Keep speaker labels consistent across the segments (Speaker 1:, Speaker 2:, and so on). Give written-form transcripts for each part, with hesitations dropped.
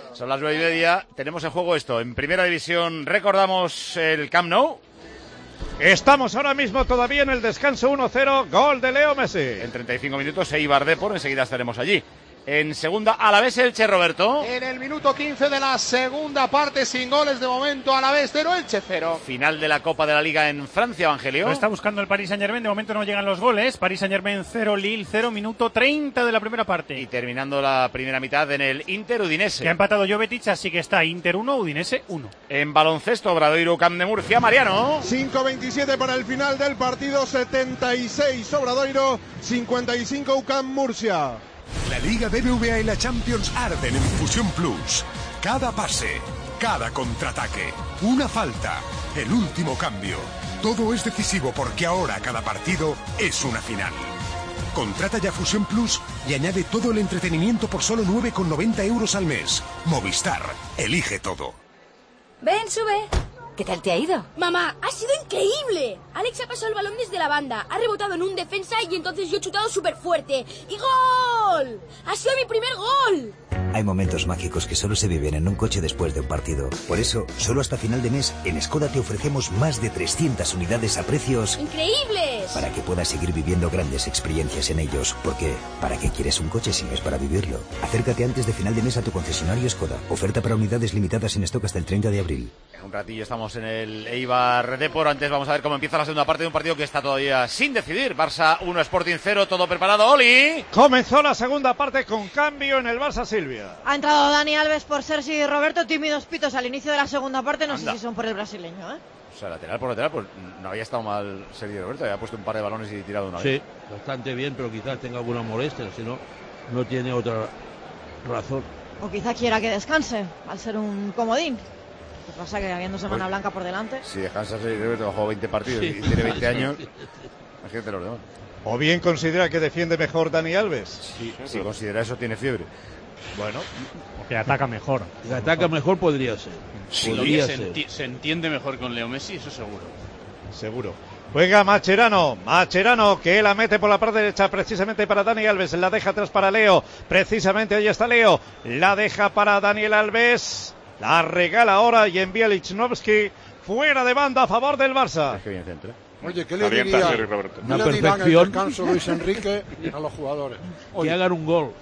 Speaker 1: Son las 9:30. Tenemos en juego esto. En Primera División recordamos el Camp Nou.
Speaker 2: Estamos ahora mismo todavía en el descanso 1-0. Gol de Leo Messi.
Speaker 1: En 35 minutos Eibar Depor. Enseguida estaremos allí. En segunda, Alavés Elche, Roberto.
Speaker 3: En el minuto 15 de la segunda parte, sin goles de momento, Alavés 0, Elche 0.
Speaker 1: Final de la Copa de la Liga en Francia, Evangelio.
Speaker 4: Lo está buscando el Paris Saint-Germain, de momento no llegan los goles. Paris Saint-Germain 0, Lille 0, minuto 30 de la primera parte.
Speaker 1: Y terminando la primera mitad en el Inter Udinese.
Speaker 4: Que ha empatado Jovetic, así que está Inter 1, Udinese 1.
Speaker 1: En baloncesto, Obradoiro Camp de Murcia, Mariano.
Speaker 5: 5:27 para el final del partido, 76 Obradoiro, 55 UCAM Murcia.
Speaker 6: La Liga BBVA y la Champions arden en Fusión Plus. Cada pase, cada contraataque, una falta, el último cambio. Todo es decisivo porque ahora cada partido es una final. Contrata ya Fusión Plus y añade todo el entretenimiento por solo 9,90 € al mes. Movistar, elige todo.
Speaker 7: Ven, sube. ¿Qué tal te ha ido?
Speaker 8: Mamá, ha sido increíble. Alex ha pasado el balón desde la banda, ha rebotado en un defensa y entonces yo he chutado súper fuerte. ¡Y gol! ¡Ha sido mi primer gol!
Speaker 9: Hay momentos mágicos que solo se viven en un coche después de un partido. Por eso, solo hasta final de mes, en Skoda te ofrecemos más de 300 unidades a precios
Speaker 8: ¡increíbles!
Speaker 9: Para que puedas seguir viviendo grandes experiencias en ellos. Porque, ¿para qué quieres un coche si no es para vivirlo? Acércate antes de final de mes a tu concesionario Skoda. Oferta para unidades limitadas en stock hasta el 30 de abril.
Speaker 1: En un ratillo estamos en el Eibar Depor. Antes vamos a ver cómo empieza la segunda parte de un partido que está todavía sin decidir. Barça 1, Sporting 0, todo preparado. ¡Oli!
Speaker 2: Comenzó la segunda parte con cambio en el Barça, Silvia.
Speaker 10: Ha entrado Dani Alves por Sergi Roberto, tímidos pitos al inicio de la segunda parte, no
Speaker 1: Anda.
Speaker 10: sé si son por el brasileño, ¿eh?
Speaker 1: O sea, lateral por lateral, pues no había estado mal Sergi Roberto, había puesto un par de balones y tirado una vez.
Speaker 11: Sí, bastante bien, pero quizás tenga alguna molestia, si no, no tiene otra razón.
Speaker 10: O quizá quiera que descanse, al ser un comodín. Lo que pasa que habiendo semana blanca por delante.
Speaker 1: Si descansa Sergi Roberto, ha jugado 20 partidos y tiene 20 años, imagínate los demás.
Speaker 2: O bien considera que defiende mejor Dani Alves.
Speaker 1: Sí, si considera eso, tiene fiebre.
Speaker 2: Bueno,
Speaker 4: o que ataca mejor.
Speaker 11: Que ataca mejor podría ser.
Speaker 12: Sí,
Speaker 11: podría
Speaker 12: se entiende mejor con Leo Messi, eso seguro.
Speaker 2: Seguro. Juega Mascherano que la mete por la parte derecha precisamente para Dani Alves, la deja atrás para Leo, precisamente ahí está Leo, la deja para Daniel Alves, la regala ahora y envía Lichnowsky fuera de banda a favor del Barça.
Speaker 1: Es que viene centro.
Speaker 5: Oye, ¿qué le diría?
Speaker 11: Una
Speaker 5: ¿Qué le dirán en el
Speaker 11: perfección.
Speaker 5: descanso Luis Enrique a los jugadores?
Speaker 11: Que hagan un gol.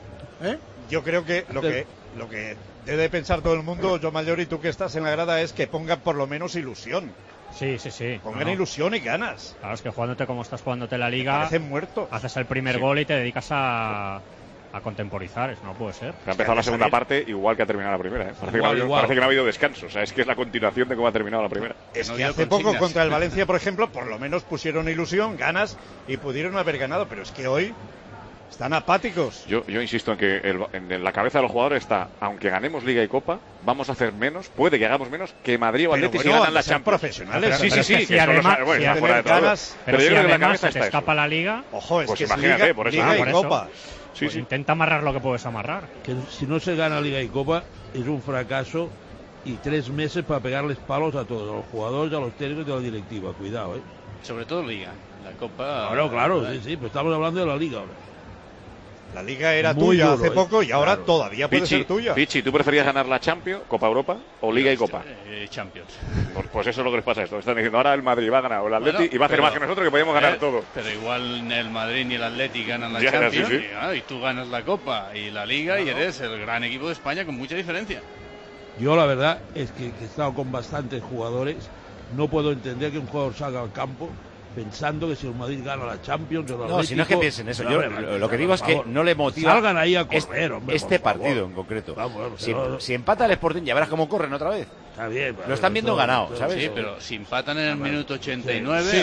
Speaker 2: Yo creo que lo que debe pensar todo el mundo, yo Mayor y tú que estás en la grada, es que pongan por lo menos ilusión.
Speaker 4: Sí.
Speaker 2: Pongan ilusión y ganas.
Speaker 4: Claro, es que jugándote como estás jugándote la Liga,
Speaker 2: Parece muerto.
Speaker 4: haces el primer gol y te dedicas a contemporizar, eso no puede ser.
Speaker 13: Ha empezado la segunda parte igual que ha terminado la primera, ¿eh? Parece que no ha habido descanso, o sea, es que es la continuación de cómo ha terminado la primera.
Speaker 2: Es que hace poco contra el Valencia, por ejemplo, por lo menos pusieron ilusión, ganas y pudieron haber ganado, pero es que hoy están apáticos.
Speaker 13: Yo insisto en que en la cabeza de los jugadores está, aunque ganemos Liga y Copa, vamos a hacer menos, puede que hagamos menos que Madrid o Atleti si ganan la Champions.
Speaker 2: Profesionales.
Speaker 13: Sí,
Speaker 4: si además,
Speaker 13: pero yo creo que la cabeza
Speaker 4: se te escapa la Liga.
Speaker 2: Ojo, es
Speaker 13: pues
Speaker 2: que
Speaker 13: imagínate,
Speaker 2: Liga,
Speaker 13: por eso.
Speaker 2: Liga y
Speaker 4: por eso.
Speaker 2: Copa.
Speaker 4: Pues intenta amarrar lo que puedes amarrar.
Speaker 11: Que si no se gana Liga y Copa es un fracaso y 3 meses para pegarles palos a todos, a los jugadores, a los técnicos y a la directiva. Cuidado, ¿eh?
Speaker 12: Sobre todo Liga, la Copa.
Speaker 11: Claro, sí, pero estamos hablando de la Liga ahora.
Speaker 2: La Liga era
Speaker 11: Muy
Speaker 2: tuya
Speaker 11: duro,
Speaker 2: hace poco y ahora todavía puede ser tuya.
Speaker 13: Pichi, ¿tú preferías ganar la Champions, Copa Europa o Liga y Copa?
Speaker 12: Champions.
Speaker 13: Pues eso es lo que les pasa a esto. Están diciendo ahora el Madrid va a ganar o el Atleti y va a hacer más que nosotros, que podemos ganar todo.
Speaker 12: Pero igual ni el Madrid ni el Atleti ganan la
Speaker 13: Ya,
Speaker 12: Champions
Speaker 13: sí.
Speaker 12: y tú ganas la Copa y la Liga y eres el gran equipo de España con mucha diferencia.
Speaker 11: Yo la verdad es que he estado con bastantes jugadores, no puedo entender que un jugador salga al campo pensando que si el Madrid gana la Champions o el Atlético,
Speaker 1: si no es que piensen eso, yo lo que digo es que no le motiva.
Speaker 11: Salgan ahí a correr, hombre,
Speaker 1: este
Speaker 11: por favor.
Speaker 1: partido en concreto.
Speaker 11: Vamos,
Speaker 1: si empata el Sporting, ya verás cómo corren otra vez.
Speaker 11: Está bien.
Speaker 1: Lo están viendo ganado, ¿sabes?
Speaker 12: Sí, pero si empatan en el minuto 89,
Speaker 1: se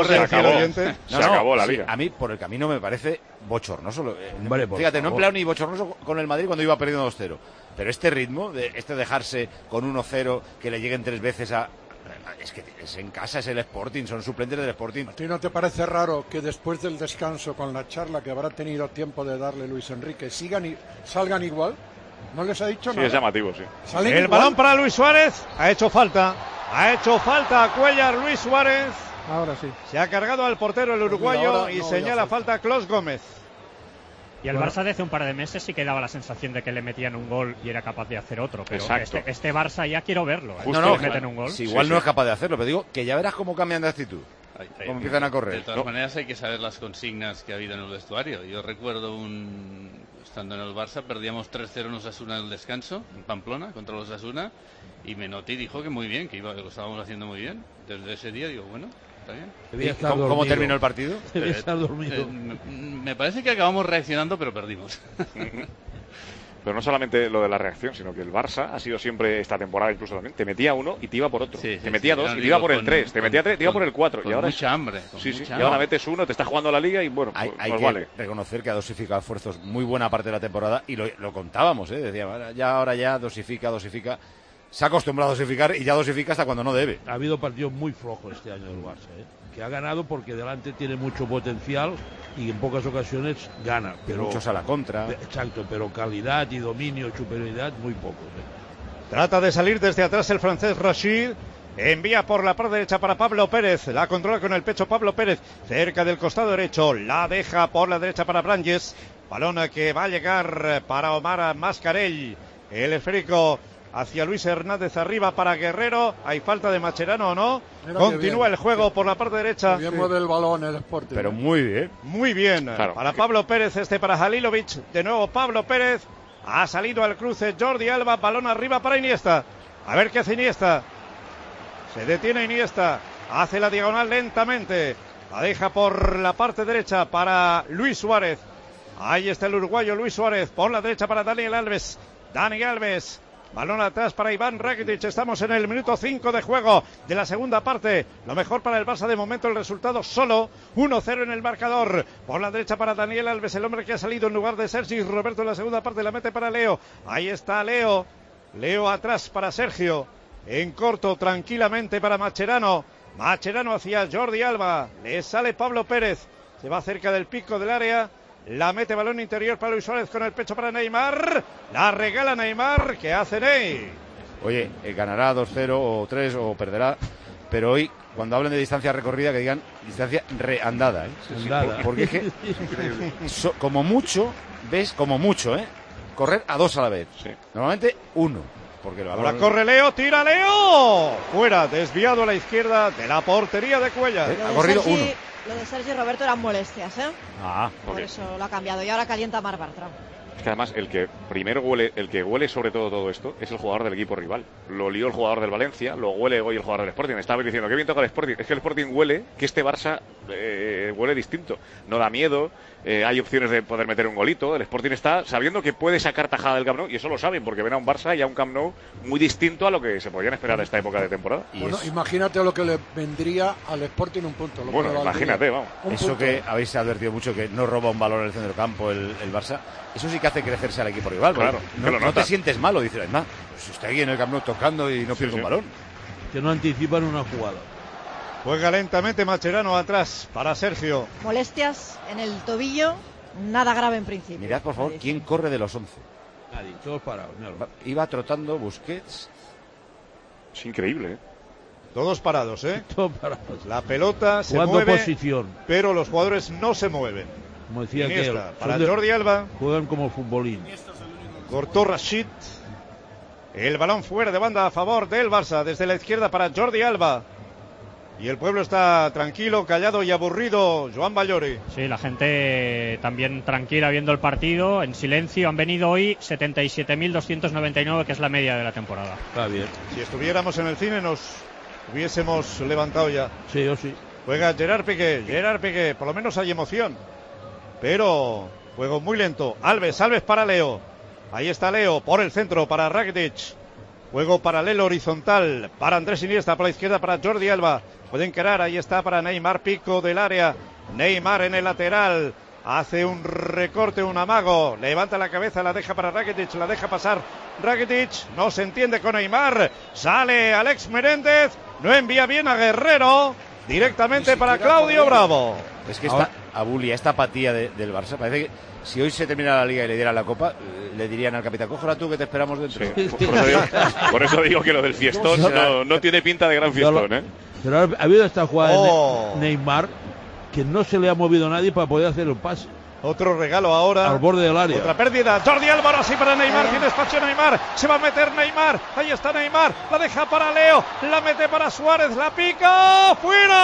Speaker 13: acabó la Liga.
Speaker 1: A mí, por el camino, me parece bochornoso.
Speaker 11: Hombre,
Speaker 1: Fíjate, no en plan ni bochornoso con el Madrid cuando iba perdiendo 2-0. Pero este ritmo, de dejarse con 1-0, que le lleguen 3 veces a... Es que es en casa, es el Sporting, son suplentes del Sporting.
Speaker 5: ¿A ti no te parece raro que después del descanso, con la charla que habrá tenido tiempo de darle Luis Enrique, salgan igual? ¿No les ha dicho nada?
Speaker 13: Sí, es llamativo, sí.
Speaker 2: El balón para Luis Suárez, ha hecho falta a Cuellar Luis Suárez.
Speaker 5: Ahora sí.
Speaker 2: Se ha cargado al portero el uruguayo y señala falta a Clos Gómez.
Speaker 14: Y el Barça de hace un par de meses sí que daba la sensación de que le metían un gol y era capaz de hacer otro. Pero este Barça ya quiero verlo.
Speaker 1: No,
Speaker 14: meten un gol.
Speaker 1: Si igual no es capaz de hacerlo, pero digo que ya verás cómo cambian de actitud. Cómo empiezan a correr.
Speaker 12: De todas maneras hay que saber las consignas que ha habido en el vestuario. Yo recuerdo estando en el Barça, perdíamos 3-0 en Osasuna en el descanso, en Pamplona, contra los Osasuna, y Menotti dijo que muy bien, que lo estábamos haciendo muy bien. Desde ese día digo, bueno, está bien.
Speaker 1: ¿Cómo terminó el partido?
Speaker 11: Debía estar dormido.
Speaker 12: Me parece que acabamos reaccionando, pero perdimos.
Speaker 13: Pero no solamente lo de la reacción, sino que el Barça ha sido siempre, esta temporada incluso también, te metía uno y te iba por otro. Te metía dos y te iba por el 3. Te metía 3 y te iba por el 4. Y ahora
Speaker 12: mucha hambre.
Speaker 13: Y ahora metes uno, te está jugando la liga y bueno,
Speaker 1: hay
Speaker 13: pues
Speaker 1: que
Speaker 13: vale.
Speaker 1: reconocer que ha dosificado esfuerzos muy buena parte de la temporada y lo contábamos, decíamos, ahora ya dosifica. Se ha acostumbrado a dosificar y ya dosifica hasta cuando no debe.
Speaker 11: Ha habido partidos muy flojos este año del Barça, que ha ganado porque delante tiene mucho potencial y en pocas ocasiones gana. Pero
Speaker 1: muchos a la contra.
Speaker 11: Exacto, pero calidad y dominio, superioridad, muy poco.
Speaker 2: Trata de salir desde atrás el francés Rachid. Envía por la parte derecha para Pablo Pérez. La controla con el pecho Pablo Pérez. Cerca del costado derecho. La deja por la derecha para Branges. Balón que va a llegar para Omar Mascarell. El esférico hacia Luis Hernández arriba para Guerrero. ¿Hay falta de Mascherano o no? Continúa el juego por la parte derecha.
Speaker 5: Bien mueve el balón el Sporting.
Speaker 1: Pero muy bien.
Speaker 2: Muy bien. Claro. Para Pablo Pérez, para Halilovic. De nuevo Pablo Pérez. Ha salido al cruce Jordi Alba. Balón arriba para Iniesta. A ver qué hace Iniesta. Se detiene Iniesta. Hace la diagonal lentamente. La deja por la parte derecha para Luis Suárez. Ahí está el uruguayo Luis Suárez. Por la derecha para Daniel Alves. Dani Alves. Balón atrás para Iván Rakitic. Estamos en el minuto 5 de juego de la segunda parte. Lo mejor para el Barça de momento, el resultado solo 1-0 en el marcador. Por la derecha para Daniel Alves, el hombre que ha salido en lugar de Sergi Roberto en la segunda parte. La mete para Leo. Ahí está Leo. Leo atrás para Sergio. En corto, tranquilamente para Mascherano. Mascherano hacia Jordi Alba. Le sale Pablo Pérez. Se va cerca del pico del área. La mete balón interior para Luis Suárez con el pecho para Neymar. La regala Neymar. ¿Qué hace Ney?
Speaker 1: Oye, ganará 2-0 o 3 o perderá. Pero hoy, cuando hablen de distancia recorrida, que digan distancia reandada. Porque es que, como mucho, correr a 2 a la vez. Sí. Normalmente 1. Porque
Speaker 2: ahora corre Leo, tira Leo. Fuera, desviado a la izquierda de la portería de Cuellar.
Speaker 10: Ha corrido 1. Lo de Sergi Roberto eran molestias,
Speaker 13: Por
Speaker 10: eso lo ha cambiado y ahora calienta Marc Bartra.
Speaker 13: Es que además el que primero huele, el que huele sobre todo esto es el jugador del equipo rival. Lo olió el jugador del Valencia, lo huele hoy el jugador del Sporting. Estaba diciendo que bien toca el Sporting. Es que el Sporting huele que este Barça huele distinto. No da miedo, hay opciones de poder meter un golito. El Sporting está sabiendo que puede sacar tajada del Camp Nou y eso lo saben porque ven a un Barça y a un Camp Nou muy distinto a lo que se podían esperar a esta época de temporada.
Speaker 5: Bueno, imagínate lo que le vendría al Sporting un punto.
Speaker 13: Bueno, imagínate, vamos.
Speaker 1: Eso que habéis advertido mucho, que no roba un balón en el centro del campo el Barça. Eso sí que hace crecerse al equipo rival.
Speaker 13: Claro,
Speaker 1: no te sientes malo, dices, además, pues está ahí en el Camp Nou tocando y no pierde un balón.
Speaker 11: Que no anticipan una jugada.
Speaker 2: Juega lentamente Mascherano atrás para Sergio.
Speaker 10: Molestias en el tobillo, nada grave en principio.
Speaker 1: Mirad, por favor, quién corre de los 11.
Speaker 11: Nadie, todos parados.
Speaker 1: Iba trotando Busquets.
Speaker 13: Es increíble,
Speaker 2: Todos parados,
Speaker 11: Todos parados.
Speaker 2: La pelota se
Speaker 11: jugando
Speaker 2: mueve,
Speaker 11: posición.
Speaker 2: pero los jugadores no se mueven.
Speaker 11: Como decía
Speaker 2: Iniesta, para Jordi Alba.
Speaker 11: Juegan como futbolín.
Speaker 2: Cortó Rachid. El balón fuera de banda a favor del Barça. Desde la izquierda para Jordi Alba. Y el pueblo está tranquilo, callado y aburrido. Joan Ballori.
Speaker 14: Sí, la gente también tranquila viendo el partido, en silencio. Han venido hoy 77.299, que es la media de la temporada.
Speaker 11: Está bien.
Speaker 2: Si estuviéramos en el cine nos hubiésemos levantado ya.
Speaker 11: Sí, yo sí.
Speaker 2: Juega Gerard Piqué. Por lo menos hay emoción. Pero juego muy lento. Alves para Leo. Ahí está Leo por el centro para Rakitic. Juego paralelo horizontal para Andrés Iniesta, por la izquierda para Jordi Alba. Puede encarar, ahí está para Neymar, pico del área. Neymar en el lateral. Hace un recorte, un amago. Levanta la cabeza, la deja para Rakitic, la deja pasar Rakitic. No se entiende con Neymar. Sale Alex Menéndez. No envía bien a Guerrero. Directamente para Claudio Bravo.
Speaker 1: Es que esta abulia, esta apatía del Barça, parece que si hoy se termina la Liga y le diera la Copa, le dirían al capitán, cógela tú que te esperamos dentro.
Speaker 13: Sí. Por eso digo que lo del fiestón no tiene pinta de gran fiestón,
Speaker 11: Pero ha habido esta jugada de Neymar que no se le ha movido nadie para poder hacer el pase.
Speaker 2: Otro regalo ahora.
Speaker 11: Al borde del área.
Speaker 2: Otra pérdida. Jordi Alba ahora sí para Neymar. Tiene espacio Neymar. Se va a meter Neymar. Ahí está Neymar. La deja para Leo. La mete para Suárez. La pica.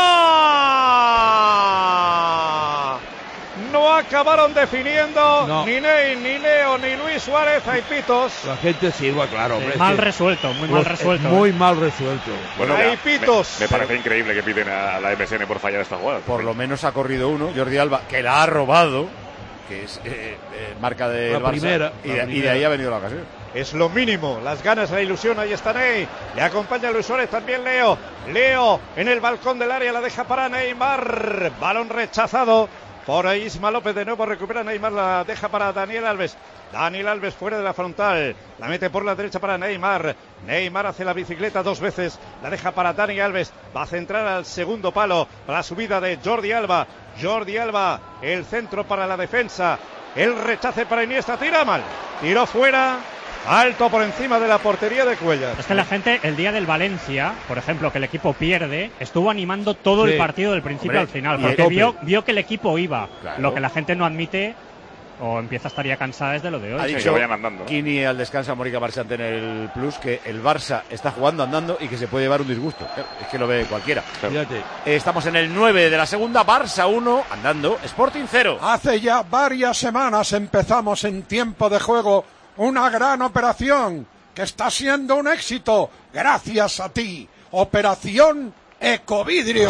Speaker 2: ¡Fuera! No acabaron definiendo ni Ney, ni Leo, ni Luis Suárez. Hay pitos.
Speaker 11: La gente sirva, claro. Hombre,
Speaker 14: mal resuelto, muy mal resuelto.
Speaker 11: Muy mal resuelto.
Speaker 13: Bueno,
Speaker 2: hay pitos.
Speaker 13: Me parece increíble que piten a la MSN por fallar esta jugada.
Speaker 1: Por lo menos ha corrido uno, Jordi Alba, que la ha robado, que es marca del Barça, y de ahí ha venido la ocasión.
Speaker 2: Es lo mínimo, las ganas, la ilusión, ahí está Ney, le acompaña Luis Suárez, también Leo en el balcón del área, la deja para Neymar, balón rechazado por Isma López, de nuevo recupera Neymar, la deja para Daniel Alves fuera de la frontal, la mete por la derecha para Neymar hace la bicicleta 2 veces, la deja para Dani Alves, va a centrar al segundo palo, para la subida de Jordi Alba, el centro para la defensa, el rechace para Iniesta, tira mal, tiró fuera, alto por encima de la portería de Cuellar.
Speaker 14: Es que la gente, el día del Valencia, por ejemplo, que el equipo pierde, estuvo animando todo el partido del principio al final, porque vio que el equipo iba. Claro. Lo que la gente no admite o empieza a estar ya cansada desde lo de hoy.
Speaker 1: Ha dicho Kini al descanso a Mónica Marchante en el Plus que el Barça está jugando andando y que se puede llevar un disgusto. Es que lo ve cualquiera.
Speaker 11: Fíjate.
Speaker 1: Estamos en el 9 de la segunda, Barça 1, andando, Sporting 0.
Speaker 5: Hace ya varias semanas empezamos en tiempo de juego una gran operación que está siendo un éxito gracias a ti. Operación Ecovidrio.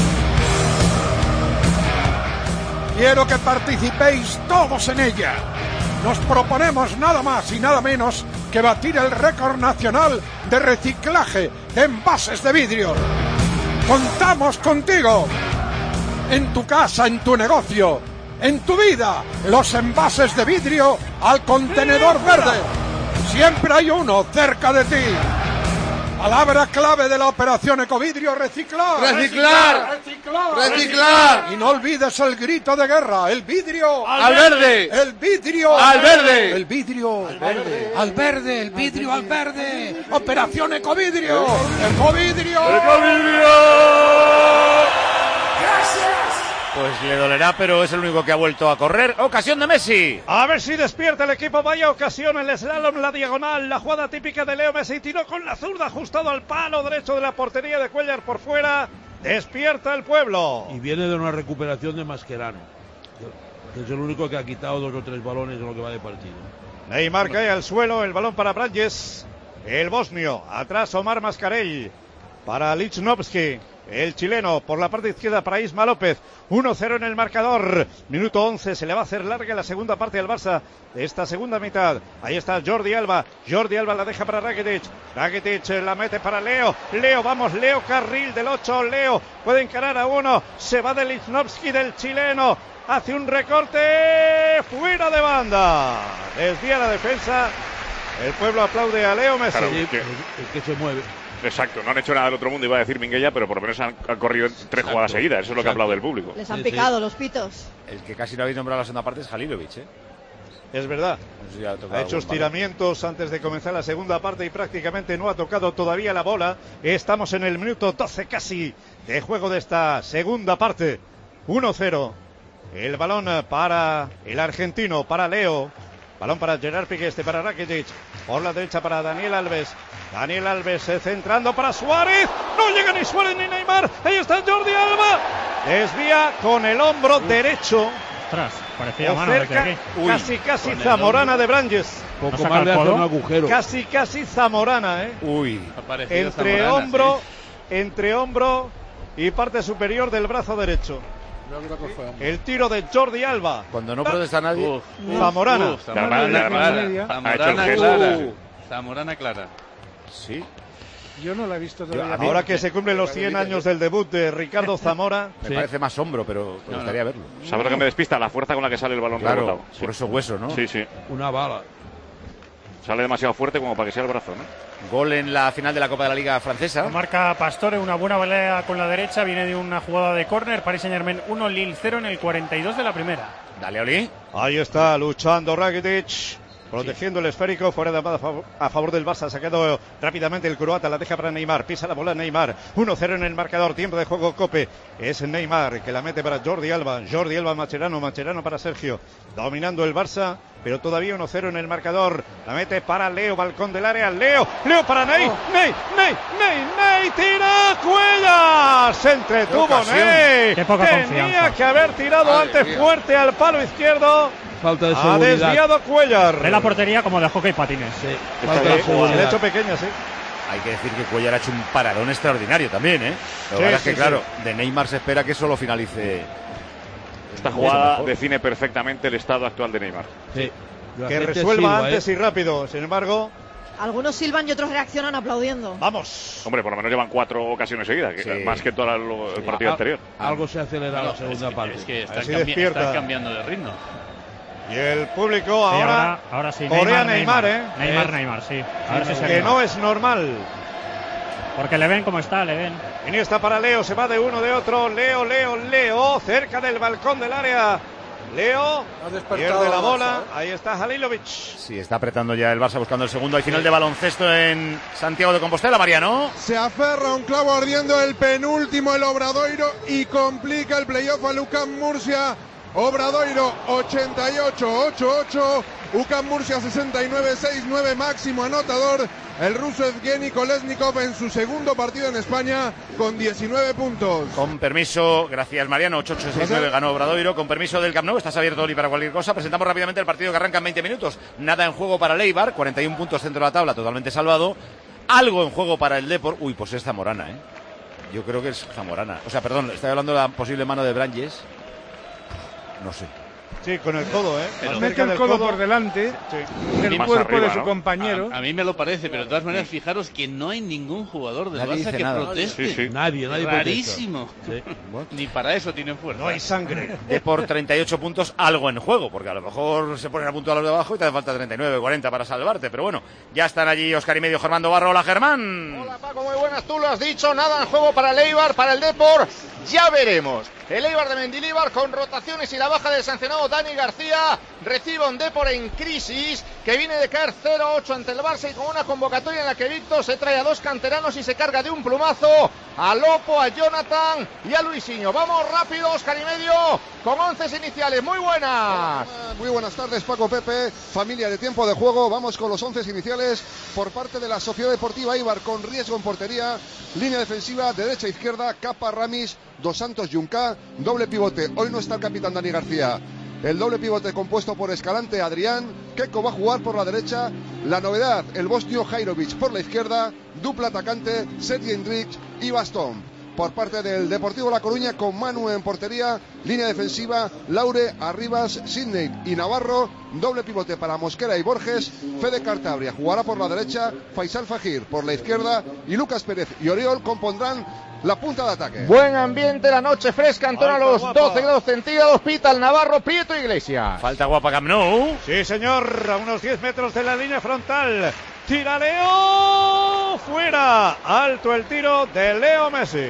Speaker 5: Quiero que participéis todos en ella. Nos proponemos nada más y nada menos que batir el récord nacional de reciclaje de envases de vidrio. Contamos contigo. En tu casa, en tu negocio, en tu vida, los envases de vidrio al contenedor verde. Siempre hay uno cerca de ti. Palabra clave de la operación Ecovidrio: reciclar.
Speaker 3: Reciclar.
Speaker 5: Reciclar.
Speaker 3: Reciclar.
Speaker 5: Y no olvides el grito de guerra: el vidrio
Speaker 3: al verde.
Speaker 5: El vidrio
Speaker 3: al verde.
Speaker 5: El vidrio
Speaker 3: al verde.
Speaker 5: Al verde. El vidrio al verde. Operación Ecovidrio. Ecovidrio.
Speaker 1: Ecovidrio. Pues le dolerá, pero es el único que ha vuelto a correr. Ocasión de Messi.
Speaker 2: A ver si despierta el equipo. Vaya ocasión, el slalom, la diagonal, la jugada típica de Leo Messi. Tiró con la zurda ajustado al palo derecho de la portería de Cuellar por fuera. Despierta el pueblo.
Speaker 11: Y viene de una recuperación de Mascherano, que es el único que ha quitado 2 o 3 balones en lo que va de partido.
Speaker 2: Neymar cae al suelo, el balón para Branges, el bosnio. Atrás Omar Mascarell para Lichnowsky. El chileno por la parte izquierda para Isma López. 1-0 en el marcador. Minuto 11. Se le va a hacer larga la segunda parte al Barça de esta segunda mitad. Ahí está Jordi Alba. Jordi Alba la deja para Rakitic. Rakitic la mete para Leo. Vamos, Leo, carril del 8. Leo puede encarar a uno. Se va de Lichnowsky, del chileno. Hace un recorte. Fuera de banda. Desvía la defensa. El pueblo aplaude a Leo Messi.
Speaker 13: Claro,
Speaker 11: el que se mueve.
Speaker 13: Exacto, no han hecho nada del otro mundo, iba a decir Minguella, pero por lo menos han corrido 3 jugadas seguidas, eso es lo que aplaude el público.
Speaker 10: Les han picado los pitos.
Speaker 1: El que casi no habéis nombrado la segunda parte es Halilovic,
Speaker 2: Es verdad. Ha hecho estiramientos antes de comenzar la segunda parte y prácticamente no ha tocado todavía la bola. Estamos en el minuto 12 casi de juego de esta segunda parte. 1-0. El balón para el argentino, para Leo. Balón para Gerard Piqué, para Rakitic. Por la derecha para Daniel Alves. Daniel Alves centrando para Suárez. No llega ni Suárez ni Neymar. Ahí está Jordi Alba. Desvía con el hombro derecho.
Speaker 14: Ostras, parecía mano desde aquí.
Speaker 2: Casi Zamorana de Branges.
Speaker 11: Poco más le hace un agujero.
Speaker 2: Casi Zamorana,
Speaker 1: Uy.
Speaker 2: Entre hombro y parte superior del brazo derecho. El tiro de Jordi Alba.
Speaker 1: Cuando no protesta nadie.
Speaker 2: Zamorana.
Speaker 12: Zamorana clara.
Speaker 1: Sí.
Speaker 5: Yo no la he visto todavía.
Speaker 2: Ahora que se cumplen los 100 años del debut de Ricardo Zamora.
Speaker 1: Me parece más hombro, pero me gustaría verlo.
Speaker 13: ¿Sabes lo que me despista? La fuerza con la que sale el balón rebotado.
Speaker 1: Por eso hueso, ¿no?
Speaker 13: Sí.
Speaker 11: Una bala.
Speaker 13: Sale demasiado fuerte como para que sea el brazo, ¿no?
Speaker 1: Gol en la final de la Copa de la Liga francesa.
Speaker 4: Marca Pastore, una buena volea con la derecha. Viene de una jugada de córner. Paris Saint-Germain 1, Lille 0 en el 42 de la primera.
Speaker 1: Dale, Oli.
Speaker 2: Ahí está luchando Rakitic. protegiendo el esférico, fuera de a favor del Barça, se ha quedado rápidamente el croata, la deja para Neymar, pisa la bola Neymar, 1-0 en el marcador, tiempo de juego Cope, es Neymar que la mete para Jordi Alba, Mascherano para Sergio, dominando el Barça, pero todavía 1-0 en el marcador, la mete para Leo, balcón del área, Leo para Ney, tira Cuellar, se entretuvo Ney,
Speaker 14: qué poca
Speaker 2: tenía
Speaker 14: confianza.
Speaker 2: que haber tirado antes fuerte al palo izquierdo.
Speaker 11: Falta de
Speaker 2: Ha
Speaker 11: seguridad.
Speaker 2: desviado Cuellar.
Speaker 14: De la portería como de hockey patines.
Speaker 11: Sí. Falta de
Speaker 2: Se
Speaker 11: seguridad.
Speaker 2: le ha hecho pequeña, sí.
Speaker 1: Hay que decir que Cuellar ha hecho un paradón extraordinario también, ¿eh? Lo que pasa es que, claro, de Neymar se espera que solo finalice.
Speaker 13: Esta jugada define perfectamente el estado actual de Neymar.
Speaker 11: Sí.
Speaker 2: Que resuelva antes y rápido. Sin embargo,
Speaker 10: algunos silban y otros reaccionan aplaudiendo.
Speaker 2: Vamos.
Speaker 13: Hombre, por lo menos llevan 4 ocasiones seguidas, más que todo el partido anterior.
Speaker 11: Algo se acelera en la segunda parte.
Speaker 12: Es que
Speaker 2: están
Speaker 12: cambiando de ritmo.
Speaker 2: Y el público
Speaker 14: Sí,
Speaker 2: ahora
Speaker 14: sí.
Speaker 2: corea Neymar, ¿eh?
Speaker 14: Neymar, sí. Ahora sí se
Speaker 2: que
Speaker 14: anima.
Speaker 2: no es normal.
Speaker 14: Porque le ven como está, le ven.
Speaker 2: Iniesta para Leo, se va de uno, de otro. Leo, cerca del balcón del área. Leo pierde la bola. Ahí está Halilovic.
Speaker 1: Sí, está apretando ya el Barça buscando el segundo. Hay final de baloncesto en Santiago de Compostela, Mariano.
Speaker 3: Se aferra un clavo ardiendo el penúltimo, el Obradoiro, y complica el playoff a UCAM Murcia. Obradoiro 88-88, UCAM Murcia 69-69, máximo anotador el ruso Evgeny Kolesnikov en su segundo partido en España con 19 puntos.
Speaker 1: Con permiso, gracias Mariano, 8-8-6-9 ganó Obradoiro. Con permiso del Camp Nou, estás abierto Oli para cualquier cosa. Presentamos rápidamente el partido que arranca en 20 minutos. Nada en juego para el Eibar, 41 puntos centro de la tabla, totalmente salvado. Algo en juego para el Depor. Uy, pues es Zamorana, ¿eh? Yo creo que es Zamorana. O sea, perdón, estoy hablando de la posible mano de Branges. No sé.
Speaker 2: Sí, con el codo, ¿eh?
Speaker 15: Pero mete el codo por delante del cuerpo de su compañero.
Speaker 12: A mí me lo parece, pero de todas maneras, fijaros que no hay ningún jugador del Barça que proteste.
Speaker 11: Sí. Nadie
Speaker 12: rarísimo. Sí. Ni para eso tienen fuerza.
Speaker 2: No hay sangre.
Speaker 1: De por 38 puntos, algo en juego, porque a lo mejor se ponen a punto a los de abajo y te hace falta 39, 40 para salvarte. Pero bueno, ya están allí Óscar y medio, Germán Barro. Hola, Germán.
Speaker 3: Hola, Paco, muy buenas. Tú lo has dicho, nada en juego para el Eibar, para el Depor. Ya veremos. El Eibar de Mendilibar con rotaciones y la baja del sancionado Dani García recibe un Depor en crisis que viene de caer 0-8 ante el Barça y con una convocatoria en la que Víctor se trae a dos canteranos y se carga de un plumazo a Lopo, a Jonathan y a Luisinho. Vamos rápido, Óscar y medio, con 11 iniciales. Muy buenas.
Speaker 16: Muy buenas tardes, Paco, Pepe, familia de Tiempo de Juego. Vamos con los 11 iniciales por parte de la Sociedad Deportiva Eibar, con riesgo en portería, línea defensiva derecha e izquierda, Capa, Ramis, Dos Santos, Junca, doble pivote. Hoy no está el capitán Dani García. El doble pivote compuesto por Escalante, Adrián, Keko va a jugar por la derecha. La novedad, el bosnio Jairovic por la izquierda, dupla atacante, Sergej Indrić y Bastón. Por parte del Deportivo La Coruña, con Manu en portería, línea defensiva, Laure, Arribas, Sidney y Navarro, doble pivote para Mosquera y Borges, Fede Cartabria jugará por la derecha, Faisal Fajir por la izquierda y Lucas Pérez y Oriol compondrán la punta de ataque.
Speaker 3: Buen ambiente, la noche fresca en torno a los 12 grados centígrados. Pita el Navarro, Prieto Iglesias.
Speaker 1: Falta guapa Camp Nou.
Speaker 2: Sí, señor, a unos 10 metros de la línea frontal. Tira Leo, fuera, alto el tiro de Leo Messi.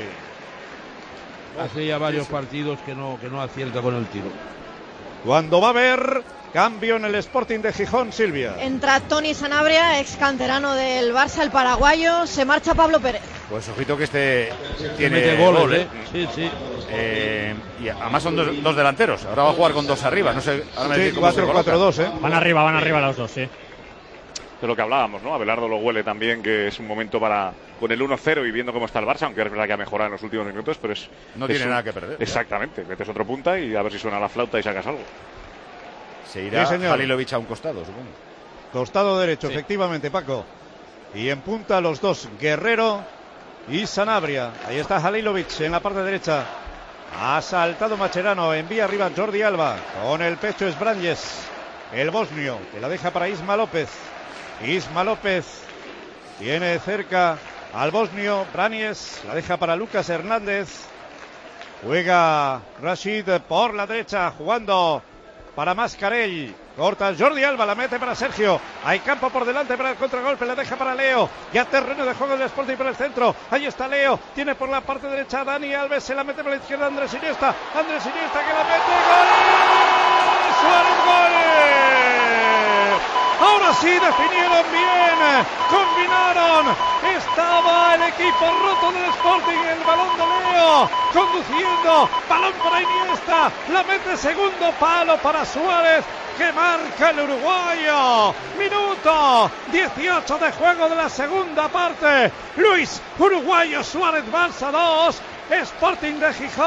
Speaker 11: Hace ya varios partidos que no acierta con el tiro.
Speaker 2: Cuando va a haber cambio en el Sporting de Gijón, Silvia.
Speaker 10: Entra Toni Sanabria, ex canterano del Barça, el paraguayo. Se marcha Pablo Pérez.
Speaker 1: Pues ojito que este tiene
Speaker 11: mete goles,
Speaker 1: gol, ¿eh?
Speaker 11: Sí, sí.
Speaker 1: Y además son dos delanteros. Ahora va a jugar con dos arriba. No sé. Ahora
Speaker 2: Sí, 4-4-2, ¿eh?
Speaker 14: Van arriba los dos, sí.
Speaker 13: De lo que hablábamos, ¿no? Abelardo lo huele también, que es un momento para, con el 1-0 y viendo cómo está el Barça, aunque es verdad que ha mejorado en los últimos minutos, pero
Speaker 1: no tiene nada que perder.
Speaker 13: Exactamente, metes otro punta y a ver si suena la flauta y sacas algo.
Speaker 1: Se irá
Speaker 2: sí,
Speaker 1: Halilovic a un costado, supongo.
Speaker 2: Costado derecho, sí. Efectivamente, Paco. Y en punta los dos, Guerrero y Sanabria. Ahí está Halilovic en la parte derecha. Ha saltado Mascherano, envía arriba Jordi Alba. Con el pecho es Branges, el bosnio, que la deja para Isma López. Isma López tiene cerca al bosnio, Branges, la deja para Lucas Hernández. Juega Rashid por la derecha, jugando para Mascarell. Corta Jordi Alba, la mete para Sergio. Hay campo por delante para el contragolpe, la deja para Leo. Ya terreno de juego del Sporting por el centro. Ahí está Leo, tiene por la parte derecha a Dani Alves, se la mete por la izquierda Andrés Iniesta. Andrés Iniesta que la mete, ¡gol! ¡Suárez, gol! Ahora sí definieron bien, combinaron. Estaba el equipo roto del Sporting, el balón de Leo, conduciendo, balón para Iniesta, la mete segundo palo para Suárez, que marca el uruguayo. Minuto 18 de juego de la segunda parte. Luis Uruguayo Suárez, Barça 2, Sporting de Gijón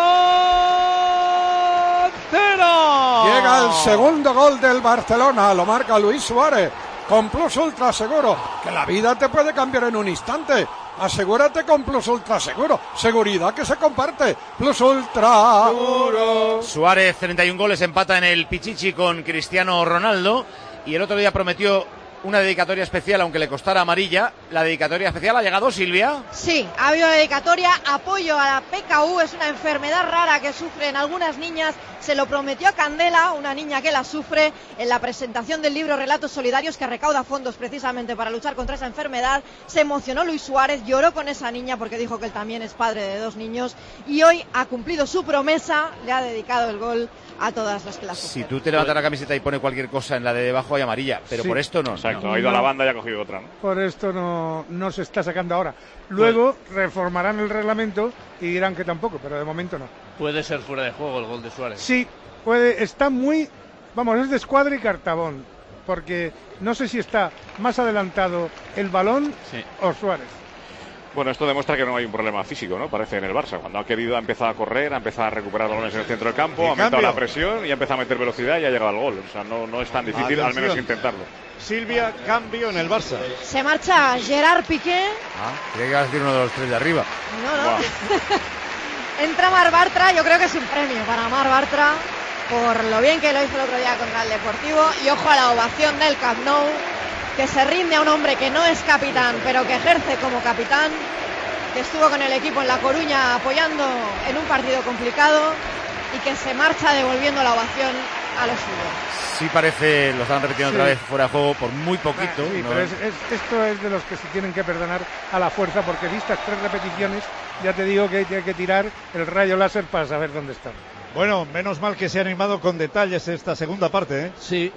Speaker 2: 0.
Speaker 5: Llega el segundo gol del Barcelona, lo marca Luis Suárez con Plus Ultra Seguro, que la vida te puede cambiar en un instante. Asegúrate con Plus Ultra Seguro, seguridad que se comparte. Plus Ultra Seguro.
Speaker 1: Suárez, 31 goles, empata en el Pichichi con Cristiano Ronaldo, y el otro día prometió una dedicatoria especial, aunque le costara amarilla. La dedicatoria especial ha llegado, Silvia.
Speaker 10: Sí, ha habido dedicatoria, apoyo a la PKU, es una enfermedad rara que sufren algunas niñas. Se lo prometió a Candela, una niña que la sufre, en la presentación del libro Relatos Solidarios, que recauda fondos precisamente para luchar contra esa enfermedad. Se emocionó Luis Suárez, lloró con esa niña porque dijo que él también es padre de 2 niños, y hoy ha cumplido su promesa, le ha dedicado el gol a todas las que la sufren.
Speaker 1: Si tú te levantas la camiseta y pone cualquier cosa en la de debajo, hay amarilla, pero
Speaker 15: Sí.
Speaker 1: por esto no.
Speaker 13: Exacto, ha ido a la banda y ha cogido otra, ¿no?
Speaker 15: Por esto no se está sacando ahora. Luego reformarán el reglamento y dirán que tampoco, pero de momento no.
Speaker 12: Puede ser fuera de juego el gol de Suárez.
Speaker 15: Sí, puede, está muy, vamos, es de escuadra y cartabón, porque no sé si está más adelantado el balón o Suárez.
Speaker 13: Bueno, esto demuestra que no hay un problema físico, ¿no? Parece en el Barça. Cuando ha querido, ha empezado a correr, ha empezado a recuperar balones en el centro del campo, ha aumentado la presión y ha empezado a meter velocidad y ha llegado al gol. O sea, no es tan difícil, al menos intentarlo.
Speaker 2: Silvia, cambio en el Barça.
Speaker 10: Se marcha Gerard Piqué.
Speaker 1: Creía que ibas a decir uno de los 3 de arriba.
Speaker 10: No. Entra Marc Bartra, yo creo que es un premio para Marc Bartra por lo bien que lo hizo el otro día contra el Deportivo. Y ojo a la ovación del Camp Nou, que se rinde a un hombre que no es capitán, pero que ejerce como capitán, que estuvo con el equipo en La Coruña apoyando en un partido complicado y que se marcha devolviendo la ovación a los suyos.
Speaker 1: Sí parece, lo están repitiendo otra vez, fuera de juego por muy poquito.
Speaker 15: Sí,
Speaker 1: ¿no?
Speaker 15: pero esto es de los que se tienen que perdonar a la fuerza, porque vistas 3 repeticiones, ya te digo que hay que tirar el rayo láser para saber dónde está.
Speaker 2: Bueno, menos mal que se ha animado con detalles esta segunda parte, ¿eh?
Speaker 11: Sí,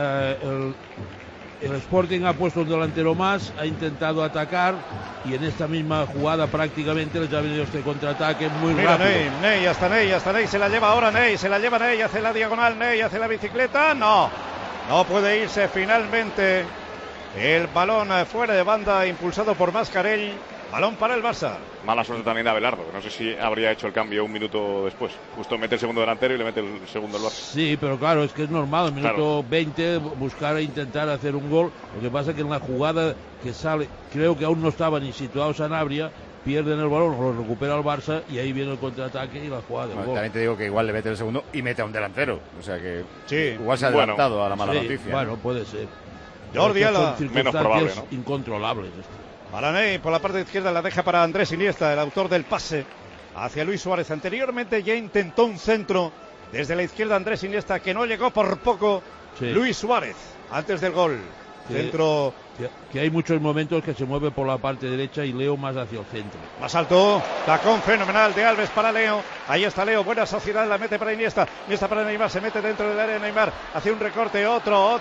Speaker 11: el Sporting ha puesto un delantero más, ha intentado atacar y en esta misma jugada prácticamente les ha venido este contraataque muy rápido.
Speaker 2: Ney, hasta Ney, se la lleva ahora Ney, hace la diagonal, Ney hace la bicicleta, no puede irse finalmente. El balón fuera de banda, impulsado por Mascarell. Balón para el Barça.
Speaker 13: Mala suerte también de Abelardo, que no sé si habría hecho el cambio un minuto después. Justo mete el segundo delantero y le mete el segundo al Barça.
Speaker 11: Sí, pero claro, es que es normal, en el minuto 20 buscar e intentar hacer un gol. Lo que pasa es que en la jugada que sale, creo que aún no estaba ni situado Sanabria, pierden el balón, lo recupera el Barça y ahí viene el contraataque y la jugada del gol.
Speaker 1: También te digo que igual le mete el segundo y mete a un delantero. O sea que
Speaker 2: sí,
Speaker 1: igual se ha adelantado a la mala noticia.
Speaker 11: Bueno, puede ser.
Speaker 2: Jordi Alba,
Speaker 11: menos probable, ¿no? Incontrolables.
Speaker 2: Para Ney, por la parte izquierda la deja para Andrés Iniesta, el autor del pase hacia Luis Suárez. Anteriormente ya intentó un centro desde la izquierda Andrés Iniesta, que no llegó por poco. Luis Suárez, antes del gol. Centro.
Speaker 11: Que hay muchos momentos que se mueve por la parte derecha y Leo más hacia el centro.
Speaker 2: Más alto, tacón fenomenal de Alves para Leo. Ahí está Leo, buena sociedad, la mete para Iniesta. Iniesta para Neymar, se mete dentro del área de Neymar. Hace un recorte, otro.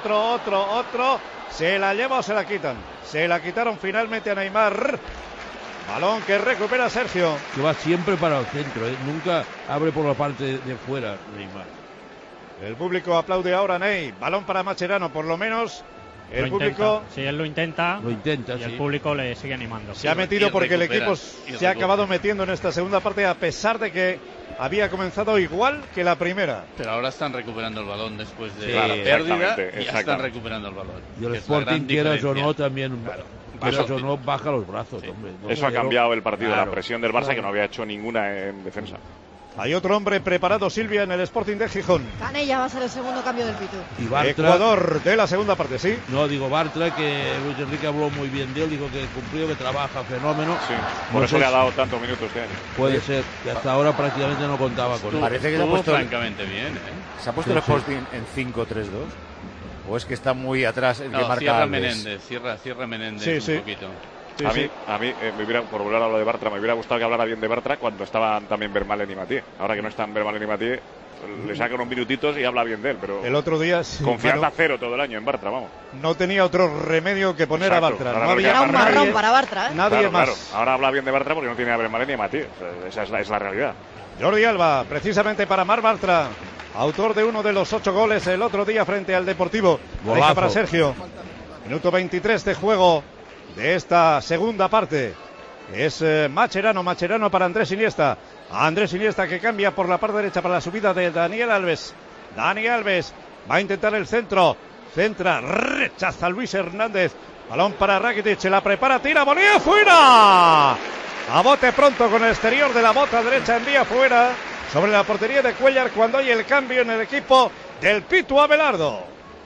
Speaker 2: Se la lleva o se la quitan. Se la quitaron finalmente a Neymar. Balón que recupera Sergio.
Speaker 11: Que va siempre para el centro, ¿eh? Nunca abre por la parte de fuera Neymar.
Speaker 2: El público aplaude ahora a Ney. Balón para Mascherano, por lo menos. El público.
Speaker 14: Si él lo intenta y el público le sigue animando.
Speaker 2: Se ha metido porque el equipo se ha acabado metiendo en esta segunda parte, a pesar de que había comenzado igual que la primera.
Speaker 12: Pero ahora están recuperando el balón después de
Speaker 13: la
Speaker 12: pérdida y ya están recuperando el balón.
Speaker 11: Y el Sporting, quieras o no, también quieras o no, baja los brazos. Hombre.
Speaker 13: Eso ha cambiado el partido, la presión del Barça, que no había hecho ninguna en defensa.
Speaker 2: Hay otro hombre preparado, Silvia, en el Sporting de Gijón.
Speaker 10: Canella va a ser el segundo cambio del Pitu.
Speaker 11: Y Bartra,
Speaker 2: Ecuador de la segunda parte, ¿sí?
Speaker 11: No, digo Bartra, que Luis Enrique habló muy bien de él, dijo que cumplió, que trabaja fenómeno.
Speaker 13: Sí, por eso le ha dado tantos minutos este año.
Speaker 11: Puede ser, que hasta ahora prácticamente no contaba con él.
Speaker 1: Parece que se ha puesto
Speaker 12: francamente bien.
Speaker 1: ¿Se ha puesto el Sporting en 5-3-2? ¿O es que está muy atrás el que marca
Speaker 12: cierra
Speaker 1: Alves?
Speaker 12: Cierra Menéndez un poquito.
Speaker 13: Sí, a mí me hubiera, por volver a hablar de Bartra, me hubiera gustado que hablara bien de Bartra cuando estaban también Vermaelen y Mathieu. Ahora que no están Vermaelen y Mathieu, le sacan unos minutitos y habla bien de él, pero
Speaker 2: el otro día sí,
Speaker 13: confianza cero todo el año en Bartra, vamos.
Speaker 2: No tenía otro remedio que poner a Bartra.
Speaker 10: No había un marrón para Bartra, ¿eh?
Speaker 2: Nadie más.
Speaker 13: Claro. Ahora habla bien de Bartra porque no tiene a Vermaelen ni a Matías. Esa es la realidad.
Speaker 2: Jordi Alba, precisamente para Marc Bartra, autor de uno de los 8 goles el otro día frente al Deportivo. Deja para Sergio. Minuto 23 de juego de esta segunda parte. Es Mascherano para Andrés Iniesta. Andrés Iniesta que cambia por la parte derecha para la subida de Daniel Alves. Dani Alves va a intentar el centro. Centra, rechaza Luis Hernández. Balón para Rakitic, se la prepara, tira, Bonilla, fuera. A bote pronto con el exterior de la bota derecha, envía fuera sobre la portería de Cuellar cuando hay el cambio en el equipo del Pitu Abelardo.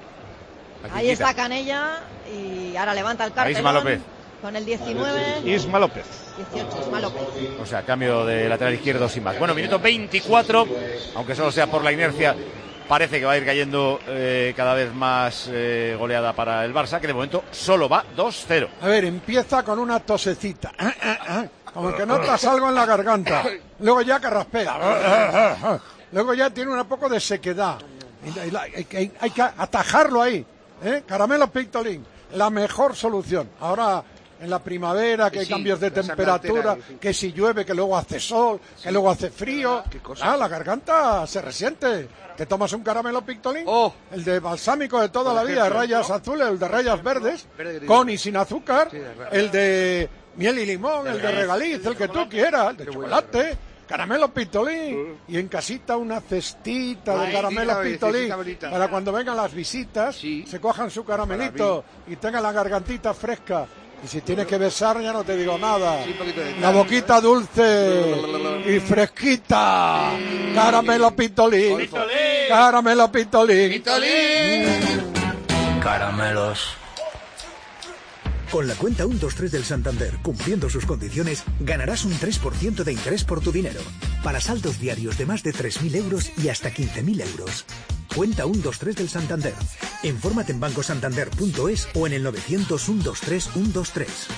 Speaker 10: Ahí está Canella y ahora levanta el cartelón.
Speaker 1: Isma López.
Speaker 10: Con el 19.
Speaker 2: Isma López.
Speaker 10: 18, Isma López.
Speaker 1: O sea, cambio de lateral izquierdo sin más. Bueno, minuto 24, aunque solo sea por la inercia, parece que va a ir cayendo cada vez más goleada para el Barça, que de momento solo va 2-0.
Speaker 5: A ver, empieza con una tosecita. Como que notas algo en la garganta. Luego ya carraspea. Luego ya tiene un poco de sequedad. Hay que atajarlo ahí. Caramelo Pictolín, la mejor solución. Ahora, en la primavera, que hay cambios de temperatura, que si llueve, que luego hace sol, que luego hace frío. La garganta se resiente. Te tomas un caramelo Pictolín, el de balsámico de toda la vida, de rayas azules, el de rayas verdes, con y sin azúcar, el de miel y limón, el de regaliz, el que tú quieras, el de chocolate. Caramelo Pictolín. Y en casita una cestita de caramelo Pictolín para cuando vengan las visitas, se cojan su caramelito y tengan la gargantita fresca. Y si tienes que besar, ya no te digo nada. La boquita dulce y fresquita. Caramelo Pictolín. Caramelo Pictolín.
Speaker 9: Caramelos. Con la cuenta 123 del Santander, cumpliendo sus condiciones, ganarás un 3% de interés por tu dinero. Para saldos diarios de más de 3.000 euros y hasta 15.000 euros. Cuenta 123 del Santander. Infórmate en bancosantander.es o en el 900 123 123.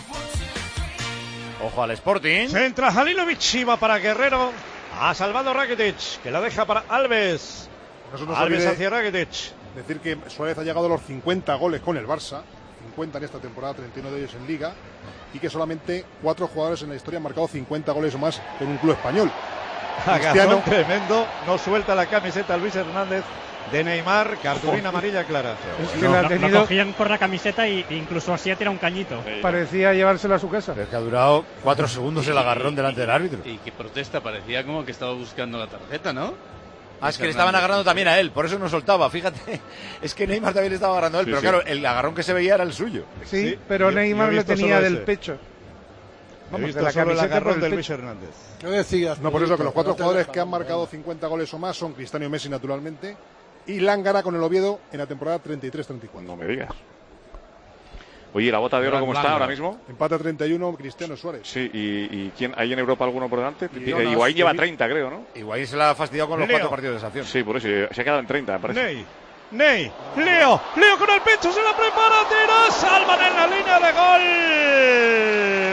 Speaker 1: Ojo al Sporting.
Speaker 2: Centra Halilovic, iba para Guerrero. Ha salvado Rakitic, que la deja para Alves. Alves hacia Rakitic.
Speaker 17: Decir que Suárez ha llegado a los 50 goles con el Barça. 50 en esta temporada, 31 de ellos en Liga, y que solamente 4 jugadores en la historia han marcado 50 goles o más con un club español.
Speaker 2: Cristiano, tremendo, no suelta la camiseta Luis Hernández de Neymar, cartulina amarilla clara.
Speaker 14: Es que lo cogían por la camiseta e incluso así ha tirado un cañito.
Speaker 15: Parecía llevárselo a su casa.
Speaker 1: Pero es que ha durado 4 segundos el agarrón delante del árbitro.
Speaker 12: Y que protesta, parecía como que estaba buscando la tarjeta, ¿no?
Speaker 1: Es que le estaban agarrando también a él, por eso no soltaba, fíjate. Es que Neymar también le estaba agarrando a él, pero claro, el agarrón que se veía era el suyo.
Speaker 15: Sí, pero Neymar le tenía del pecho.
Speaker 2: Vamos, de la camiseta el agarrón de Luis Hernández.
Speaker 5: ¿Qué decías?
Speaker 17: No, por eso que los 4 jugadores que han marcado 50 goles o más son Cristiano y Messi, naturalmente, y Lángara con el Oviedo en la temporada 33-34.
Speaker 13: No me digas. Oye, ¿la bota de oro cómo está ahora mismo?
Speaker 17: Empate a 31, Cristiano Suárez.
Speaker 13: Sí, ¿y quién hay en Europa alguno por delante? Higuaín lleva 30, creo, ¿no?
Speaker 1: Higuaín se la ha fastidiado con los 4 partidos de sanción.
Speaker 13: Sí, por eso, se ha quedado en 30, me parece.
Speaker 2: Ney, Leo con el pecho, se la prepara, tira, salvan en la línea de gol.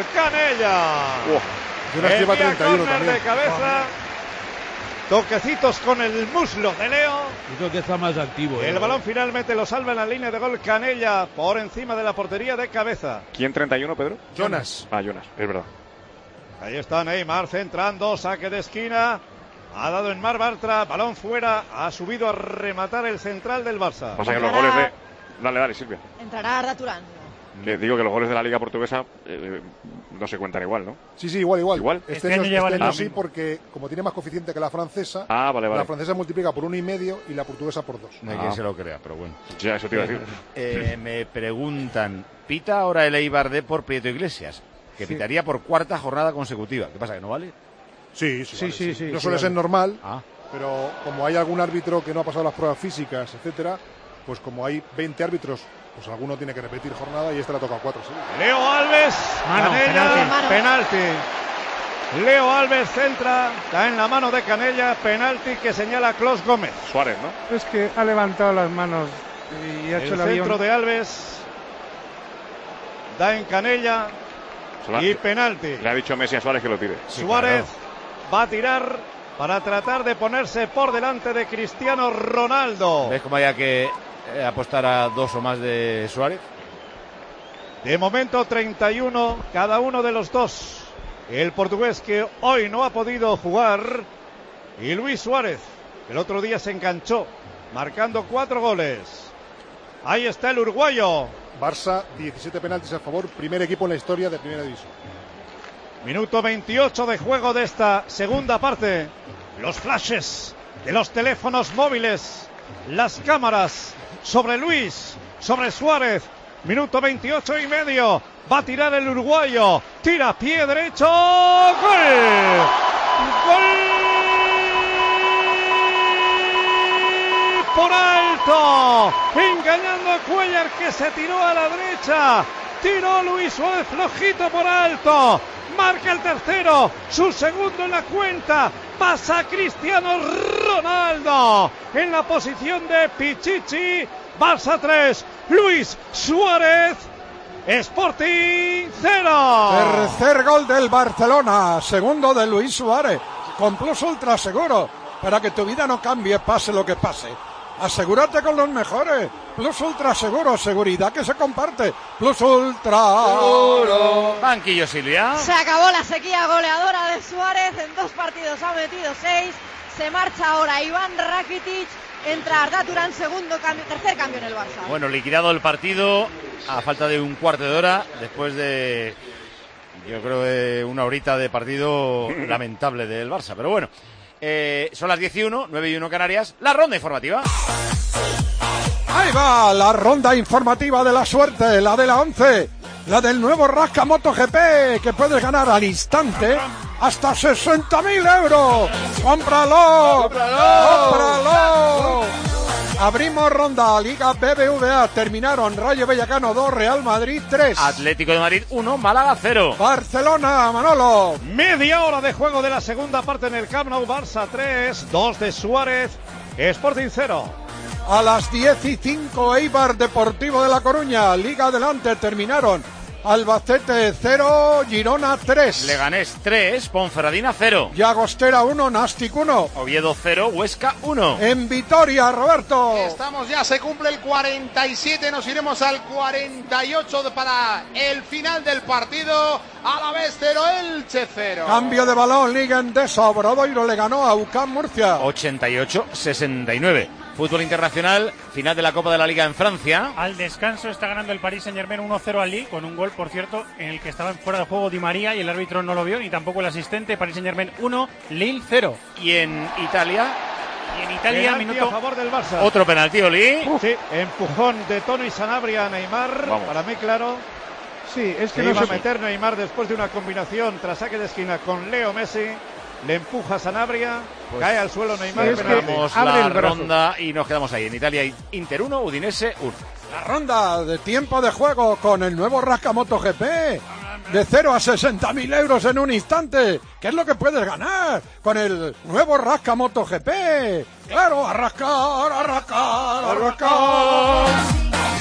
Speaker 2: Canella.
Speaker 17: Lleva 31 también.
Speaker 2: De cabeza. Toquecitos con el muslo de Leo.
Speaker 11: Yo creo que está más activo.
Speaker 2: El balón finalmente lo salva en la línea de gol Canella por encima de la portería de cabeza.
Speaker 13: ¿Quién 31, Pedro?
Speaker 17: Jonas.
Speaker 13: Jonas, es verdad.
Speaker 2: Ahí está Neymar centrando, saque de esquina. Ha dado en Marc Bartra, balón fuera, ha subido a rematar el central del Barça.
Speaker 13: Pasa que los goles de... Dale, Silvia.
Speaker 10: Entrará Arda Turán.
Speaker 13: Digo que los goles de la Liga Portuguesa no se cuentan igual, ¿no?
Speaker 17: Sí, igual.
Speaker 14: Este año
Speaker 17: sí, porque como tiene más coeficiente que la francesa,
Speaker 13: vale.
Speaker 17: La francesa multiplica por 1,5 y la portuguesa por 2.
Speaker 1: No hay quien se lo crea, pero bueno.
Speaker 13: Ya, eso te iba a decir.
Speaker 1: Me preguntan, ¿pita ahora el Eibar por Prieto Iglesias? Que pitaría por 4ª jornada consecutiva. ¿Qué pasa, que no vale?
Speaker 17: Sí. No suele ser normal, pero como hay algún árbitro que no ha pasado las pruebas físicas, etcétera, pues como hay 20 árbitros, pues alguno tiene que repetir jornada y este le toca 4. ¿sí?
Speaker 2: Leo Alves, penalti. Leo Alves centra, está en la mano de Canella, penalti que señala Clos Gómez.
Speaker 13: Suárez, ¿no?
Speaker 15: Es que ha levantado las manos y ha hecho el avión.
Speaker 2: Centro de Alves, da en Canella y penalti.
Speaker 13: Le ha dicho Messi a Suárez que lo tire.
Speaker 2: Suárez va a tirar para tratar de ponerse por delante de Cristiano Ronaldo.
Speaker 1: ¿Ves cómo haya que apostar a 2 o más de Suárez?
Speaker 2: De momento 31 cada uno de los dos. El portugués que hoy no ha podido jugar y Luis Suárez, el otro día se enganchó marcando 4 goles. Ahí está el uruguayo.
Speaker 17: Barça, 17 penaltis a favor, primer equipo en la historia de Primera División.
Speaker 2: Minuto 28 de juego de esta segunda parte. Los flashes de los teléfonos móviles, las cámaras sobre Luis, sobre Suárez. Minuto 28 y medio. Va a tirar el uruguayo. Tira pie derecho. ¡Gol! ¡Gol! Por alto. Engañando a Cuellar, que se tiró a la derecha. Tiró Luis Suárez flojito por alto. Marca el tercero. Su segundo en la cuenta. Pasa Cristiano Ronaldo en la posición de Pichichi. Barça 3, Luis Suárez, Sporting 0.
Speaker 5: Tercer gol del Barcelona, segundo de Luis Suárez, con Plus Ultra seguro, para que tu vida no cambie, pase lo que pase. Asegúrate con los mejores. Plus Ultra seguro, seguridad que se comparte. Plus Ultra
Speaker 1: seguro. Banquillo, Silvia.
Speaker 10: Se acabó la sequía goleadora de Suárez, en 2 partidos ha metido 6. Se marcha ahora Iván Rakitic. Entra Arda Turán, tercer cambio en el Barça.
Speaker 1: Bueno, liquidado el partido a falta de un cuarto de hora, después de, yo creo, de una horita de partido lamentable del Barça. Pero bueno, son las 10:01, 9:01 Canarias, la ronda informativa.
Speaker 5: Ahí va la ronda informativa de la suerte, la de la 11, la del nuevo Rasca MotoGP, que puedes ganar al instante hasta 60.000 euros. ¡Cómpralo! ¡Cómpralo! Abrimos ronda, Liga BBVA, terminaron Rayo Vallecano 2, Real Madrid 3.
Speaker 1: Atlético de Madrid 1, Málaga 0.
Speaker 5: Barcelona, Manolo.
Speaker 2: Media hora de juego de la segunda parte en el Camp Nou. Barça 3, 2 de Suárez, Sporting 0.
Speaker 5: A las 10:05, Eibar Deportivo de La Coruña, Liga adelante, terminaron Albacete 0, Girona 3.
Speaker 1: Leganés 3, Ponferradina 0.
Speaker 5: Llagostera 1, Nastic 1.
Speaker 1: Oviedo 0, Huesca 1.
Speaker 5: En Vitoria, Roberto.
Speaker 3: Estamos ya, se cumple el 47, nos iremos al 48 para el final del partido. Alavés 0, Elche 0.
Speaker 5: Cambio de balón, Liga Endesa, Obradoiro le ganó a UCAM Murcia.
Speaker 1: 88-69. Fútbol internacional, final de la Copa de la Liga en Francia.
Speaker 4: Al descanso está ganando el Paris Saint-Germain 1-0 al Lille, con un gol, por cierto, en el que estaba fuera de juego Di María y el árbitro no lo vio, ni tampoco el asistente. Paris Saint-Germain 1, Lille 0.
Speaker 1: Y en Italia,
Speaker 2: minuto a favor del Barça.
Speaker 1: Otro penalti, Oli.
Speaker 2: Sí, empujón de Toni Sanabria a Neymar. Vamos. Para mí, claro.
Speaker 15: Sí, es que
Speaker 2: no
Speaker 15: no
Speaker 2: se va a meter Neymar después de una combinación tras saque de esquina con Leo Messi. Le empuja Sanabria, cae al suelo Neymar.
Speaker 1: Cerramos la ronda y nos quedamos ahí. En Italia hay Inter 1, Udinese 1.
Speaker 5: La ronda de tiempo de juego con el nuevo Rasca MotoGP. De 0 a 60.000 euros en un instante. ¿Qué es lo que puedes ganar con el nuevo Rasca MotoGP? Claro, a rascar, a rascar, a rascar.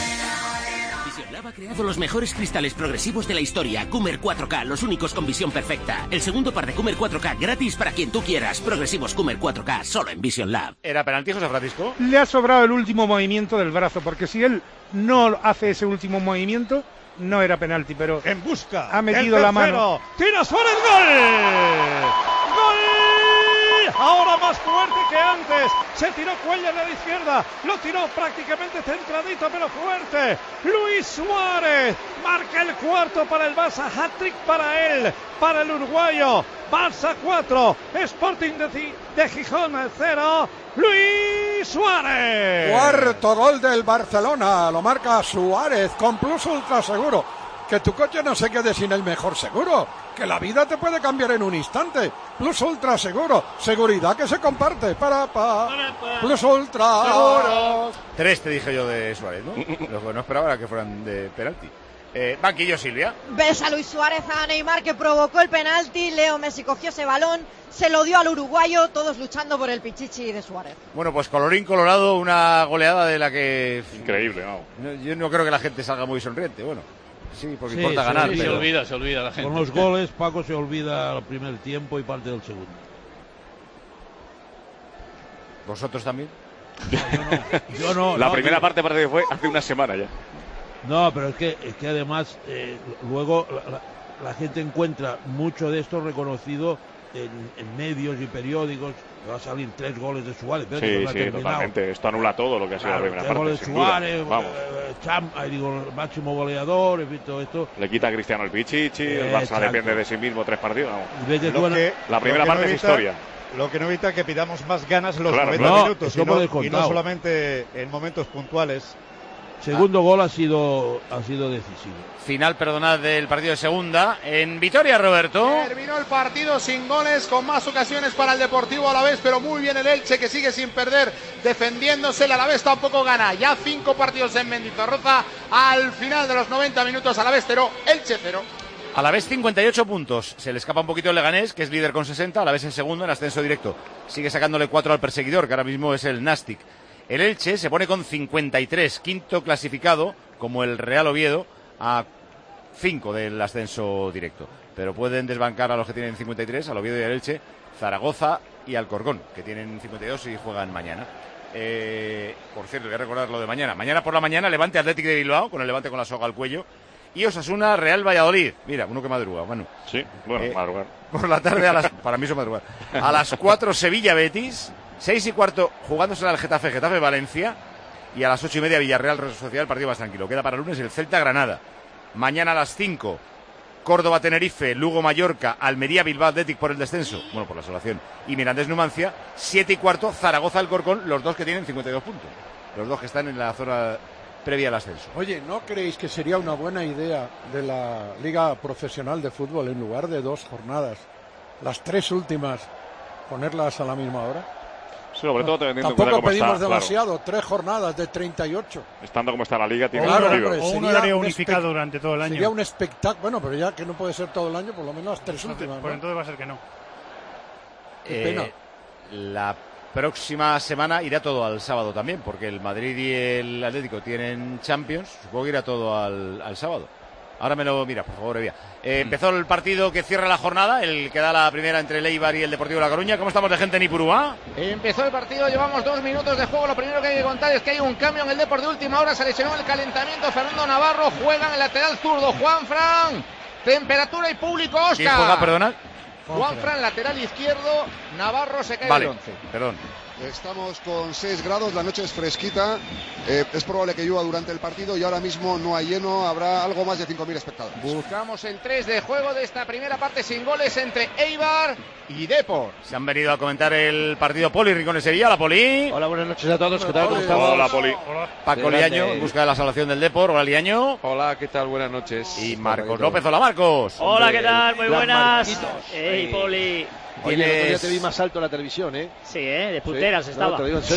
Speaker 18: Ha creado los mejores cristales progresivos de la historia. Coomer 4K, los únicos con visión perfecta. El segundo par de Coomer 4K gratis para quien tú quieras. Progresivos Coomer 4K, solo en Vision Lab.
Speaker 1: ¿Era penalti, José Francisco?
Speaker 15: Le ha sobrado el último movimiento del brazo, porque si él no hace ese último movimiento, no era penalti, pero
Speaker 2: en busca
Speaker 15: ha metido la mano.
Speaker 2: ¡Tira Suárez! ¡Gol! ¡Gol! Ahora más fuerte que antes. Se tiró Cuellar a la izquierda. Lo tiró prácticamente centradito, pero fuerte. Luis Suárez marca el cuarto para el Barça. Hat-trick para él, para el uruguayo. Barça 4, Sporting de Gijón 0. Luis Suárez.
Speaker 5: Cuarto gol del Barcelona. Lo marca Suárez con Plus Ultra seguro. Que tu coche no se quede sin el mejor seguro. Que la vida te puede cambiar en un instante. Plus Ultra seguro. Seguridad que se comparte. Plus Ultra
Speaker 1: seguro. 3 te dije yo de Suárez, ¿no? Lo que no esperaba era que fueran de penalti. Banquillo, Silvia.
Speaker 10: Ves a Luis Suárez, a Neymar, que provocó el penalti. Leo Messi cogió ese balón, se lo dio al uruguayo, todos luchando por el pichichi de Suárez.
Speaker 1: Bueno, pues colorín colorado, una goleada de la que...
Speaker 13: Increíble, vamos.
Speaker 1: Yo no creo que la gente salga muy sonriente, bueno. Sí, porque importa ganar.
Speaker 12: Sí,
Speaker 1: pero...
Speaker 12: se olvida la gente.
Speaker 11: Con los goles, Paco se olvida el primer tiempo y parte del segundo.
Speaker 1: ¿Vosotros también?
Speaker 11: Yo no.
Speaker 13: La primera parte parece que fue hace una semana ya.
Speaker 11: No, pero es que además luego la gente encuentra mucho de esto reconocido en medios y periódicos. Va a salir 3 goles de Suárez. Pero
Speaker 13: Sí, totalmente. Esto anula todo lo que ha sido la primera parte.
Speaker 11: Goles de Suárez, máximo goleador, en fin, todo esto.
Speaker 13: Le quita a Cristiano el Pichichi, el Barça depende de sí mismo 3 partidos. La
Speaker 2: lo
Speaker 13: primera
Speaker 2: que
Speaker 13: parte
Speaker 2: no
Speaker 13: es
Speaker 2: evita,
Speaker 13: historia.
Speaker 2: Lo que no evita que pidamos más ganas los 90 minutos y no solamente en momentos puntuales.
Speaker 11: Segundo gol ha sido decisivo.
Speaker 1: Final, perdonad, del partido de segunda. En Vitoria, Roberto.
Speaker 3: Terminó el partido sin goles, con más ocasiones para el Deportivo Alavés, pero muy bien el Elche, que sigue sin perder, defendiéndose. El Alavés tampoco gana. Ya 5 partidos en Mendizorroza. Al final de los 90 minutos, Alavés 0, Elche 0.
Speaker 1: Alavés 58 puntos. Se le escapa un poquito el Leganés, que es líder con 60. Alavés en segundo, en ascenso directo. Sigue sacándole 4 al perseguidor, que ahora mismo es el Nastic. El Elche se pone con 53, quinto clasificado, como el Real Oviedo, a 5 del ascenso directo. Pero pueden desbancar a los que tienen 53, al Oviedo y al Elche, Zaragoza y Alcorcón, que tienen 52 y juegan mañana. Por cierto, voy a recordar lo de mañana. Mañana por la mañana, Levante Athletic de Bilbao, con el Levante con la soga al cuello. Y Osasuna Real Valladolid. Mira, uno que madruga, Manu.
Speaker 13: Sí, bueno, madrugar.
Speaker 1: Por la tarde, para mí eso madrugar. A las 4 Sevilla Betis. 6:15 jugándose al Getafe Valencia, y a las 8:30 Villarreal Real Sociedad, el partido más tranquilo. Queda para lunes el Celta Granada. Mañana a las 5 Córdoba Tenerife, Lugo Mallorca, Almería Bilbao Athletic por el descenso, bueno, por la salvación, y Mirandés Numancia. 7:15 Zaragoza Alcorcón, los dos que tienen 52 puntos, los dos que están en la zona previa al ascenso.
Speaker 5: Oye, ¿no creéis que sería una buena idea de la Liga Profesional de Fútbol, en lugar de 2 jornadas, las 3 últimas, ponerlas a la misma hora?
Speaker 13: Sobre todo teniendo en cuenta
Speaker 5: Tampoco
Speaker 13: cómo
Speaker 5: pedimos
Speaker 13: está,
Speaker 5: demasiado,
Speaker 13: claro.
Speaker 5: 3 jornadas de 38.
Speaker 13: Estando como está la liga, tiene
Speaker 5: claro,
Speaker 13: sentido.
Speaker 4: O un horario unificado durante todo el año.
Speaker 5: Sería un espectáculo. Bueno, pero ya que no puede ser todo el año, por lo menos las 3 últimas.
Speaker 4: Pues entonces va a ser que no.
Speaker 5: Qué pena.
Speaker 1: La próxima semana irá todo al sábado también, porque el Madrid y el Atlético tienen Champions. Supongo que irá todo al sábado. Ahora me lo mira, por favor, Evia. Empezó el partido que cierra la jornada, el que da la primera entre el Eibar y el Deportivo La Coruña. ¿Cómo estamos de gente en Ipurúa?
Speaker 3: Empezó el partido, llevamos 2 minutos de juego. Lo primero que hay que contar es que hay un cambio en el Depor de última hora. Se lesionó el calentamiento Fernando Navarro. Juega en el lateral zurdo Juanfran. Temperatura y público, Oscar.
Speaker 1: ¿Quién juega, perdona?
Speaker 3: Juanfran, lateral izquierdo. Navarro se cae
Speaker 1: vale,
Speaker 3: del 11.
Speaker 1: Perdón.
Speaker 16: Estamos con 6 grados, la noche es fresquita, es probable que llueva durante el partido y ahora mismo no hay lleno, habrá algo más de 5.000 espectadores.
Speaker 3: Buscamos el 3 de juego de esta primera parte sin goles entre Eibar y Depor.
Speaker 1: Se han venido a comentar el partido Poli Rincones Sevilla. Hola, Poli.
Speaker 19: Hola, buenas noches a todos, ¿qué tal? ¿Cómo estamos?
Speaker 13: Hola, Poli.
Speaker 19: Hola.
Speaker 1: Paco Liaño, en busca de la salvación del Depor. Hola, Liaño.
Speaker 19: Hola, ¿qué tal? Buenas noches.
Speaker 1: Y Marcos López. Hola, Marcos.
Speaker 20: Hola, ¿qué tal? Muy buenas. Hey, Poli.
Speaker 19: Oye, el otro día te vi más alto en la televisión, ¿eh?
Speaker 20: Sí, de punteras estaba.
Speaker 19: No, te lo digo en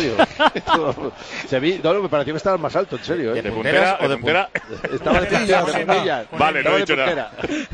Speaker 19: serio. No, me pareció que estabas más alto, en serio, ¿eh?
Speaker 1: ¿De punteras o de puntera?
Speaker 19: Estaba de punteras.
Speaker 13: Vale, no he dicho nada.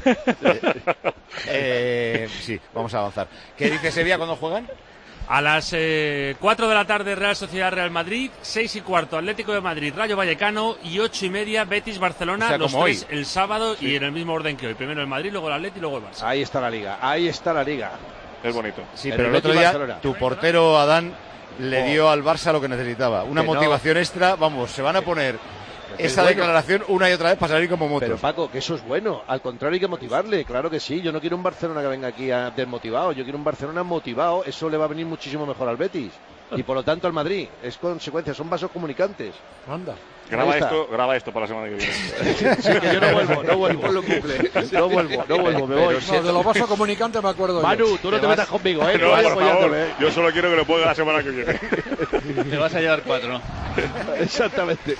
Speaker 1: Sí, vamos a avanzar. ¿Qué dice Sevilla cuando juegan?
Speaker 21: A las 4 de la tarde Real Sociedad Real Madrid, 6:15 Atlético de Madrid Rayo Vallecano y 8:30 Betis Barcelona,
Speaker 1: o sea,
Speaker 21: los
Speaker 1: como
Speaker 21: tres
Speaker 1: hoy.
Speaker 21: El sábado y en el mismo orden que hoy. Primero el Madrid, luego el Atleti y luego el Barça.
Speaker 19: Ahí está la liga.
Speaker 13: Es bonito.
Speaker 1: Sí, pero el otro día tu portero Adán le dio al Barça lo que necesitaba. Una motivación extra, vamos, se van a poner esa declaración una y otra vez para salir como motos.
Speaker 19: Pero Paco, que eso es bueno, al contrario hay que motivarle, claro que sí. Yo no quiero un Barcelona que venga aquí desmotivado, yo quiero un Barcelona motivado, eso le va a venir muchísimo mejor al Betis y por lo tanto al Madrid. Es consecuencia, son vasos comunicantes.
Speaker 5: Anda.
Speaker 13: Graba esto para la semana que viene.
Speaker 19: Sí, que yo no vuelvo. No vuelvo, me voy.
Speaker 5: No, de los vasos comunicantes me acuerdo
Speaker 19: Manu,
Speaker 5: yo.
Speaker 19: tú no te metas conmigo, ¿eh?
Speaker 13: No, por favor, yo solo quiero que lo ponga la semana que viene.
Speaker 12: Te vas a llevar 4.
Speaker 19: Exactamente.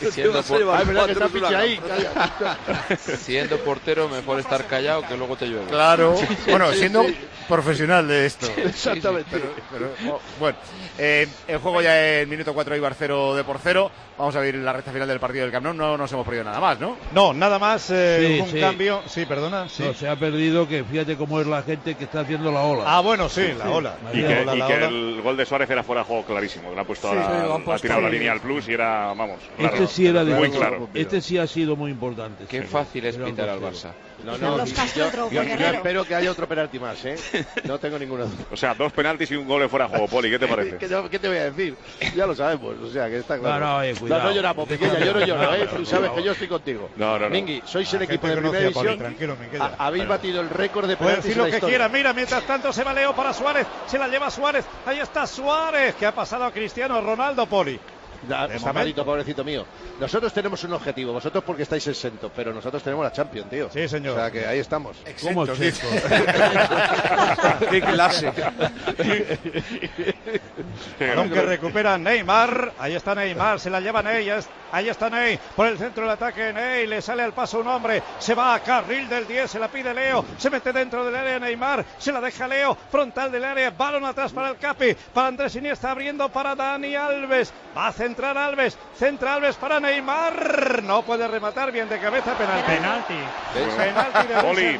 Speaker 22: Siendo portero, mejor estar callado que luego te llueve.
Speaker 1: Claro. Bueno, siendo profesional de esto.
Speaker 19: Exactamente.
Speaker 1: Pero, bueno, el juego ya en minuto 4 Eibar 0 Depor 0. Vamos a ver la recta final del partido del Camp Nou. No nos hemos perdido nada más, ¿no?
Speaker 2: No, nada más. Cambio. Sí, perdona. Sí.
Speaker 11: No, se ha perdido, que fíjate cómo es la gente que está haciendo la ola.
Speaker 2: Ah, bueno, sí, la ola.
Speaker 13: Y que el gol de Suárez era fuera de juego clarísimo. Le ha puesto ha tirado la línea al plus sí era, vamos, claro,
Speaker 11: este sí era
Speaker 13: muy claro.
Speaker 11: Este sí ha sido muy importante.
Speaker 22: Qué fácil es pitar al Barça.
Speaker 19: No, yo espero que haya otro penalti más, ¿eh? No tengo ninguna duda.
Speaker 13: O sea, 2 penaltis y un gol de fuera de juego, Poli, ¿qué te parece?
Speaker 19: ¿Qué te voy a decir? Ya lo sabemos, o sea, que está claro.
Speaker 11: Cuidado.
Speaker 19: No lloramos, pequeña, yo no lloro, ¿eh? Tú sabes que yo estoy contigo.
Speaker 13: No.
Speaker 19: Mingui, sois el equipo de primera división.
Speaker 2: Tranquilo,
Speaker 19: habéis batido el récord de
Speaker 2: puede
Speaker 19: penaltis
Speaker 2: decir lo que quiera. Mira, mientras tanto se va Leo para Suárez. Se la lleva Suárez. Ahí está Suárez, que ha pasado a Cristiano Ronaldo, Poli.
Speaker 19: Mamadito, pobrecito mío. Nosotros tenemos un objetivo, vosotros porque estáis exentos, pero nosotros tenemos la Champions, tío.
Speaker 2: Sí, señor.
Speaker 19: O sea que ahí estamos.
Speaker 2: ¿Cómo exentos?
Speaker 19: ¡Qué clase!
Speaker 2: Balón que recupera Neymar. Ahí está Neymar, se la lleva Ney. Ahí está Ney, por el centro del ataque. Ney, le sale al paso un hombre. Se va a carril del 10, se la pide Leo. Se mete dentro del área Neymar. Se la deja Leo, frontal del área. Balón atrás para el Capi. Para Andrés Iniesta, abriendo para Dani Alves. Va a centrar Alves. Centra Alves para Neymar. No puede rematar, bien de cabeza. Penalti. Penalti de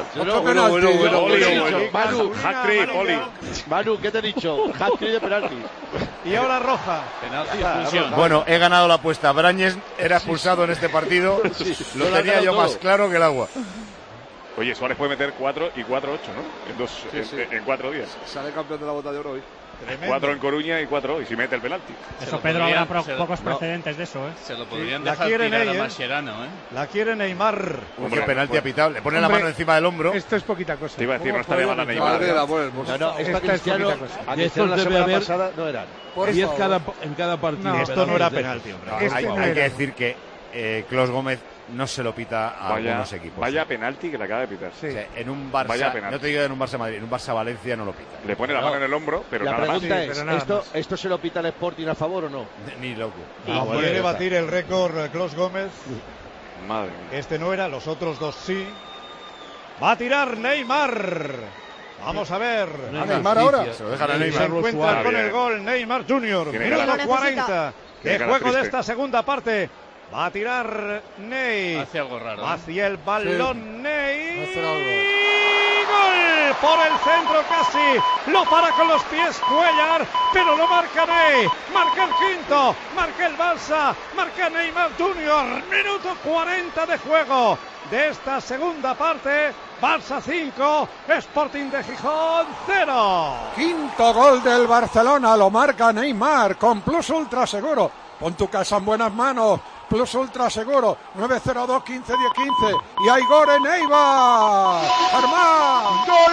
Speaker 19: Poli. Manu, ¿qué te he dicho? Hat-trick de penalti.
Speaker 2: Y ahora roja.
Speaker 1: Bueno, he ganado la apuesta. Brañes era expulsado en este partido. Lo tenía yo más claro que el agua.
Speaker 13: Oye, Suárez puede meter 4 y 4-8, ¿no? En 4 días.
Speaker 16: Sale campeón de la Bota de Oro hoy.
Speaker 13: 4 en Coruña y 4 hoy, si mete el penalti.
Speaker 14: Eso, Pedro, habrá pocos precedentes de eso, ¿eh?
Speaker 12: Se lo podrían dejar tirar a Mascherano, ¿eh?
Speaker 2: La quiere Neymar.
Speaker 1: Qué penalti apitable. Le pone la mano encima del hombro.
Speaker 15: Esto es poquita cosa.
Speaker 13: Te iba a decir, no estaría mal a Neymar.
Speaker 19: No, esta Cristiano, a Cristiano la semana pasada no eran.
Speaker 11: 10 en cada partido.
Speaker 2: Esto no era penalti, hombre.
Speaker 1: Hay que decir que Clos Gómez no se lo pita a algunos equipos.
Speaker 13: Vaya penalti que le acaba de pitar.
Speaker 1: Sí. O sea, en un Barça, no te digo en un Barça Madrid, en un Barça Valencia no lo pita.
Speaker 13: Le pone la mano en el hombro, pero
Speaker 19: la
Speaker 13: nada más.
Speaker 19: La pregunta es, ¿esto se lo pita el Sporting a favor o no?
Speaker 1: Ni loco.
Speaker 2: Quiere batir el récord Clos Gómez.
Speaker 13: Madre mía.
Speaker 2: Este no era, los otros dos sí. Va a tirar Neymar. Vamos a ver.
Speaker 16: Neymar ahora.
Speaker 1: Se lo dejan a Neymar.
Speaker 2: Se encuentra con el gol Neymar Jr. Minuto 40 de juego de esta segunda parte. Va a tirar Ney.
Speaker 12: Hace algo raro.
Speaker 2: Hacia el balón Ney. Gol por el centro casi. Lo para con los pies Cuellar, pero lo marca Ney. Marca el quinto. Marca el Barça. Marca Neymar Jr. Minuto 40 de juego de esta segunda parte. Barça 5, Sporting de Gijón 0.
Speaker 5: Quinto gol del Barcelona, lo marca Neymar con Plus Ultra Seguro. Pon tu casa en buenas manos. Plus Ultra Seguro, 902 15 10 15. Y hay gol en Eibar. Armán. ¡Gol!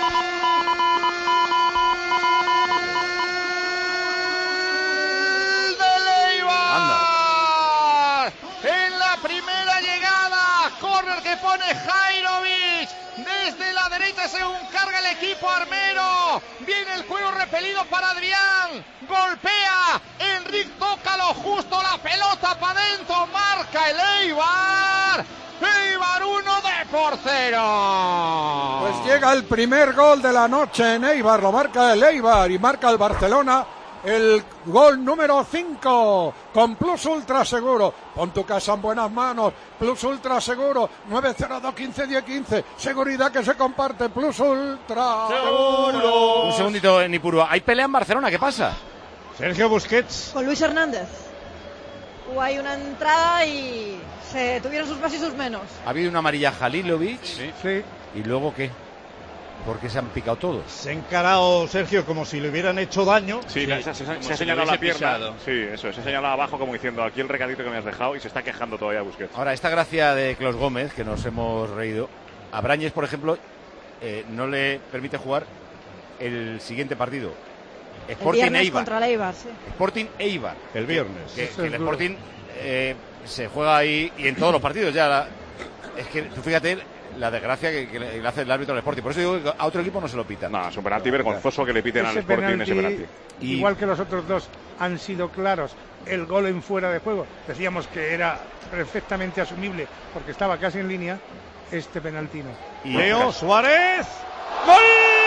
Speaker 3: ¡Del Eibar! ¡Anda! En la primera llegada, córner que pone Jairovic. Desde la derecha se encarga el equipo armero. Viene el cuero repelido para Adrián. Golpea. Enric toca lo justo. La pelota para adentro. Marca el Eibar. Eibar 1 Depor 0.
Speaker 5: Pues llega el primer gol de la noche en Eibar. Lo marca el Eibar y marca el Barcelona. El gol número 5 con Plus Ultra Seguro. Pon tu casa en buenas manos. Plus Ultra Seguro, 902 15 10 15. Seguridad que se comparte. Plus Ultra Seguro.
Speaker 1: Un segundito, Nipurua. ¿Hay pelea en Barcelona? ¿Qué pasa?
Speaker 2: Sergio Busquets.
Speaker 10: Con Luis Hernández. Hubo ahí una entrada y se tuvieron sus más y sus menos.
Speaker 1: Ha habido una amarilla Halilovic.
Speaker 2: Sí.
Speaker 1: ¿Y luego qué? ¿Por qué se han picado todos?
Speaker 2: Se ha encarado Sergio como si le hubieran hecho daño.
Speaker 13: Sí, se ha señalado la pierna. Sí, eso, se ha señalado abajo como diciendo aquí el recadito que me has dejado y se está quejando todavía Busquets.
Speaker 1: Ahora, esta gracia de Clos Gómez, que nos hemos reído, a Brañes, por ejemplo, no le permite jugar el siguiente partido. Sporting Eibar.
Speaker 10: Contra el Eibar, sí.
Speaker 1: Sporting Eibar.
Speaker 2: El viernes.
Speaker 1: Que el Sporting se juega ahí y en todos los partidos ya. Es que tú fíjate la desgracia que le hace el árbitro al Sporting. Por eso digo que a otro equipo no se lo pita.
Speaker 13: No, es un penalti vergonzoso que le piten al Sporting ese penalti.
Speaker 15: Igual que los otros dos han sido claros. El gol en fuera de juego, decíamos que era perfectamente asumible porque estaba casi en línea. Este penalti no.
Speaker 2: Y Leo Suárez. ¡Gol!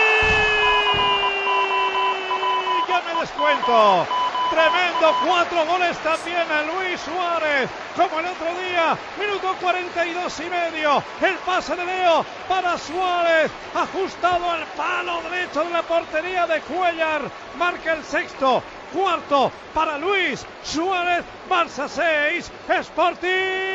Speaker 2: ¡Ya me descuento! Tremendo, 4 goles también a Luis Suárez, como el otro día, minuto 42 y medio, el pase de Leo para Suárez, ajustado al palo derecho de la portería de Cuellar, marca el sexto, cuarto para Luis Suárez. Barça 6, Sporting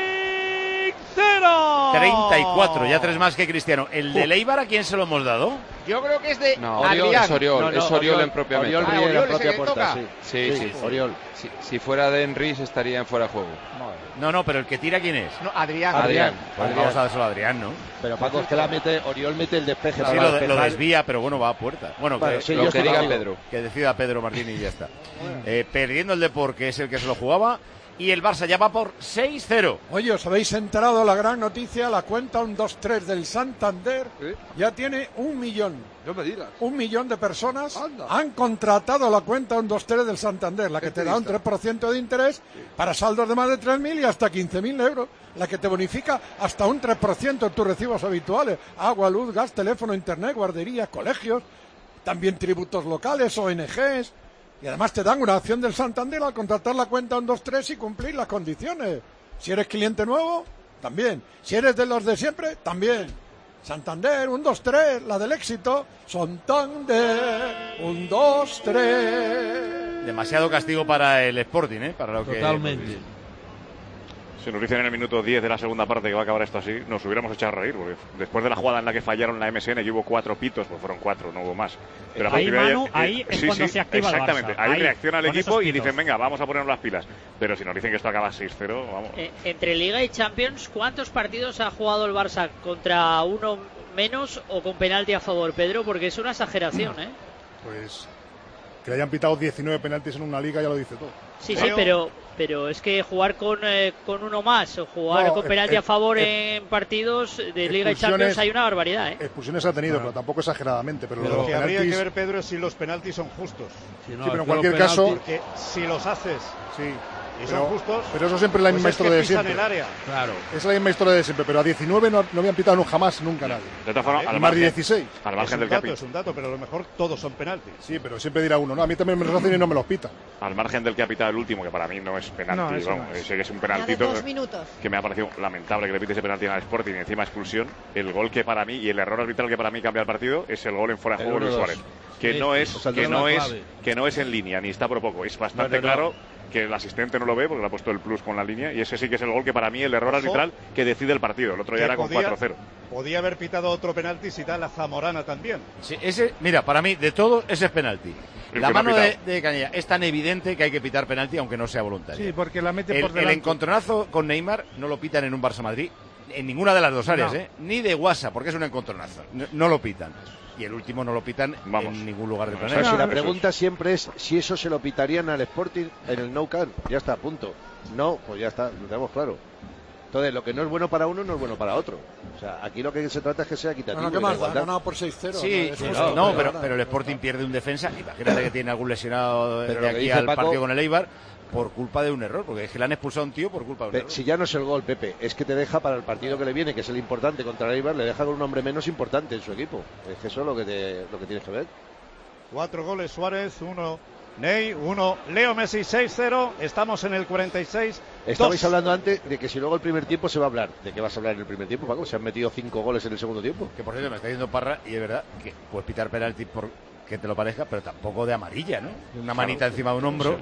Speaker 2: 0.
Speaker 1: 34, ya 3 más que Cristiano. ¿El de Eibar a quién se lo hemos dado?
Speaker 3: Yo creo que es de
Speaker 22: Adrián. Es Oriol, es Oriol en propia meta.
Speaker 3: Oriol en propia puerta,
Speaker 22: sí. Oriol. Si fuera de Enris estaría en fuera de juego.
Speaker 1: No, pero el que tira, ¿quién es?
Speaker 3: No, Adrián.
Speaker 1: Pues vamos a dárselo a Adrián, ¿no?
Speaker 19: Pero Paco, es que Oriol mete el despeje.
Speaker 1: Sí, lo desvía, pero bueno, va a puerta. Bueno,
Speaker 22: lo que diga Pedro.
Speaker 1: Que decida Pedro Martín y ya está. Perdiendo el Depor, que es el que se lo jugaba. Y el Barça ya va por 6-0.
Speaker 5: Oye, ¿os habéis enterado la gran noticia? La cuenta 1-2-3 del Santander ya tiene 1 millón.
Speaker 16: No me digas.
Speaker 5: 1 millón de personas han contratado la cuenta 1-2-3 del Santander, la que te da un 3% de interés para saldos de más de 3.000 y hasta 15.000 euros. La que te bonifica hasta un 3% en tus recibos habituales. Agua, luz, gas, teléfono, internet, guardería, colegios, también tributos locales, ONGs. Y además te dan una acción del Santander al contratar la cuenta 1-2-3 y cumplir las condiciones. Si eres cliente nuevo, también. Si eres de los de siempre, también. Santander, 1-2-3, la del éxito. Santander, 1-2-3.
Speaker 1: Demasiado castigo para el Sporting, para lo que...
Speaker 11: Totalmente.
Speaker 13: Si nos dicen en el minuto 10 de la segunda parte que va a acabar esto así, nos hubiéramos echado a reír, porque después de la jugada en la que fallaron la MSN, que hubo 4 pitos, pues fueron 4, no hubo más. Pero
Speaker 14: ahí, Manu, ahí es cuando se activa
Speaker 13: exactamente,
Speaker 14: el Barça.
Speaker 13: Ahí reacciona el equipo y dicen, venga, vamos a ponernos las pilas. Pero si nos dicen que esto acaba 6-0, vamos.
Speaker 20: Entre Liga y Champions, ¿cuántos partidos ha jugado el Barça contra uno menos o con penalti a favor, Pedro? Porque es una exageración,
Speaker 17: Pues que le hayan pitado 19 penaltis en una liga ya lo dice todo.
Speaker 20: Sí, pero es que jugar con uno más o jugar con penalti a favor en partidos de Liga y Champions hay una barbaridad,
Speaker 17: Expulsiones ha tenido, pero tampoco exageradamente. Pero
Speaker 2: lo que
Speaker 17: penaltis...
Speaker 2: habría que ver, Pedro, es si los penaltis son justos.
Speaker 17: Pero en cualquier caso...
Speaker 2: Porque si los haces...
Speaker 17: Sí.
Speaker 2: Y son justos.
Speaker 17: Pero eso siempre es la misma historia de siempre.
Speaker 2: El área.
Speaker 11: Claro.
Speaker 17: Es la misma historia de siempre, pero a 19 no habían pitado jamás, nunca nadie.
Speaker 13: De todas formas,
Speaker 17: al margen 16.
Speaker 13: Al margen del
Speaker 2: es un dato, pero a lo mejor todos son penaltis.
Speaker 17: Sí, pero siempre dirá uno, no, a mí también me los hacen y no me los pita.
Speaker 13: Al margen del que ha pitado el último, que para mí no es penalti, sé que es un penaltito.
Speaker 10: 2 minutos.
Speaker 13: Que me ha parecido lamentable que le pite ese penalti al Sporting y encima expulsión. El gol que para mí, y el error arbitral que para mí cambia el partido, es el gol en fuera de juego de Luis Suárez. Que no es en línea, ni está por poco. Es bastante claro que el asistente no lo ve porque le ha puesto el plus con la línea y ese sí que es el gol que para mí el error arbitral que decide el partido. El otro ya era con 4-0.
Speaker 2: Podía haber pitado otro penalti si da la Zamorana también.
Speaker 1: Sí, mira, para mí de todos ese es penalti. La mano de Canella es tan evidente que hay que pitar penalti aunque no sea voluntario.
Speaker 15: Sí, porque la mete por
Speaker 1: delante. El encontronazo con Neymar no lo pitan en un Barça Madrid en ninguna de las dos áreas, ni de WhatsApp, porque es un encontronazo. No lo pitan. Y el último no lo pitan en ningún lugar del planeta.
Speaker 19: Si la pregunta siempre es si eso se lo pitarían al Sporting en el Nou Camp. Ya está, punto. No, pues ya está, lo tenemos claro. Entonces, lo que no es bueno para uno no es bueno para otro. O sea, aquí lo que se trata es que sea equitativo.
Speaker 5: No, ¿qué más da? Ganado por 6-0.
Speaker 1: Sí, pero el Sporting pierde un defensa. Imagínate que tiene algún lesionado de aquí al partido con el Eibar por culpa de un error, porque es que le han expulsado a un tío por culpa de un error.
Speaker 19: Si ya no es el gol, Pepe, es que te deja para el partido que le viene, que es el importante contra el Eibar, le deja con un hombre menos importante en su equipo. Es que eso es lo que tienes que ver.
Speaker 2: 4 goles Suárez, 1 Ney, 1 Leo Messi, 6-0. Estamos en el 46.
Speaker 19: Estabais hablando antes de que si luego el primer tiempo se va a hablar. ¿De qué vas a hablar en el primer tiempo, Paco? Se han metido 5 goles en el segundo tiempo.
Speaker 1: Que por cierto me está diciendo Parra, y es verdad que puedes pitar penalti por que te lo parezca, pero tampoco de amarilla, ¿no? Una manita encima de un hombro.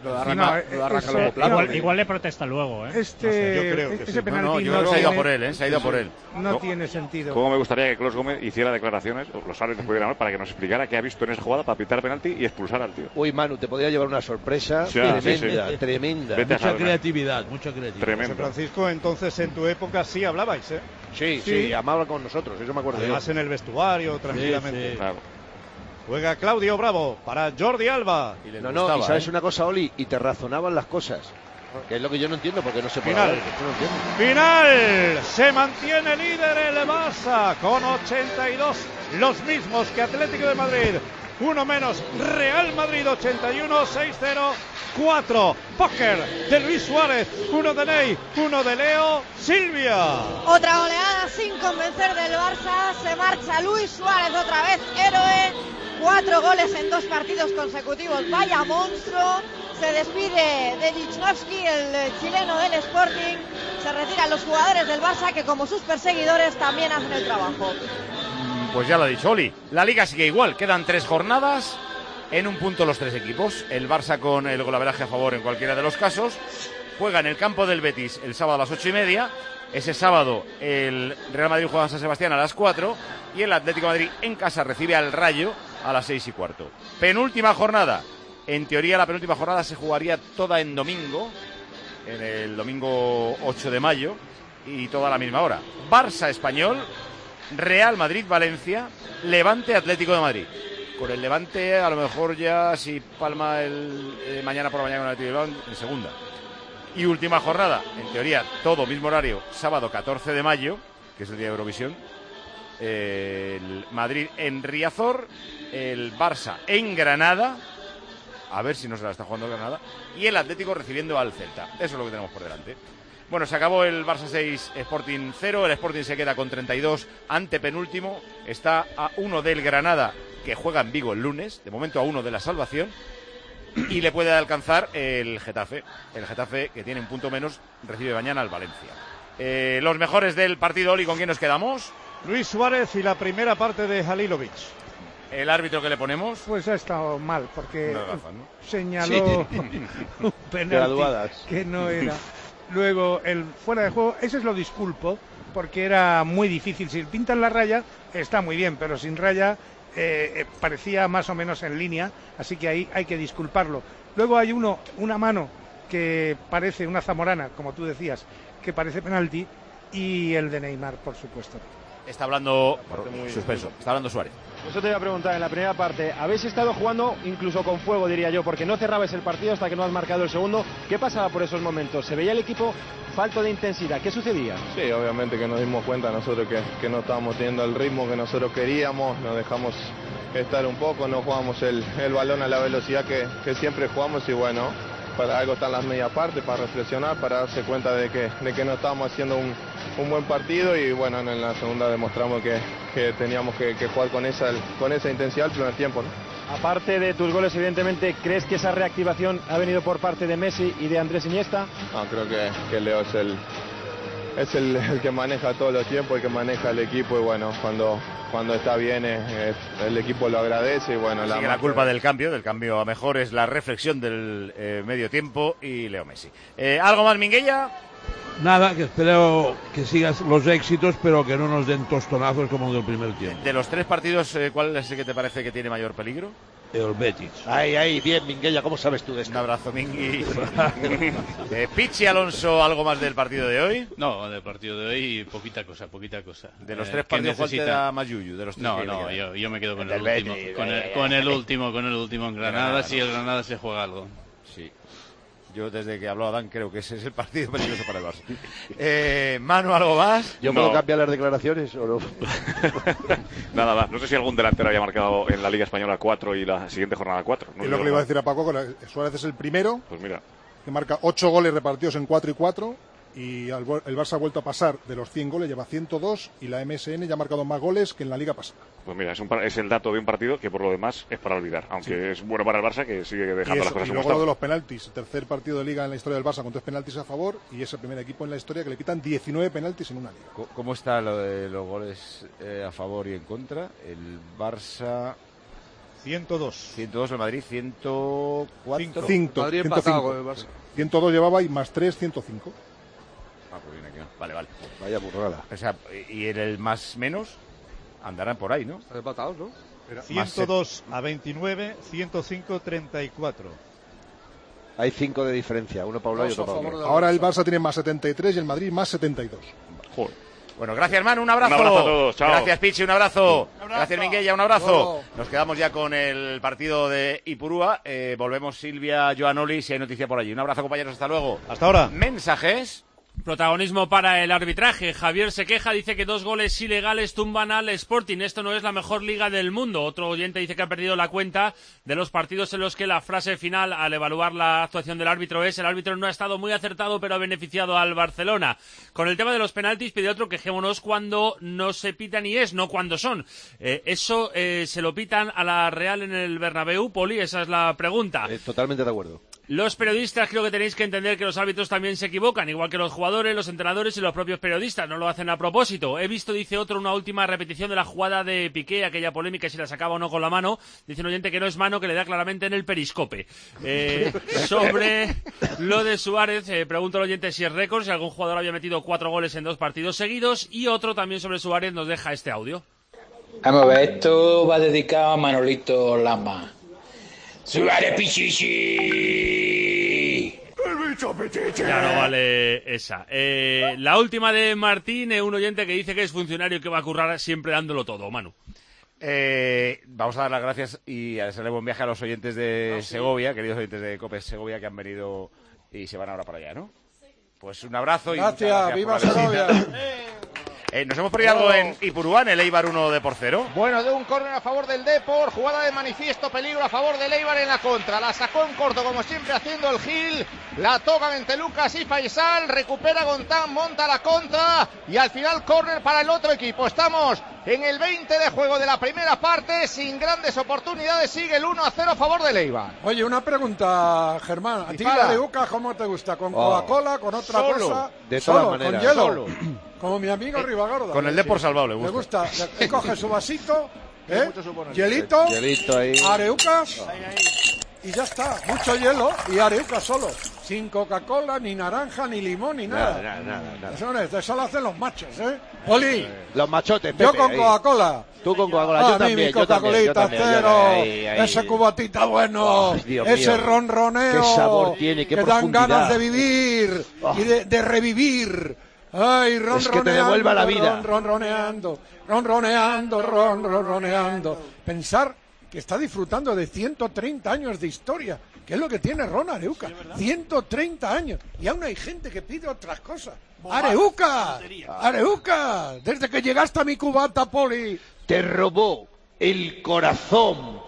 Speaker 14: Igual le protesta luego,
Speaker 15: Yo creo que
Speaker 5: ese
Speaker 15: penalti
Speaker 1: yo creo que se ha ido por él, se ha ido por él.
Speaker 15: No tiene sentido.
Speaker 13: ¿Cómo me gustaría que Klaus Gómez hiciera declaraciones, o los árbitros pudieran hablar, para que nos explicara qué ha visto en esa jugada para pitar penalti y expulsar al tío?
Speaker 19: Uy, Manu, te podría llevar una sorpresa tremenda.
Speaker 11: Mucha creatividad.
Speaker 13: Tremendo.
Speaker 2: José Francisco, entonces en tu época sí hablabais,
Speaker 19: Sí, amaba con nosotros, eso me acuerdo.
Speaker 2: Además en el vestuario, tranquilamente.
Speaker 11: Sí.
Speaker 13: Claro.
Speaker 2: Juega Claudio Bravo para Jordi Alba.
Speaker 19: Y sabes una cosa, Oli, y te razonaban las cosas. Que es lo que yo no entiendo, porque no se puede
Speaker 2: Final.
Speaker 19: Hablar,
Speaker 2: Final. Se mantiene líder el Barça con 82, los mismos que Atlético de Madrid. Uno menos, Real Madrid 81, 6-0, 4. Póker de Luis Suárez, 1 de Ney, 1 de Leo Silvia.
Speaker 10: Otra goleada sin convencer del Barça. Se marcha Luis Suárez otra vez, héroe. 4 goles en 2 partidos consecutivos. Vaya monstruo. Se despide de Lichnowsky, el chileno del Sporting. Se retiran los jugadores del Barça que, como sus perseguidores, también hacen el trabajo.
Speaker 1: Pues ya lo ha dicho Oli. La Liga sigue igual. Quedan 3 jornadas. en un punto los tres equipos. El Barça con el golaveraje a favor en cualquiera de los casos. Juega en el campo del Betis el sábado a las 8:30. Ese sábado el Real Madrid juega en San Sebastián a las 4 y el Atlético de Madrid en casa recibe al Rayo a las 6:15. Penúltima jornada. En teoría la penúltima jornada se jugaría toda en domingo, en el domingo 8 de mayo y toda a la misma hora. Barça Español, Real Madrid Valencia, Levante Atlético de Madrid. Con el Levante a lo mejor ya si palma el mañana por la mañana con el Atlético de Bilbao en segunda. Y última jornada, en teoría todo mismo horario, sábado 14 de mayo, que es el día de Eurovisión. El Madrid en Riazor, el Barça en Granada, a ver si no se la está jugando Granada, y el Atlético recibiendo al Celta. Eso es lo que tenemos por delante. Bueno, se acabó el Barça 6, Sporting 0, el Sporting se queda con 32, antepenúltimo, está a 1 del Granada, que juega en Vigo el lunes, de momento a 1 de la salvación, y le puede alcanzar el Getafe, que tiene un punto menos, recibe mañana al Valencia. Los mejores del partido, Oli, ¿con quién nos quedamos?
Speaker 2: Luis Suárez y la primera parte de Halilovic.
Speaker 1: ¿El árbitro que le ponemos?
Speaker 15: Pues ha estado mal, porque
Speaker 1: gafas, ¿no?
Speaker 15: señaló un penalti que no era. Luego, el fuera de juego, ese es lo disculpo, porque era muy difícil. Si pintan la raya, está muy bien, pero sin raya parecía más o menos en línea, así que ahí hay que disculparlo. Luego hay una mano que parece una zamorana, como tú decías, que parece penalti, y el de Neymar, por supuesto.
Speaker 1: Está hablando suspenso, está hablando Suárez.
Speaker 6: Eso te iba a preguntar en la primera parte. Habéis estado jugando incluso con fuego, diría yo, porque no cerrabais el partido hasta que no has marcado el segundo. ¿Qué pasaba por esos momentos? ¿Se veía el equipo falto de intensidad? ¿Qué sucedía?
Speaker 7: Sí, obviamente que nos dimos cuenta nosotros que no estábamos teniendo el ritmo que nosotros queríamos, nos dejamos estar un poco, no jugamos el balón a la velocidad que siempre jugamos y bueno, para algo están las media partes, para reflexionar, para darse cuenta de que no estábamos haciendo un buen partido y bueno, en la segunda demostramos que teníamos que jugar con esa intensidad el primer tiempo, ¿no?
Speaker 6: Aparte de tus goles, evidentemente, ¿crees que esa reactivación ha venido por parte de Messi y de Andrés Iniesta?
Speaker 7: No, creo que Leo es el que maneja todos los tiempos, el que maneja el equipo y bueno, cuando está bien el equipo lo agradece y bueno.
Speaker 1: Así que la culpa del cambio a mejor es la reflexión del medio tiempo y Leo Messi. ¿Algo más, Minguella?
Speaker 11: Nada, que espero que sigas los éxitos, pero que no nos den tostonazos como del primer tiempo.
Speaker 1: De los tres partidos, ¿cuál es el que te parece que tiene mayor peligro?
Speaker 11: El Betis.
Speaker 19: Ahí, bien, Minguella, ¿cómo sabes tú de esto?
Speaker 1: Un abrazo, Mingui. Pichi Alonso, ¿algo más del partido de hoy?
Speaker 12: No, del partido de hoy, poquita cosa.
Speaker 1: De los tres partidos, ¿cuál te da más yuyu? De los tres
Speaker 12: no, yo me quedo con el último. Con el último en Granada, si el Granada se juega algo.
Speaker 1: Sí. Yo desde que habló Adán creo que ese es el partido peligroso para el Barça. Manu, ¿algo más?
Speaker 19: ¿Yo puedo cambiar las declaraciones o no?
Speaker 13: Nada más. No sé si algún delantero había marcado en la Liga Española 4 y la siguiente jornada 4.
Speaker 17: Es lo que le iba a decir a Paco, Suárez es el primero.
Speaker 13: Pues mira.
Speaker 17: Que marca 8 goles repartidos en 4 y 4. Y el Barça ha vuelto a pasar de los 100 goles, lleva 102 y la MSN ya ha marcado más goles que en la Liga pasada.
Speaker 13: Pues mira, es el dato de un partido que por lo demás es para olvidar, aunque es bueno para el Barça que sigue dejando las cosas como están.
Speaker 17: Y luego lo de los penaltis, tercer partido de Liga en la historia del Barça con 3 penaltis a favor y es el primer equipo en la historia que le quitan 19 penaltis en una Liga.
Speaker 1: ¿Cómo está lo de los goles a favor y en contra? El Barça...
Speaker 2: 102,
Speaker 1: el Madrid 104.
Speaker 16: 5. Madrid empatado con el Barça.
Speaker 17: 102 llevaba y más 3, 105.
Speaker 1: Pues viene aquí, ¿no? Vale.
Speaker 19: Vaya burrada.
Speaker 1: O sea, y en el más menos andarán por ahí, ¿no?
Speaker 16: Están empatados, ¿no?
Speaker 2: 102 a 29, 105 34.
Speaker 19: Hay 5 de diferencia, uno para un lado y otro para otro.
Speaker 17: Ahora el Barça tiene más 73 y el Madrid más 72.
Speaker 13: Joder.
Speaker 1: Bueno, gracias, hermano, un abrazo.
Speaker 13: Un abrazo a todos, chao.
Speaker 1: Gracias, Pichi, un abrazo. Gracias, Minguella, un abrazo. Nos quedamos ya con el partido de Ipurúa. Volvemos, Silvia, Joanoli, si hay noticia por allí. Un abrazo, compañeros, hasta luego.
Speaker 2: Hasta ahora.
Speaker 1: Mensajes.
Speaker 21: Protagonismo para el arbitraje. Javier se queja, dice que 2 goles ilegales tumban al Sporting. Esto no es la mejor liga del mundo. Otro oyente dice que ha perdido la cuenta de los partidos en los que la frase final al evaluar la actuación del árbitro es: el árbitro no ha estado muy acertado pero ha beneficiado al Barcelona. Con el tema de los penaltis pide otro: quejémonos cuando no se pitan y es, no cuando son. Eso se lo pitan a la Real en el Bernabéu, Poli, esa es la pregunta.
Speaker 19: Totalmente de acuerdo.
Speaker 21: Los periodistas creo que tenéis que entender que los árbitros también se equivocan, igual que los jugadores, los entrenadores y los propios periodistas, no lo hacen a propósito. He visto, dice otro, una última repetición de la jugada de Piqué, aquella polémica si la sacaba o no con la mano. Dice un oyente que no es mano, que le da claramente en el periscope. Sobre lo de Suárez, pregunto al oyente si es récord, si algún jugador había metido 4 goles en 2 partidos seguidos, y otro también sobre Suárez nos deja este audio.
Speaker 8: Vamos a ver, esto va dedicado a Manolito Lama. ¡Suárez Pichichi!
Speaker 21: Ya no vale esa. La última de Martín, un oyente que dice que es funcionario y que va a currar siempre dándolo todo, Manu.
Speaker 1: Vamos a dar las gracias y a desearle buen viaje a los oyentes de Segovia, queridos oyentes de COPE Segovia, que han venido y se van ahora para allá, ¿no? Pues un abrazo y muchas gracias.
Speaker 5: ¡Viva Segovia!
Speaker 1: Nos hemos perdido algo en Ipurúa, en el Eibar 1-0.
Speaker 3: Bueno, de un córner a favor del Depor, jugada de manifiesto peligro a favor del Eibar en la contra. La sacó en corto, como siempre, haciendo el Gil. La tocan entre Lucas y Faisal. Recupera Gontán, monta la contra. Y al final, córner para el otro equipo. Estamos en el 20 de juego de la primera parte, sin grandes oportunidades. Sigue el 1-0 a favor del Eibar.
Speaker 5: Oye, una pregunta, Germán. ¿A ti la de Uca cómo te gusta? ¿Con Coca-Cola, con otra cosa?
Speaker 19: De todas maneras.
Speaker 5: ¿Con hielo? Solo. Como mi amigo Ribagorda.
Speaker 1: Con el Depor salvado le gusta.
Speaker 5: Le gusta. Le coge su vasito, hielito,
Speaker 19: ahí.
Speaker 5: Areucas, y ya está. Mucho hielo y Areucas solo. Sin Coca-Cola, ni naranja, ni limón, ni nada. Nada. Eso lo hacen los machos, ¿eh? Oli.
Speaker 19: Los machotes, Pepe,
Speaker 5: yo con Coca-Cola.
Speaker 19: Tú con Coca-Cola, yo también.
Speaker 5: Mi Coca-Colita cero, ese cubatita bueno, ese ronroneo.
Speaker 19: Qué sabor tiene, qué
Speaker 5: dan ganas de vivir y de revivir. Ay,
Speaker 19: es que te devuelva la vida.
Speaker 5: Ronroneando. Pensar que está disfrutando de 130 años de historia, que es lo que tiene Ron Areuca. 130 años. Y aún hay gente que pide otras cosas. ¡Areuca! Desde que llegaste a mi cubata, Poli.
Speaker 19: Te robó el corazón,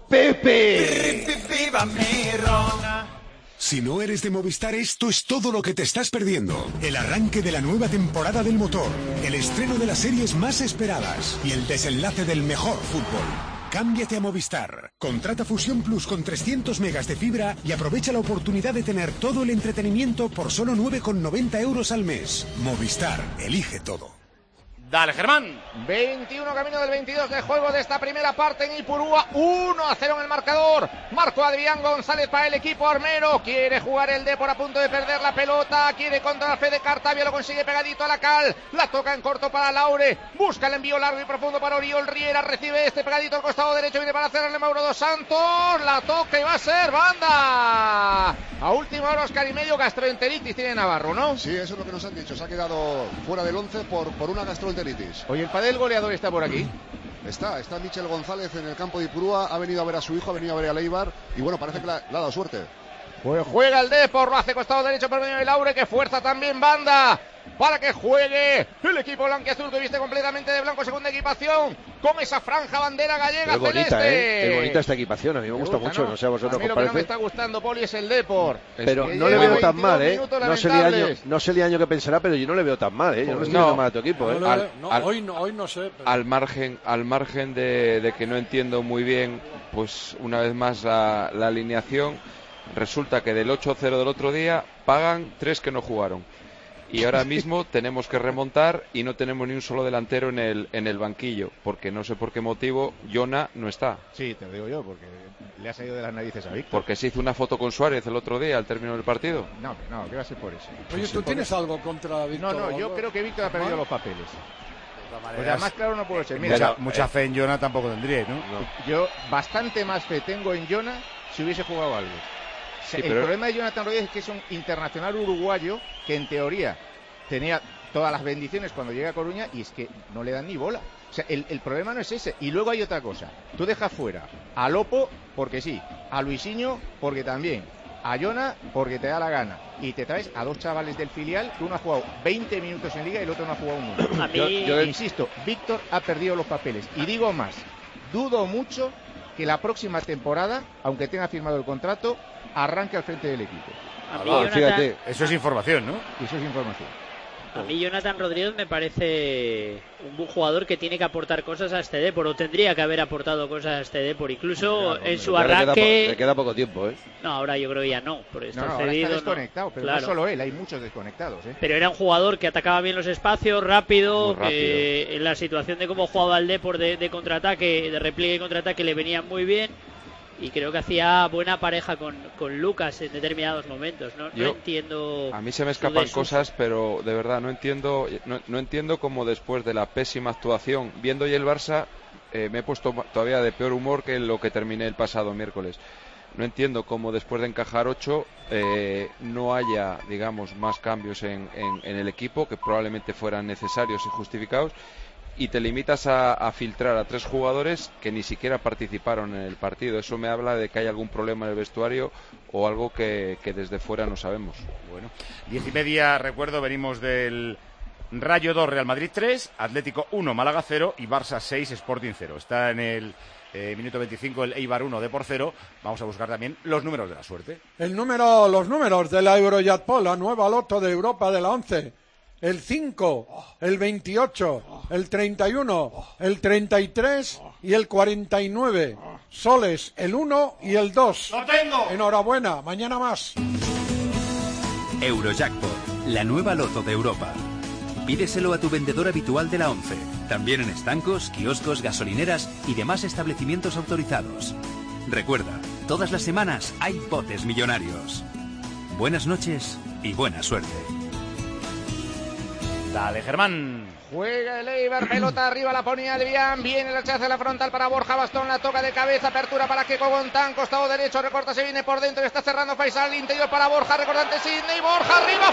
Speaker 19: Pepe.
Speaker 9: ¡Viva mi Ron! Si no eres de Movistar, esto es todo lo que te estás perdiendo. El arranque de la nueva temporada del motor, el estreno de las series más esperadas y el desenlace del mejor fútbol. Cámbiate a Movistar. Contrata Fusión Plus con 300 megas de fibra y aprovecha la oportunidad de tener todo el entretenimiento por solo 9,90 euros al mes. Movistar, elige todo.
Speaker 1: Dale, Germán.
Speaker 3: 21 camino del 22 de juego de esta primera parte en Ipurúa. 1-0 en el marcador. Marco Adrián González para el equipo armero. Quiere jugar el Depor a punto de perder la pelota. Quiere contra Fede Cartavia. Lo consigue pegadito a la cal. La toca en corto para Laure. Busca el envío largo y profundo para Oriol Riera. Recibe este pegadito al costado derecho. Viene para cerrarle Mauro dos Santos. La toca y va a ser banda. A última hora, Oscar y medio. Gastroenteritis tiene Navarro, ¿no?
Speaker 16: Sí, eso es lo que nos han dicho. Se ha quedado fuera del 11 por una gastroenteritis.
Speaker 3: Oye, el padel goleador está por aquí.
Speaker 16: Está Michel González en el campo de Ipurúa, ha venido a ver a su hijo, ha venido a ver a Eibar y bueno, parece que le ha dado suerte.
Speaker 3: Pues juega el Depor, lo hace costado derecho por medio de Laure, que fuerza también banda para que juegue el equipo blanquiazul, que viste completamente de blanco, segunda equipación, con esa franja bandera gallega celeste.
Speaker 19: Es bonita esta equipación, a mí me gusta mucho, no sé a vosotros.
Speaker 3: A mí lo que no me está gustando, Poli, es el Depor.
Speaker 19: Pero no le veo tan mal, no sé el año que pensará, pero yo no le veo tan mal, yo no le estoy viendo mal a tu equipo.
Speaker 5: Hoy no sé. Pero...
Speaker 22: Al margen de que no entiendo muy bien, pues una vez más la alineación, resulta que del 8-0 del otro día pagan 3 que no jugaron. Y ahora mismo tenemos que remontar y no tenemos ni un solo delantero en el banquillo, porque no sé por qué motivo Jona no está.
Speaker 3: Sí, te lo digo yo, porque le ha salido de las narices a Víctor.
Speaker 22: Porque se hizo una foto con Suárez el otro día al término del partido.
Speaker 3: No, que va a ser por eso.
Speaker 5: Oye, ¿tú tienes algo contra Víctor?
Speaker 3: No, yo creo que Víctor ha perdido los papeles. Pues además, claro, no puedo ser.
Speaker 1: Mira, mucha fe en Jona tampoco tendría, ¿no?
Speaker 3: Yo bastante más fe tengo en Jona si hubiese jugado algo. Sí, el problema de Jonathan Rodríguez es que es un internacional uruguayo que en teoría tenía todas las bendiciones cuando llega a Coruña y es que no le dan ni bola. O sea, el problema no es ese. Y luego hay otra cosa. Tú dejas fuera a Lopo porque sí, a Luisinho porque también, a Jona porque te da la gana. Y te traes a dos chavales del filial que uno ha jugado 20 minutos en Liga y el otro no ha jugado un minuto. Yo insisto, Víctor ha perdido los papeles. Y digo más, dudo mucho que la próxima temporada, aunque tenga firmado el contrato, arranque al frente del equipo.
Speaker 1: Fíjate, eso es información, ¿no?
Speaker 3: Eso es información.
Speaker 20: A mí Jonathan Rodríguez me parece un buen jugador que tiene que aportar cosas a este Depor, o tendría que haber aportado cosas a este Depor, incluso en su arranque.
Speaker 19: Le queda poco tiempo, ¿eh?
Speaker 20: No, ahora yo creo que ya no, por estar
Speaker 3: ahora
Speaker 20: cedido.
Speaker 3: está desconectado, pero
Speaker 20: claro.
Speaker 3: no solo él, hay muchos desconectados, ¿eh?
Speaker 20: Pero era un jugador que atacaba bien los espacios, rápido. En la situación de cómo jugaba el Depor de contraataque, de repliegue y contraataque, le venía muy bien. Y creo que hacía buena pareja con Lucas en determinados momentos. No entiendo.
Speaker 22: A mí se me escapan cosas, pero de verdad no entiendo cómo después de la pésima actuación, viendo ya el Barça, me he puesto todavía de peor humor que lo que terminé el pasado miércoles. No entiendo cómo después de encajar 8 no haya, digamos, más cambios en el equipo, que probablemente fueran necesarios y justificados, y te limitas a filtrar a 3 jugadores que ni siquiera participaron en el partido. Eso me habla de que hay algún problema en el vestuario o algo que desde fuera no sabemos.
Speaker 1: Bueno, 10:30, recuerdo, venimos del Rayo 2, Real Madrid 3, Atlético 1, Málaga 0 y Barça 6, Sporting 0. Está en el minuto 25 el Eibar 1, Depor 0. Vamos a buscar también los números de la suerte.
Speaker 5: Los números de la Eurojackpot, la nueva loto de Europa de la 11. El 5, el 28, el 31, el 33 y el 49. Soles, el 1 y el 2.
Speaker 1: ¡Lo tengo!
Speaker 5: Enhorabuena, mañana más.
Speaker 4: Eurojackpot, la nueva loto de Europa. Pídeselo a tu vendedor habitual de la 11. También en estancos, kioscos, gasolineras y demás establecimientos autorizados. Recuerda, todas las semanas hay botes millonarios. Buenas noches y buena suerte.
Speaker 1: Dale, Germán.
Speaker 3: Juega el Eibar, pelota arriba, la ponía Adrián, viene el rechazo de la frontal para Borja Bastón, la toca de cabeza, apertura para Keko Gontán, costado derecho, recorta, se viene por dentro, está cerrando Faisal, interior para Borja, recortante Sidney, Borja arriba,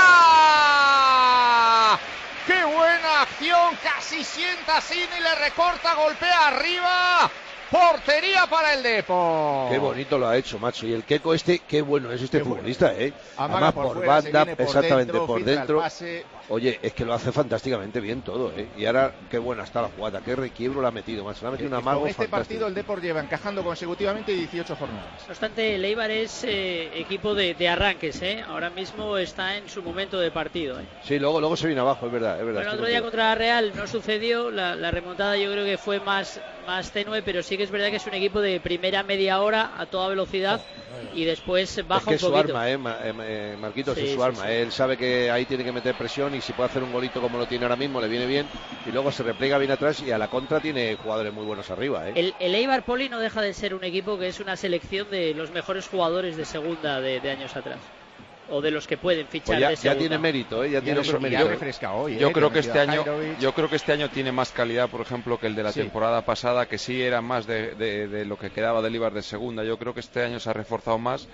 Speaker 3: fuera. ¡Qué buena acción! Casi sienta Sidney, le recorta, golpea arriba. Portería para el Depor.
Speaker 19: Qué bonito lo ha hecho, macho. Y el Keko qué bueno es este futbolista, ¿eh?
Speaker 3: Además
Speaker 19: por banda, exactamente por dentro. Oye, es que lo hace fantásticamente bien todo, ¿eh? Y ahora, qué buena está la jugada, qué requiebro la ha metido, macho. Le ha metido un amago
Speaker 3: con este
Speaker 19: fantástico.
Speaker 3: partido el Depor lleva encajando consecutivamente 18 jornadas.
Speaker 20: No obstante, el Eibar es equipo de arranques, ¿eh? Ahora mismo está en su momento de partido, ¿eh?
Speaker 19: Sí, luego se viene abajo, es verdad.
Speaker 20: Bueno, el otro día contra la Real no sucedió, la remontada yo creo que fue más tenue, pero sí que es verdad que es un equipo de primera media hora a toda velocidad y después baja un poquito.
Speaker 19: Es su arma, Marquitos, es su arma. Sí. Él sabe que ahí tiene que meter presión y si puede hacer un golito como lo tiene ahora mismo, le viene bien y luego se replega bien atrás y a la contra tiene jugadores muy buenos arriba, ¿eh?
Speaker 20: El Eibar, Poli, no deja de ser un equipo que es una selección de los mejores jugadores de segunda de años atrás. O de los que pueden fichar
Speaker 19: pues
Speaker 20: de segunda.
Speaker 19: Ya tiene mérito, ya tiene mucho mérito.
Speaker 3: Refresca hoy,
Speaker 22: yo creo que este año tiene más calidad, por ejemplo, que el de la temporada pasada, que sí era más de lo que quedaba del Eibar de segunda. Yo creo que este año se ha reforzado más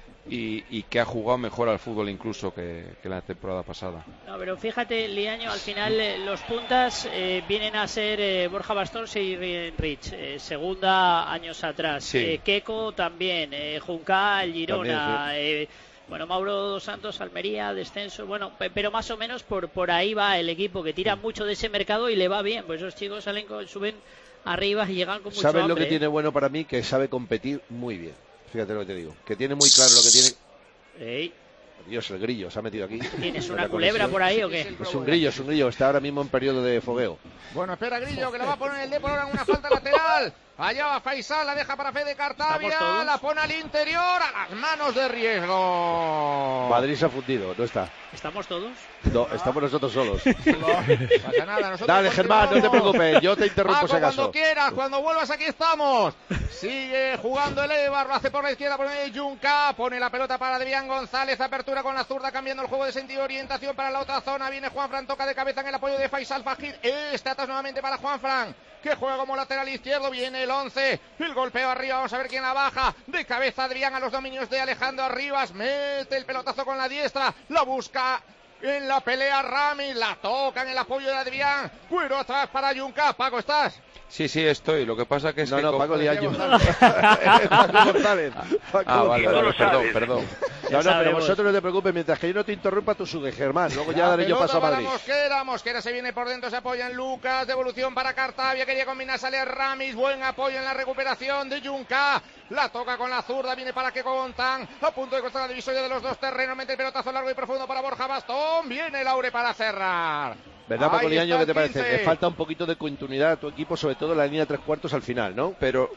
Speaker 22: y que ha jugado mejor al fútbol incluso que la temporada pasada.
Speaker 20: No, pero fíjate, Liaño, al final los puntas vienen a ser Borja Bastón y Rich, segunda años atrás.
Speaker 22: Sí.
Speaker 20: Keko también, Juncal, Girona. Bueno, Mauro dos Santos, Almería, descenso, bueno, pero más o menos por ahí va el equipo, que tira mucho de ese mercado y le va bien, pues esos chicos suben arriba y llegan con mucho hambre.
Speaker 19: ¿Sabes lo que tiene bueno para mí? Que sabe competir muy bien, fíjate lo que te digo, que tiene muy claro lo que tiene. Dios, el grillo se ha metido aquí.
Speaker 20: ¿Tienes una culebra por ahí o qué?
Speaker 19: Es un grillo, está ahora mismo en periodo de fogueo.
Speaker 3: Bueno, espera Grillo, que la va a poner el Depor ahora en una falta lateral. Allá va Faisal, la deja para Fede Cartavia, la pone al interior, a las manos de Riesgo.
Speaker 19: Madrid se ha fundido, no está.
Speaker 20: ¿Estamos todos?
Speaker 19: No, estamos nosotros solos.
Speaker 3: No pasa nada, nosotros
Speaker 19: dale, Germán, no te preocupes, yo te interrumpo si acaso.
Speaker 3: Cuando quieras, cuando vuelvas, aquí estamos. Sigue jugando el Eibar, lo hace por la izquierda, pone Junca, pone la pelota para Adrián González, apertura con la zurda, cambiando el juego de sentido, orientación para la otra zona, viene Juanfran, toca de cabeza en el apoyo de Faisal Fajir, está atrás nuevamente para Juanfran, que juega como lateral izquierdo, viene el 11, el golpeo arriba, vamos a ver quién la baja, de cabeza Adrián a los dominios de Alejandro Arribas, mete el pelotazo con la diestra, la busca en la pelea Rami, la toca en el apoyo de Adrián, Cuero atrás para Junca. Paco, ¿estás?
Speaker 22: Sí, estoy. Lo que pasa que es que...
Speaker 19: Paco Liaño.
Speaker 22: Vale, perdón.
Speaker 19: No, pero vosotros no te preocupes, mientras que yo no te interrumpa, tú sube, Germán. Luego ya daré yo paso a Madrid.
Speaker 3: Mosquera se viene por dentro, se apoya en Lucas, devolución para Cartavia, quería combinar, sale Ramis, buen apoyo en la recuperación de Junca. La toca con la zurda, viene para Keco Gontán, a punto de cruzar la divisoria de los dos terrenos, mete el pelotazo largo y profundo para Borja Bastón, viene Laure para cerrar.
Speaker 19: ¿Verdad, Paco Liaño, qué te parece? Le falta un poquito de continuidad a tu equipo, sobre todo en la línea de 3/4 al final, ¿no?
Speaker 22: Pero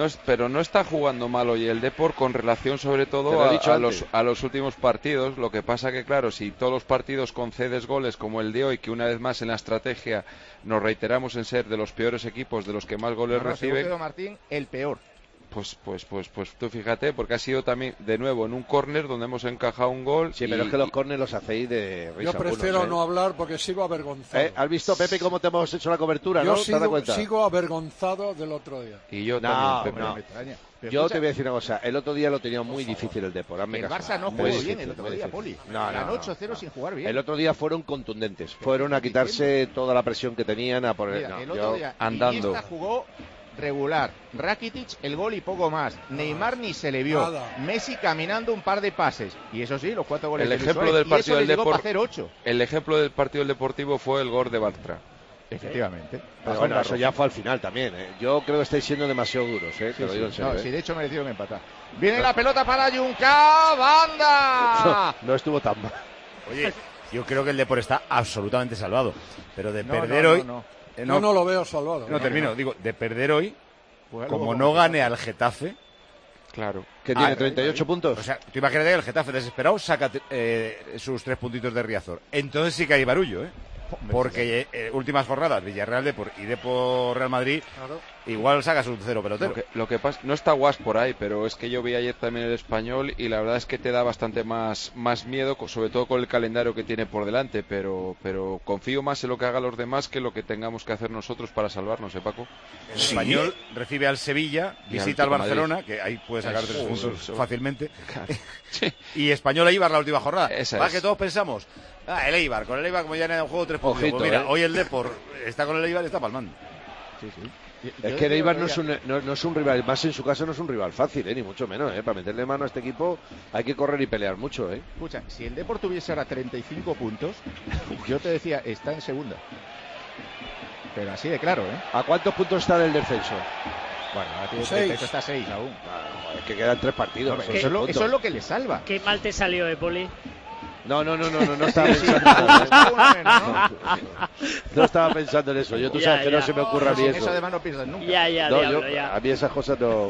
Speaker 22: no está jugando mal hoy el Depor con relación sobre todo a los últimos partidos. Lo que pasa que, claro, si todos los partidos concedes goles como el de hoy, que una vez más en la estrategia nos reiteramos en ser de los peores equipos, de los que más goles reciben.
Speaker 3: Martín, el peor.
Speaker 22: Pues tú fíjate, porque ha sido también de nuevo en un córner donde hemos encajado un gol.
Speaker 19: Sí, pero es que los córneres los hacéis de risa.
Speaker 5: Yo prefiero no hablar porque sigo avergonzado.
Speaker 19: ¿Has visto, Pepe, cómo te hemos hecho la cobertura?
Speaker 5: Yo
Speaker 19: ¿no?
Speaker 5: sigo avergonzado del otro día.
Speaker 22: Y yo también, Pepe.
Speaker 19: No. Yo te voy a decir una cosa, el otro día lo tenía muy difícil el Depor.
Speaker 3: El Barça no jugó bien el otro día, Poli. Ganó 8-0 sin jugar bien.
Speaker 19: El otro día fueron contundentes, fueron a quitarse toda la presión que tenían, a poner
Speaker 3: el otro día, andando. Iniesta jugó regular, Rakitic el gol y poco más, Neymar ni se le vio, Messi caminando un par de pases y eso sí, los 4 goles
Speaker 22: el ejemplo del partido del Depor,
Speaker 3: hacer 8.
Speaker 22: El ejemplo del partido del Deportivo fue el gol de Bartra.
Speaker 3: Efectivamente.
Speaker 19: Pero bueno, eso ya fue al final también, Yo creo que estáis siendo demasiado duros, Te lo digo en serio.
Speaker 3: Sí, de hecho merecieron empatar. Viene la pelota para Junca, banda.
Speaker 19: No estuvo tan mal.
Speaker 1: Oye, yo creo que el Depor está absolutamente salvado, pero de perder hoy
Speaker 5: no lo veo salvado.
Speaker 1: No termino, digo, de perder hoy, como no gane al Getafe.
Speaker 22: Claro.
Speaker 19: Que tiene 38 puntos.
Speaker 1: O sea, tú imagínate que el Getafe desesperado saca sus 3 puntitos de Riazor. Entonces sí que hay barullo, Porque últimas jornadas, Villarreal Depor y Depor Real Madrid, igual sacas un 0 pelotero.
Speaker 22: Lo que pasa, no está Guas por ahí, pero es que yo vi ayer también el Español y la verdad es que te da bastante más miedo, sobre todo con el calendario que tiene por delante, pero confío más en lo que hagan los demás que lo que tengamos que hacer nosotros para salvarnos, Paco.
Speaker 1: El Español recibe al Sevilla, visita al Barcelona, que ahí puede sacar 3 puntos fácilmente, y Español Eibar la última jornada. Va que todos pensamos, el Eibar, con el Eibar como ya en el juego 3 puntos. Pues mira, hoy el Depor está con el Eibar y está palmando.
Speaker 19: Es que el Eibar no es un rival, más en su caso no es un rival fácil, ni mucho menos, para meterle mano a este equipo hay que correr y pelear mucho,
Speaker 3: Escucha, si el Depor tuviese ahora 35 puntos, yo te decía, está en segunda. Pero así de claro,
Speaker 19: ¿A cuántos puntos está del descenso?
Speaker 3: Bueno, ahora está 6 aún.
Speaker 19: Es que quedan 3 partidos.
Speaker 3: Eso es lo que le salva.
Speaker 20: Qué mal te salió, Poli.
Speaker 19: No estaba pensando en eso. No estaba pensando en eso. Tú sabes que no se me ocurre a mí eso.
Speaker 3: Eso además no pierdas nunca.
Speaker 19: A mí esas cosas no.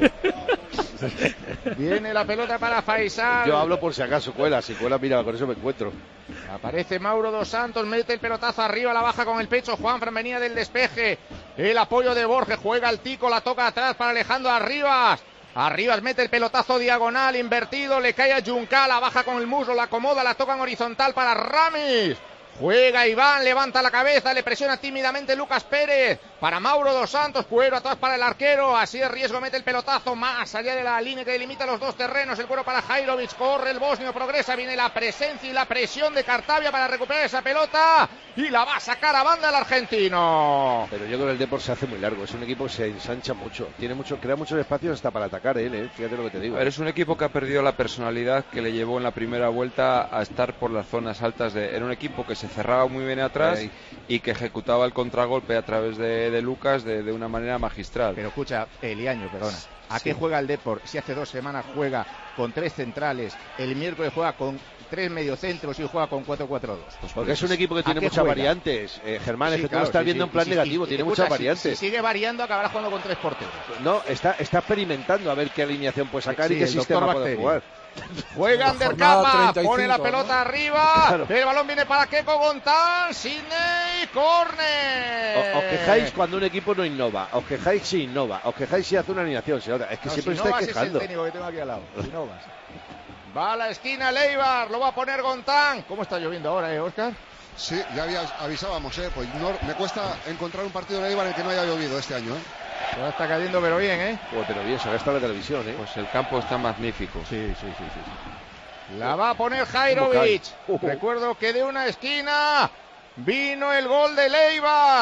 Speaker 3: Viene la pelota para Faisal.
Speaker 19: Yo hablo por si acaso cuela. Si cuela, mira, con eso me encuentro.
Speaker 3: Aparece Mauro dos Santos, mete el pelotazo arriba, la baja con el pecho. Juanfran venía del despeje. El apoyo de Borges, juega el Tico, la toca atrás para Alejandro Arribas. Arribas mete el pelotazo diagonal, invertido, le cae a Junca, la baja con el muslo, la acomoda, la toca en horizontal para Ramis. Juega Iván, levanta la cabeza, le presiona tímidamente Lucas Pérez. Para Mauro dos Santos, cuero atrás para el arquero. Así de riesgo mete el pelotazo más allá de la línea que delimita los dos terrenos. El cuero para Jairovic, corre el bosnio, progresa. Viene la presencia y la presión de Cartavia para recuperar esa pelota. Y la va a sacar a banda el argentino.
Speaker 19: Pero yo creo que el Depor se hace muy largo. Es un equipo que se ensancha mucho. Crea muchos espacios hasta para atacar él, Fíjate lo que te digo.
Speaker 22: Pero es un equipo que ha perdido la personalidad que le llevó en la primera vuelta a estar por las zonas altas. Era un equipo que se cerraba muy bien atrás y que ejecutaba el contragolpe a través de Lucas de una manera magistral.
Speaker 3: Pero escucha, Eliaño, perdona, ¿a qué juega el Depor? Si hace 2 semanas juega con 3 centrales, el miércoles juega con 3 mediocentros y juega con 4-4-2.
Speaker 19: Pues porque es un equipo que tiene muchas variantes, Germán, es que tú lo estás viendo en plan negativo, tiene muchas variantes.
Speaker 3: Si sigue variando, acabará jugando con 3 porteros.
Speaker 19: No, está experimentando a ver qué alineación puede sacar y qué sistema puede jugar.
Speaker 3: Juega Andercapa, pone la pelota arriba, claro. El balón viene para Keco Gontán, Sidney, córner.
Speaker 19: Os quejáis cuando un equipo no innova, os quejáis si innova, os quejáis si hace una alineación, es que siempre estáis quejando.
Speaker 3: Es el técnico que tengo aquí al lado, Sinovas. Va a la esquina Leibar, lo va a poner Gontán. ¿Cómo está lloviendo ahora, Óscar?
Speaker 16: Sí, ya avisábamos, pues me cuesta encontrar un partido de Eibar en el que no haya llovido este año,
Speaker 3: Ya está cayendo pero bien,
Speaker 19: pero bien, se ha gastado la televisión,
Speaker 22: Pues el campo está magnífico.
Speaker 3: Sí. La va a poner Jairovic. Recuerdo que de una esquina vino el gol de Eibar.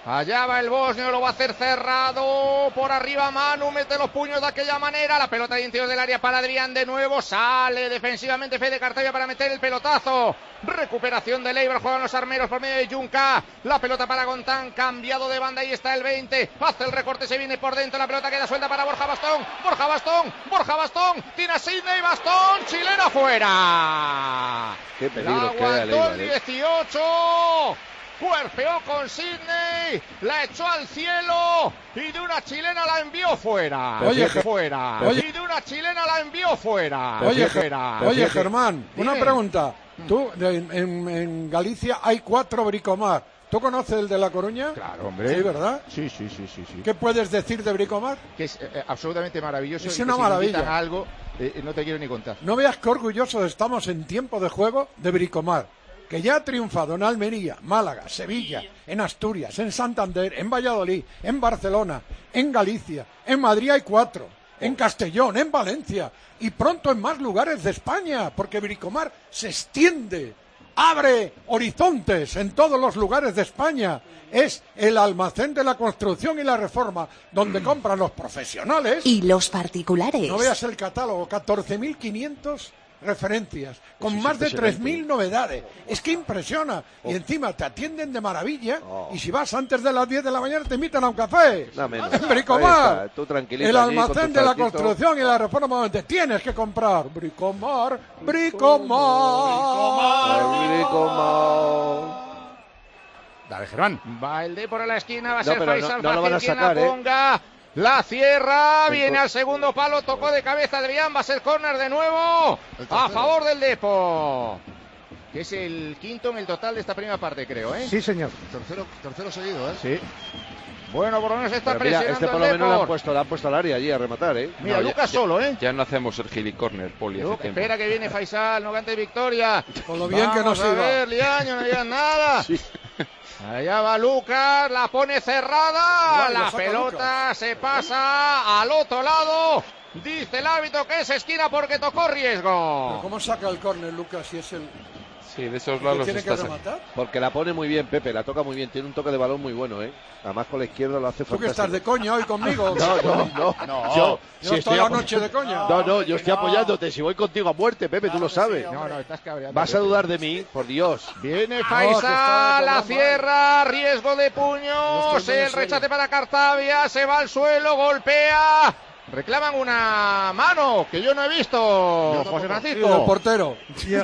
Speaker 3: Allá va el bosnio, lo va a hacer cerrado. Por arriba Manu, mete los puños de aquella manera. La pelota de interior del área para Adrián de nuevo. Sale defensivamente Fede Cartavia para meter el pelotazo. Recuperación de Eibar, juegan los armeros por medio de Junca. La pelota para Gontán, cambiado de banda, ahí está el 20. Hace el recorte, se viene por dentro. La pelota queda suelta para Borja Bastón. Borja Bastón. Tira Sidney, Bastón, chilena fuera.
Speaker 19: Qué peligro
Speaker 3: queda el Eibar, 18. Cuerpeó con Sidney, la echó al cielo y de una chilena la envió fuera.
Speaker 5: Oye,
Speaker 3: Y de una chilena la envió fuera.
Speaker 5: Oye, Germán, una pregunta. Tú, en Galicia hay 4 Bricomar. ¿Tú conoces el de La Coruña?
Speaker 3: Claro, hombre.
Speaker 5: Sí, ¿verdad?
Speaker 3: Sí.
Speaker 5: ¿Qué puedes decir de Bricomar?
Speaker 3: Que es absolutamente maravilloso.
Speaker 5: Es
Speaker 3: y
Speaker 5: una
Speaker 3: que
Speaker 5: maravilla.
Speaker 3: Si invitan a algo, no te quiero ni contar.
Speaker 5: No veas qué orgullosos estamos en tiempo de juego de Bricomar, que ya ha triunfado en Almería, Málaga, Sevilla, en Asturias, en Santander, en Valladolid, en Barcelona, en Galicia, en Madrid hay 4, en Castellón, en Valencia y pronto en más lugares de España, porque Bricomar se extiende, abre horizontes en todos los lugares de España. Es el almacén de la construcción y la reforma, donde compran los profesionales
Speaker 14: y los particulares.
Speaker 5: No veas el catálogo, 14.500 referencias, con más de 3.000 novedades. Es que impresiona. Y encima te atienden de maravilla. Y si vas antes de las 10 de la mañana te invitan a un café. En Bricomar, el almacén de la construcción y la reforma, donde tienes que comprar. Bricomar.
Speaker 1: Dale, Germán.
Speaker 3: Va el D por la esquina, va a ser Faisal
Speaker 19: no lo van a
Speaker 3: quien
Speaker 19: sacar,
Speaker 3: la ponga. La cierra, viene al segundo palo, tocó de cabeza Adrián, va a ser córner de nuevo a favor del Depor, que es el quinto en el total de esta primera parte, creo, ¿eh?
Speaker 15: Sí, señor.
Speaker 16: Tercero seguido, ¿eh?
Speaker 3: Sí. Bueno, por lo menos está
Speaker 19: presionando.
Speaker 3: Mira,
Speaker 19: por lo menos le han puesto al área allí a rematar, ¿eh?
Speaker 3: Mira, Lucas solo, ¿eh?
Speaker 22: Ya no hacemos el gilicorner, Poli.
Speaker 3: Espera que viene Faisal, no cante victoria.
Speaker 5: Con lo bien que nos iba.
Speaker 3: A ver, Liaño, no digas nada. Sí. Allá va Lucas, la pone cerrada, la pelota Lucas. Se pasa al otro lado, dice el árbitro que es esquina porque tocó riesgo.
Speaker 5: ¿Pero cómo saca el córner Lucas si es el...
Speaker 22: Sí, de esos lados
Speaker 5: tiene que rematar?
Speaker 19: Porque la pone muy bien, Pepe, la toca muy bien, tiene un toque de balón muy bueno, ¿eh? Además con la izquierda lo hace fantástico.
Speaker 5: ¿Tú que estás de coña hoy conmigo?
Speaker 19: No. Yo
Speaker 5: estoy la noche de coña.
Speaker 19: No, yo estoy apoyándote, si voy contigo a muerte, Pepe, tú lo sabes.
Speaker 3: No, estás cabreando.
Speaker 19: Vas a dudar de mí, por Dios.
Speaker 3: Viene Faisal, la cierra, riesgo de puños, el rechace para Cartavia, se va al suelo, golpea. Reclaman una mano que yo no he visto, José Francisco.
Speaker 5: Sí, el portero.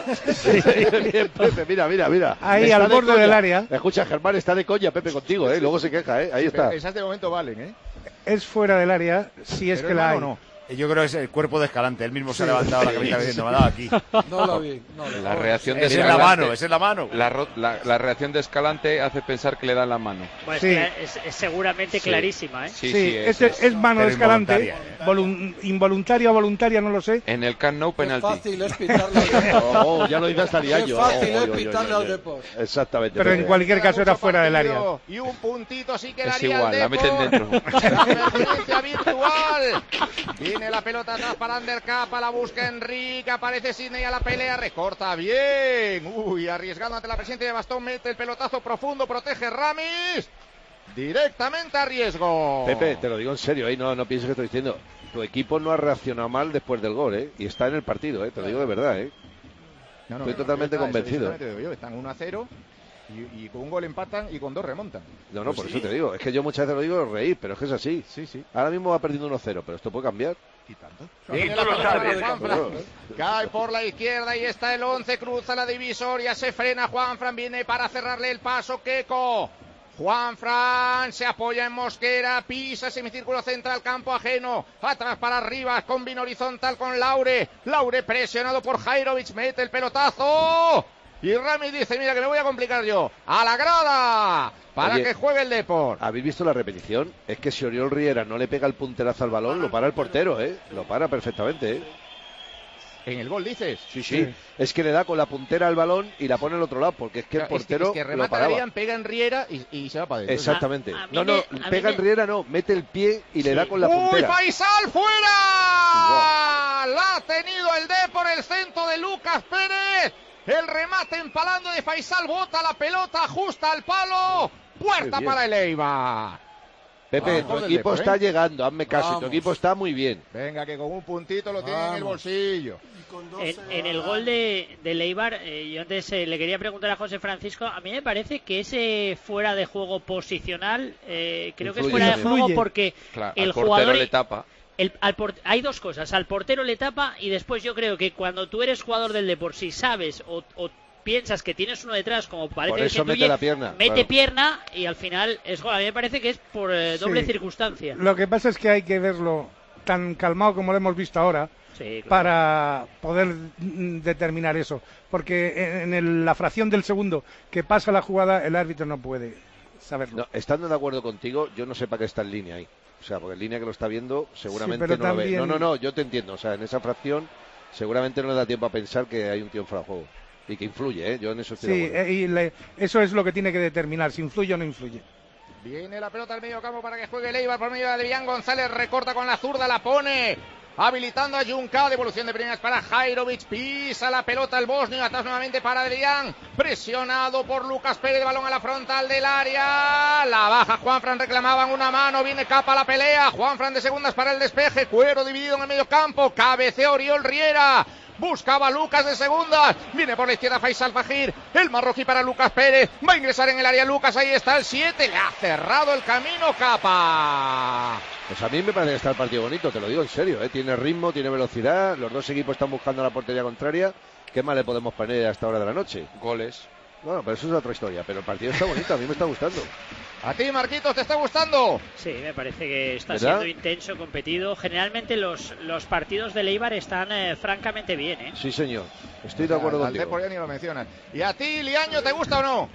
Speaker 19: Bien, Pepe, mira.
Speaker 15: Ahí al borde del área.
Speaker 19: Escucha, Germán está de coña, Pepe, contigo, ¿eh? Luego se queja, ¿eh? Ahí está.
Speaker 3: Esas de momento valen, ¿eh?
Speaker 15: Es fuera del área, si es que la hay.
Speaker 1: No. Yo creo que es el cuerpo de Escalante. Él mismo se ha levantado la cabeza diciendo, me ha dado aquí.
Speaker 5: No lo vi.
Speaker 22: La reacción de
Speaker 1: es en la mano.
Speaker 22: La reacción de Escalante hace pensar que le dan la mano.
Speaker 20: Pues sí. Es seguramente clarísima, ¿eh?
Speaker 15: Sí, es mano de Escalante. Involuntaria o voluntaria, no lo sé.
Speaker 22: En el Camp Nou, penalti.
Speaker 5: Qué fácil es pitarle al Depor.
Speaker 19: Ya lo dice hasta Diallo.
Speaker 5: Qué fácil es pitarle al Depor.
Speaker 19: Exactamente.
Speaker 15: Pero en cualquier caso era fuera del área.
Speaker 3: Y un puntito sí quedaría
Speaker 22: es igual,
Speaker 3: el
Speaker 22: la meten dentro.
Speaker 3: La emergencia virtual. Viene la pelota atrás para Undercapa, la busca Enrique, aparece Sidney a la pelea, recorta bien. Arriesgando ante la presencia de Bastón, mete el pelotazo profundo, protege Ramis. Directamente a riesgo.
Speaker 19: Pepe, te lo digo en serio, no pienses que estoy diciendo. Tu equipo no ha reaccionado mal después del gol, ¿eh? Y está en el partido, ¿eh? Te lo digo de verdad, ¿eh? Estoy totalmente convencido.
Speaker 3: Están 1-0. Y con un gol empatan y con 2 remontan.
Speaker 19: No, por eso te digo. Es que yo muchas veces lo digo reír, pero es que es así.
Speaker 3: Sí.
Speaker 19: Ahora mismo va perdiendo 1-0, pero esto puede cambiar.
Speaker 3: ¿Y tanto? Viene la pelota, cae por la izquierda y está el 11, cruza la divisoria, se frena Juanfran, viene para cerrarle el paso Queco. Juanfran se apoya en Mosquera, pisa semicírculo central, campo ajeno, atrás para arriba, combina horizontal con Laure presionado por Jairovic, mete el pelotazo. Y Rami dice, mira que me voy a complicar yo. A la grada para que juegue el Depor.
Speaker 19: ¿Habéis visto la repetición? Es que si Oriol Riera no le pega el punterazo al balón, lo para el portero, ¿eh? Lo para perfectamente, ¿eh?
Speaker 3: ¿En el gol dices?
Speaker 19: Sí. Es que le da con la puntera al balón y la pone al otro lado, porque es que el portero
Speaker 3: es que remata Adrián, pega en Riera y se va para adentro.
Speaker 19: Exactamente. Pega en Riera, mete el pie y le da con la puntera.
Speaker 3: ¡Uy, Faisal fuera! La ha tenido el Depor, el centro de Lucas Pérez. El remate empalando de Faisal, bota la pelota, ajusta al palo. Puerta para el Eibar.
Speaker 19: Pepe, tu equipo está llegando, hazme caso, tu equipo está muy bien.
Speaker 3: Venga, que con un puntito lo tiene en el bolsillo.
Speaker 20: En el gol de Eibar, yo antes le quería preguntar a José Francisco, a mí me parece que ese fuera de juego posicional, creo que es fuera de juego porque el jugador
Speaker 22: le tapa.
Speaker 20: Hay dos cosas, al portero le tapa y después yo creo que cuando tú eres jugador del Depor, si sabes o piensas que tienes uno detrás, como parece
Speaker 19: por eso
Speaker 20: que
Speaker 19: mete la pierna,
Speaker 20: mete pierna y al final es gol. A mí me parece que es por doble circunstancia.
Speaker 15: Lo que pasa es que hay que verlo tan calmado como lo hemos visto ahora, para poder determinar eso. Porque en la fracción del segundo que pasa la jugada, el árbitro no puede saberlo.
Speaker 19: No, estando de acuerdo contigo, yo no sé para qué está en línea ahí. O sea, porque en línea que lo está viendo, seguramente
Speaker 15: pero
Speaker 19: no
Speaker 15: también...
Speaker 19: lo ve. No, yo te entiendo. O sea, en esa fracción, seguramente no le da tiempo a pensar que hay un tío en fuera de juego. Y que influye, ¿eh? Yo en eso estoy de acuerdo.
Speaker 15: Eso es lo que tiene que determinar, si influye o no influye.
Speaker 3: Viene la pelota al medio campo para que juegue el Eibar por medio de Adrián González, recorta con la zurda, la pone, habilitando a Junca, devolución de primeras para Jairovic, pisa la pelota el bosnio, atrás nuevamente para Adrián, presionado por Lucas Pérez, balón a la frontal del área, la baja Juanfran, reclamaban una mano, viene Capa a la pelea, Juanfran de segundas para el despeje, Cuero dividido en el medio campo, cabecea Oriol Riera, buscaba Lucas de segundas, viene por la izquierda Faisal Fajir, el marroquí para Lucas Pérez, va a ingresar en el área Lucas, ahí está el 7, le ha cerrado el camino Capa.
Speaker 19: Pues a mí me parece que está el partido bonito, te lo digo en serio, ¿eh? Tiene ritmo, tiene velocidad, los dos equipos están buscando la portería contraria, ¿qué más le podemos poner a esta hora de la noche?
Speaker 22: Goles.
Speaker 19: Bueno, pero eso es otra historia, pero el partido está bonito, a mí me está gustando.
Speaker 3: ¿A ti, Marquitos, te está gustando?
Speaker 20: Sí, me parece que está
Speaker 19: ¿verdad?
Speaker 20: siendo intenso, competido. Generalmente los partidos del Eibar están francamente bien, ¿eh?
Speaker 19: Sí, señor. Estoy de acuerdo contigo.
Speaker 3: Al Depor ya ni lo mencionas. ¿Y a ti, Liaño, te gusta o no?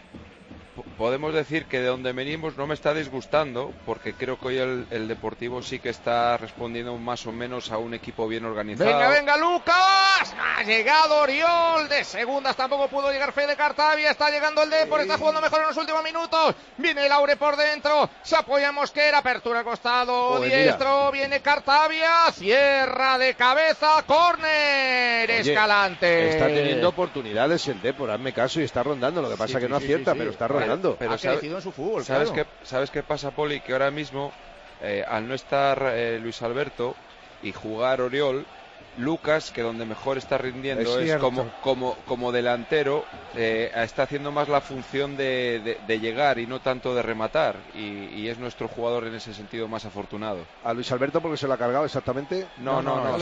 Speaker 22: Podemos decir que de donde venimos no me está disgustando, porque creo que hoy el Deportivo sí que está respondiendo más o menos a un equipo bien organizado.
Speaker 3: Venga, Lucas, ha llegado Oriol, de segundas tampoco pudo llegar Fede Cartavia, está llegando el Depor, está jugando mejor en los últimos minutos, viene Laure por dentro, se apoya Mosquera, apertura al costado, diestro, viene Cartavia, cierra de cabeza, córner, Escalante.
Speaker 19: Está teniendo oportunidades el Depor, hazme caso, y está rondando, lo que pasa que no acierta, pero está rondando.
Speaker 22: Pero
Speaker 3: ha crecido en su fútbol,
Speaker 22: ¿Sabes qué pasa, Poli? Que ahora mismo, al no estar Luis Alberto y jugar Oriol, Lucas, que donde mejor está rindiendo es como delantero, está haciendo más la función de llegar y no tanto de rematar, y es nuestro jugador en ese sentido más afortunado.
Speaker 19: ¿A Luis Alberto porque se lo ha cargado exactamente?
Speaker 22: No.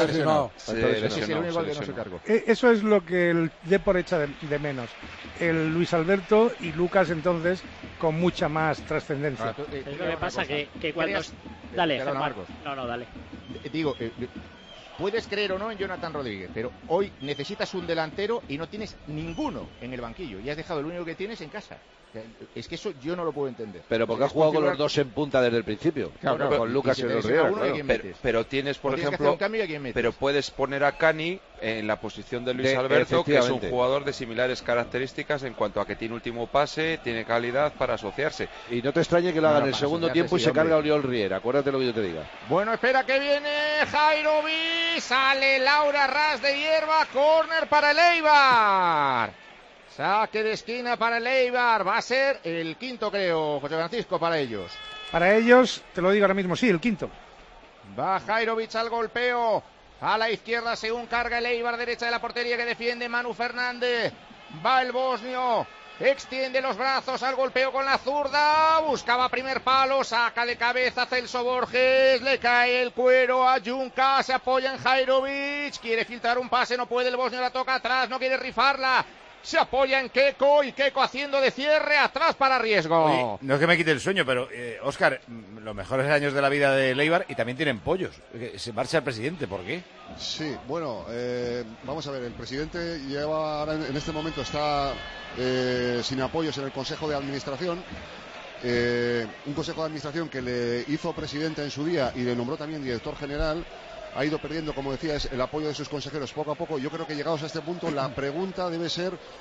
Speaker 15: Eso es lo que el Depor echa de menos. El Luis Alberto y Lucas entonces con mucha más trascendencia.
Speaker 20: Es lo que pasa que cuando... Dale, Marcos. No, dale.
Speaker 3: Digo... Puedes creer o no en Jonathan Rodríguez, pero hoy necesitas un delantero y no tienes ninguno en el banquillo y has dejado el único que tienes en casa. Es que eso yo no lo puedo entender.
Speaker 19: Pero porque has jugado con los dos en punta desde el principio. Claro, con Lucas y Rodríguez.
Speaker 22: Pero tienes, por ejemplo, pero puedes poner a Cani en la posición de Luis Alberto, que es un jugador de similares características en cuanto a que tiene último pase, tiene calidad para asociarse.
Speaker 19: Y no te extrañe que lo haga en el segundo tiempo y se carga Oriol Riera. Acuérdate lo que yo te diga.
Speaker 3: Bueno, espera que viene Jairovic, sale Laura ras de hierba, córner para el Eibar. Saque de esquina para el Eibar, va a ser el quinto, creo, José Francisco, para ellos.
Speaker 15: Para ellos, te lo digo ahora mismo, sí, el quinto.
Speaker 3: Va Jairovic al golpeo, a la izquierda según carga el Eibar, derecha de la portería que defiende Manu Fernández. Va el bosnio, extiende los brazos al golpeo con la zurda, buscaba primer palo, saca de cabeza Celso Borges, le cae el cuero a Junca, se apoya en Jairovic, quiere filtrar un pase, no puede, el bosnio la toca atrás, no quiere rifarla. Se apoya en Keco y Keco haciendo de cierre atrás para Riesgo.
Speaker 1: Oye, no es que me quite el sueño, pero Óscar, los mejores años de la vida de Leibar y también tienen pollos. Se marcha el presidente, ¿por qué?
Speaker 16: Sí, bueno, vamos a ver, el presidente lleva ahora en este momento está sin apoyos en el Consejo de Administración. Un Consejo de Administración que le hizo presidente en su día y le nombró también director general. Ha ido perdiendo, como decías, el apoyo de sus consejeros poco a poco. Yo creo que llegados a este punto la pregunta debe ser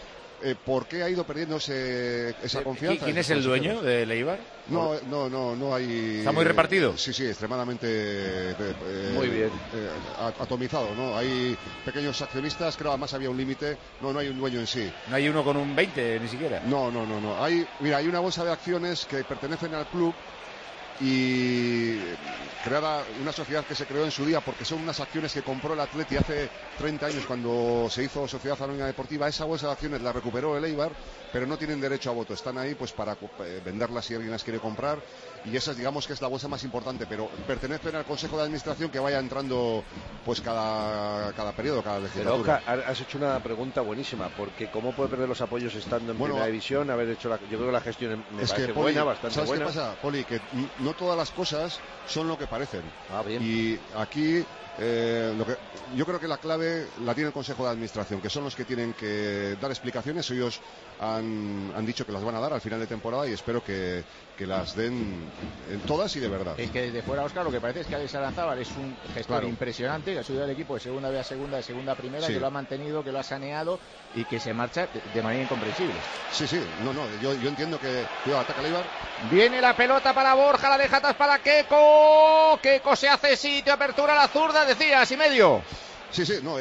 Speaker 16: ¿por qué ha ido perdiendo esa confianza?
Speaker 1: ¿Quién es el dueño del Eibar?
Speaker 16: No hay...
Speaker 1: ¿Está muy repartido?
Speaker 16: Sí, extremadamente
Speaker 19: muy bien.
Speaker 16: Atomizado, ¿no? Hay pequeños accionistas, creo además había un límite, no hay un dueño en sí.
Speaker 1: ¿No hay uno con un 20 ni siquiera?
Speaker 16: No. Hay una bolsa de acciones que pertenecen al club y creada una sociedad que se creó en su día porque son unas acciones que compró el Atleti hace 30 años cuando se hizo Sociedad Anónima Deportiva. Esa bolsa de acciones la recuperó el Eibar, pero no tienen derecho a voto, están ahí pues para venderlas si alguien las quiere comprar, y esa digamos que es la bolsa más importante, pero pertenecen al Consejo de Administración que vaya entrando pues cada periodo, cada legislatura.
Speaker 19: Pero has hecho una pregunta buenísima, porque ¿cómo puede perder los apoyos estando en primera división? Yo creo que la gestión me parece buena, bastante
Speaker 16: ¿sabes
Speaker 19: buena.
Speaker 16: ¿Sabes qué pasa, Poli? Que no todas las cosas son lo que parecen.
Speaker 19: Bien.
Speaker 16: Y aquí yo creo que la clave la tiene el Consejo de Administración, que son los que tienen que dar explicaciones. Ellos han dicho que las van a dar al final de temporada y espero que las den todas y de verdad.
Speaker 3: Es que desde fuera, Óscar, lo que parece es que Alex Aranzábal es un gestor impresionante, que ha subido al equipo de segunda B a segunda, de segunda a primera, que lo ha mantenido, que lo ha saneado y que se marcha de manera incomprensible.
Speaker 16: Sí, yo entiendo que... Cuidado, ataca el Eibar.
Speaker 3: Viene la pelota para Borja, la deja atrás para Keco. Keco se hace sitio, apertura a la zurda, decías, y medio.
Speaker 16: Sí,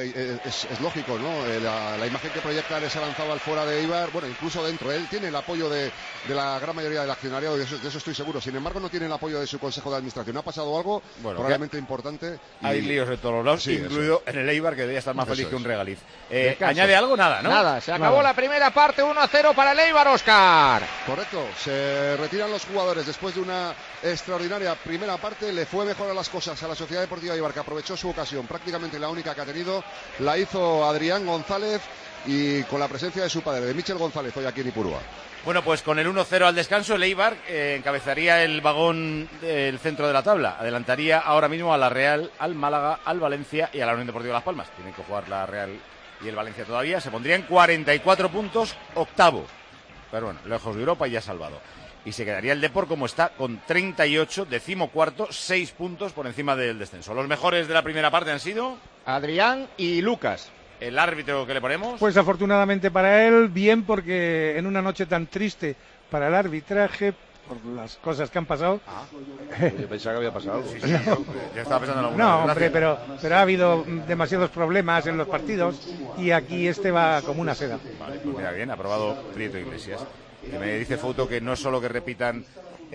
Speaker 16: es lógico, ¿no? La imagen que proyecta es Aranzábal fuera de Eibar, bueno, incluso dentro. Él tiene el apoyo de la gran mayoría del accionariado, de eso estoy seguro. Sin embargo, no tiene el apoyo de su Consejo de Administración. Ha pasado algo probablemente importante.
Speaker 1: Hay líos de todos los lados, incluido en el Eibar, que debería estar más feliz que un regaliz. ¿Añade algo? Nada, ¿no?
Speaker 3: Nada, se acabó la primera parte, 1-0 para el Eibar, Óscar.
Speaker 16: Correcto, se retiran los jugadores después de una extraordinaria primera parte. Le fue mejor a las cosas a la Sociedad Deportiva Eibar, que aprovechó su ocasión, prácticamente la única que ha tenido, la hizo Adrián González, y con la presencia de su padre, de Michel González, hoy aquí en Ipurúa.
Speaker 1: Bueno, pues con el 1-0 al descanso, el Eibar encabezaría el vagón del centro de la tabla. Adelantaría ahora mismo a la Real, al Málaga, al Valencia y a la Unión Deportiva Las Palmas. Tienen que jugar la Real y el Valencia todavía. Se pondrían 44 puntos, octavo. Pero bueno, lejos de Europa y ya salvado. Y se quedaría el Depor como está, con 38, decimocuarto, 6 puntos por encima del descenso. Los mejores de la primera parte han sido
Speaker 3: Adrián y Lucas.
Speaker 1: ¿El árbitro que le ponemos?
Speaker 15: Pues afortunadamente para él, bien, porque en una noche tan triste para el arbitraje, por las cosas que han pasado...
Speaker 19: Yo pensaba que había pasado algo.
Speaker 1: Sí, ya estaba pensando en alguna.
Speaker 15: No, hombre, pero ha habido demasiados problemas en los partidos y aquí va como una seda.
Speaker 1: Vale, pues mira, bien, aprobado Prieto Iglesias. Que me dice Fouto que no es solo que repitan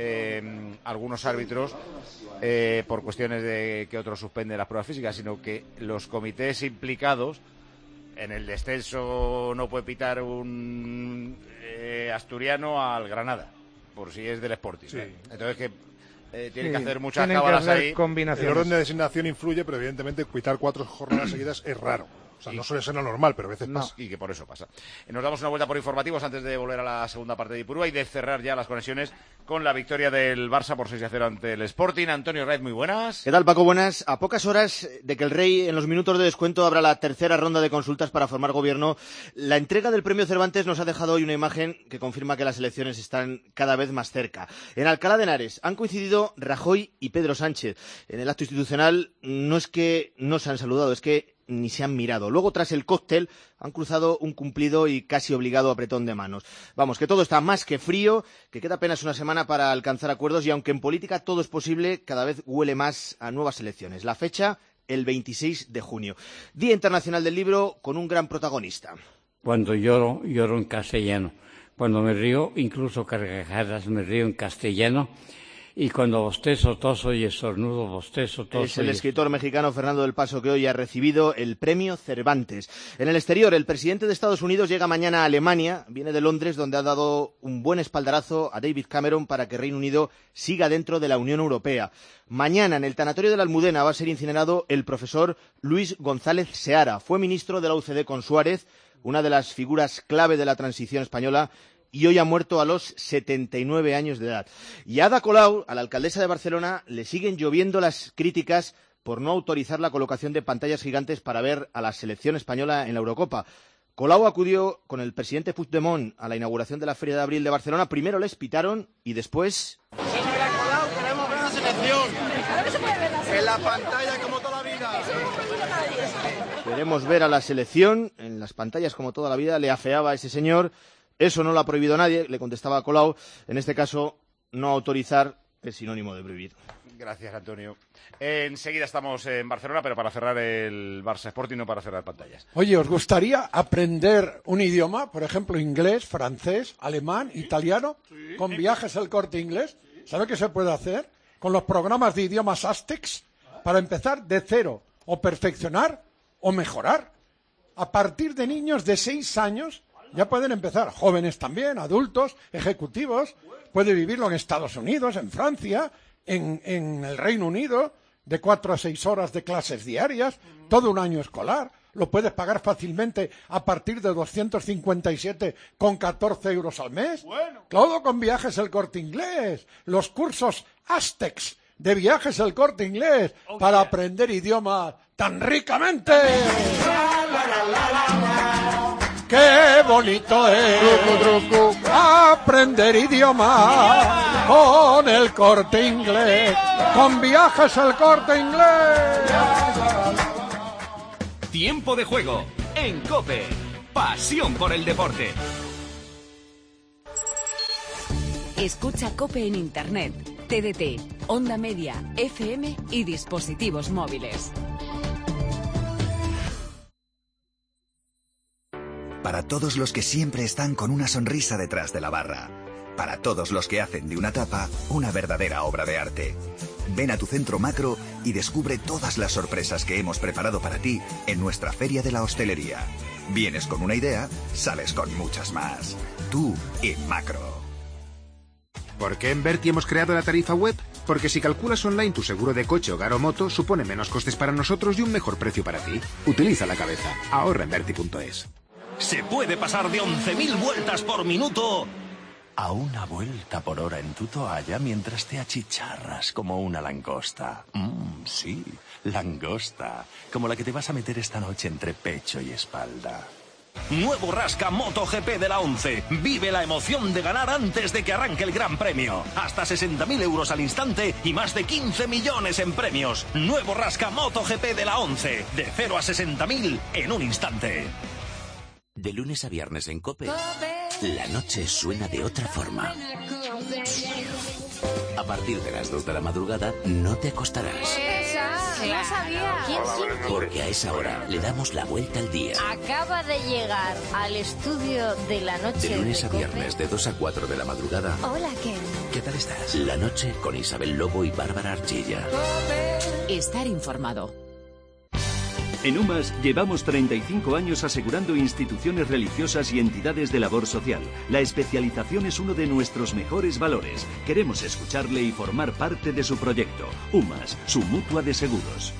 Speaker 1: algunos árbitros por cuestiones de que otros suspenden las pruebas físicas, sino que los comités implicados en el descenso no puede pitar un asturiano al Granada, por si es del Sporting. Sí. Entonces que tienen que hacer muchas cábalas ahí.
Speaker 17: El orden de designación influye, pero evidentemente pitar 4 jornadas seguidas es raro. O sea, no suele ser lo normal, pero a veces pasa.
Speaker 1: Y que por eso pasa. Nos damos una vuelta por informativos antes de volver a la segunda parte de Ipurúa y de cerrar ya las conexiones con la victoria del Barça por 6-0 ante el Sporting. Antonio Raiz, muy buenas.
Speaker 14: ¿Qué tal, Paco? Buenas. A pocas horas de que el Rey, en los minutos de descuento, abra la tercera ronda de consultas para formar gobierno, la entrega del premio Cervantes nos ha dejado hoy una imagen que confirma que las elecciones están cada vez más cerca. En Alcalá de Henares han coincidido Rajoy y Pedro Sánchez. En el acto institucional no es que no se han saludado, es que ni se han mirado. Luego, tras el cóctel, han cruzado un cumplido y casi obligado apretón de manos. Vamos, que todo está más que frío, que queda apenas una semana para alcanzar acuerdos y aunque en política todo es posible, cada vez huele más a nuevas elecciones. La fecha, el 26 de junio. Día Internacional del Libro con un gran protagonista.
Speaker 18: Cuando lloro, lloro en castellano. Cuando me río, incluso carcajadas, me río en castellano. Y cuando bostezo, toso y estornudo, bostezo, toso.
Speaker 14: Es el escritor mexicano Fernando del Paso que hoy ha recibido el premio Cervantes. En el exterior, el presidente de Estados Unidos llega mañana a Alemania, viene de Londres, donde ha dado un buen espaldarazo a David Cameron para que Reino Unido siga dentro de la Unión Europea. Mañana, en el tanatorio de la Almudena, va a ser incinerado el profesor Luis González Seara. Fue ministro de la UCD con Suárez, una de las figuras clave de la transición española, y hoy ha muerto a los 79 años de edad. Y a Ada Colau, a la alcaldesa de Barcelona, le siguen lloviendo las críticas por no autorizar la colocación de pantallas gigantes para ver a la selección española en la Eurocopa. Colau acudió con el presidente Puigdemont a la inauguración de la Feria de Abril de Barcelona. Primero les pitaron y después...
Speaker 23: Señora Colau, queremos ver la selección. En la pantalla como toda
Speaker 14: Queremos ver a la selección en las pantallas como toda la vida. Le afeaba a ese señor. Eso no lo ha prohibido nadie, le contestaba Colau. En este caso, no autorizar es sinónimo de prohibir.
Speaker 1: Gracias, Antonio. Enseguida estamos en Barcelona, pero para cerrar el Barça Sporting, no para cerrar pantallas.
Speaker 5: Oye, ¿os gustaría aprender un idioma? Por ejemplo, inglés, francés, alemán, italiano, con viajes El Corte Inglés. ¿Sabe qué se puede hacer? Con los programas de idiomas Aztecs, para empezar de cero, o perfeccionar o mejorar. A partir de niños de 6 años ya pueden empezar, jóvenes también, adultos, ejecutivos. Puede vivirlo en Estados Unidos, en Francia, en el Reino Unido, de 4 a 6 horas de clases diarias, todo un año escolar. Lo puedes pagar fácilmente a partir de 257,14 euros al mes. Bueno. Todo con Viajes El Corte Inglés. Los cursos Aztecs de Viajes El Corte Inglés para aprender idiomas tan ricamente. ¡Qué bonito es aprender idiomas con El Corte Inglés! ¡Con Viajes El Corte Inglés!
Speaker 6: Tiempo de juego en COPE. Pasión por el deporte.
Speaker 10: Escucha COPE en Internet, TDT, Onda Media, FM y dispositivos móviles.
Speaker 23: Para todos los que siempre están con una sonrisa detrás de la barra. Para todos los que hacen de una tapa una verdadera obra de arte. Ven a tu centro Macro y descubre todas las sorpresas que hemos preparado para ti en nuestra Feria de la Hostelería. Vienes con una idea, sales con muchas más. Tú en Macro.
Speaker 24: ¿Por qué en Berti hemos creado la tarifa web? Porque si calculas online tu seguro de coche, hogar o moto, supone menos costes para nosotros y un mejor precio para ti. Utiliza la cabeza. Ahorra en Berti.es.
Speaker 6: Se puede pasar de 11.000 vueltas por minuto
Speaker 25: a una vuelta por hora en tu toalla mientras te achicharras como una langosta. Sí, langosta. Como la que te vas a meter esta noche entre pecho y espalda.
Speaker 6: Nuevo Rasca MotoGP de la 11. Vive la emoción de ganar antes de que arranque el Gran Premio. Hasta 60.000 euros al instante y más de 15 millones en premios. Nuevo Rasca MotoGP de la 11. De 0 a 60.000 en un instante.
Speaker 26: De lunes a viernes en COPE, la noche suena de otra forma. A partir de las 2 de la madrugada no te acostarás.
Speaker 27: No sabía.
Speaker 26: Porque a esa hora le damos la vuelta al día.
Speaker 27: Acaba de llegar al estudio de la noche.
Speaker 26: De lunes a
Speaker 27: COPE.
Speaker 26: viernes de 2 a 4 de la madrugada.
Speaker 27: Hola, Ken.
Speaker 26: ¿Qué tal estás? La noche con Isabel Lobo y Bárbara Archilla.
Speaker 10: Estar informado.
Speaker 28: En UMAS llevamos 35 años asegurando instituciones religiosas y entidades de labor social. La especialización es uno de nuestros mejores valores. Queremos escucharle y formar parte de su proyecto. UMAS, su mutua de seguros.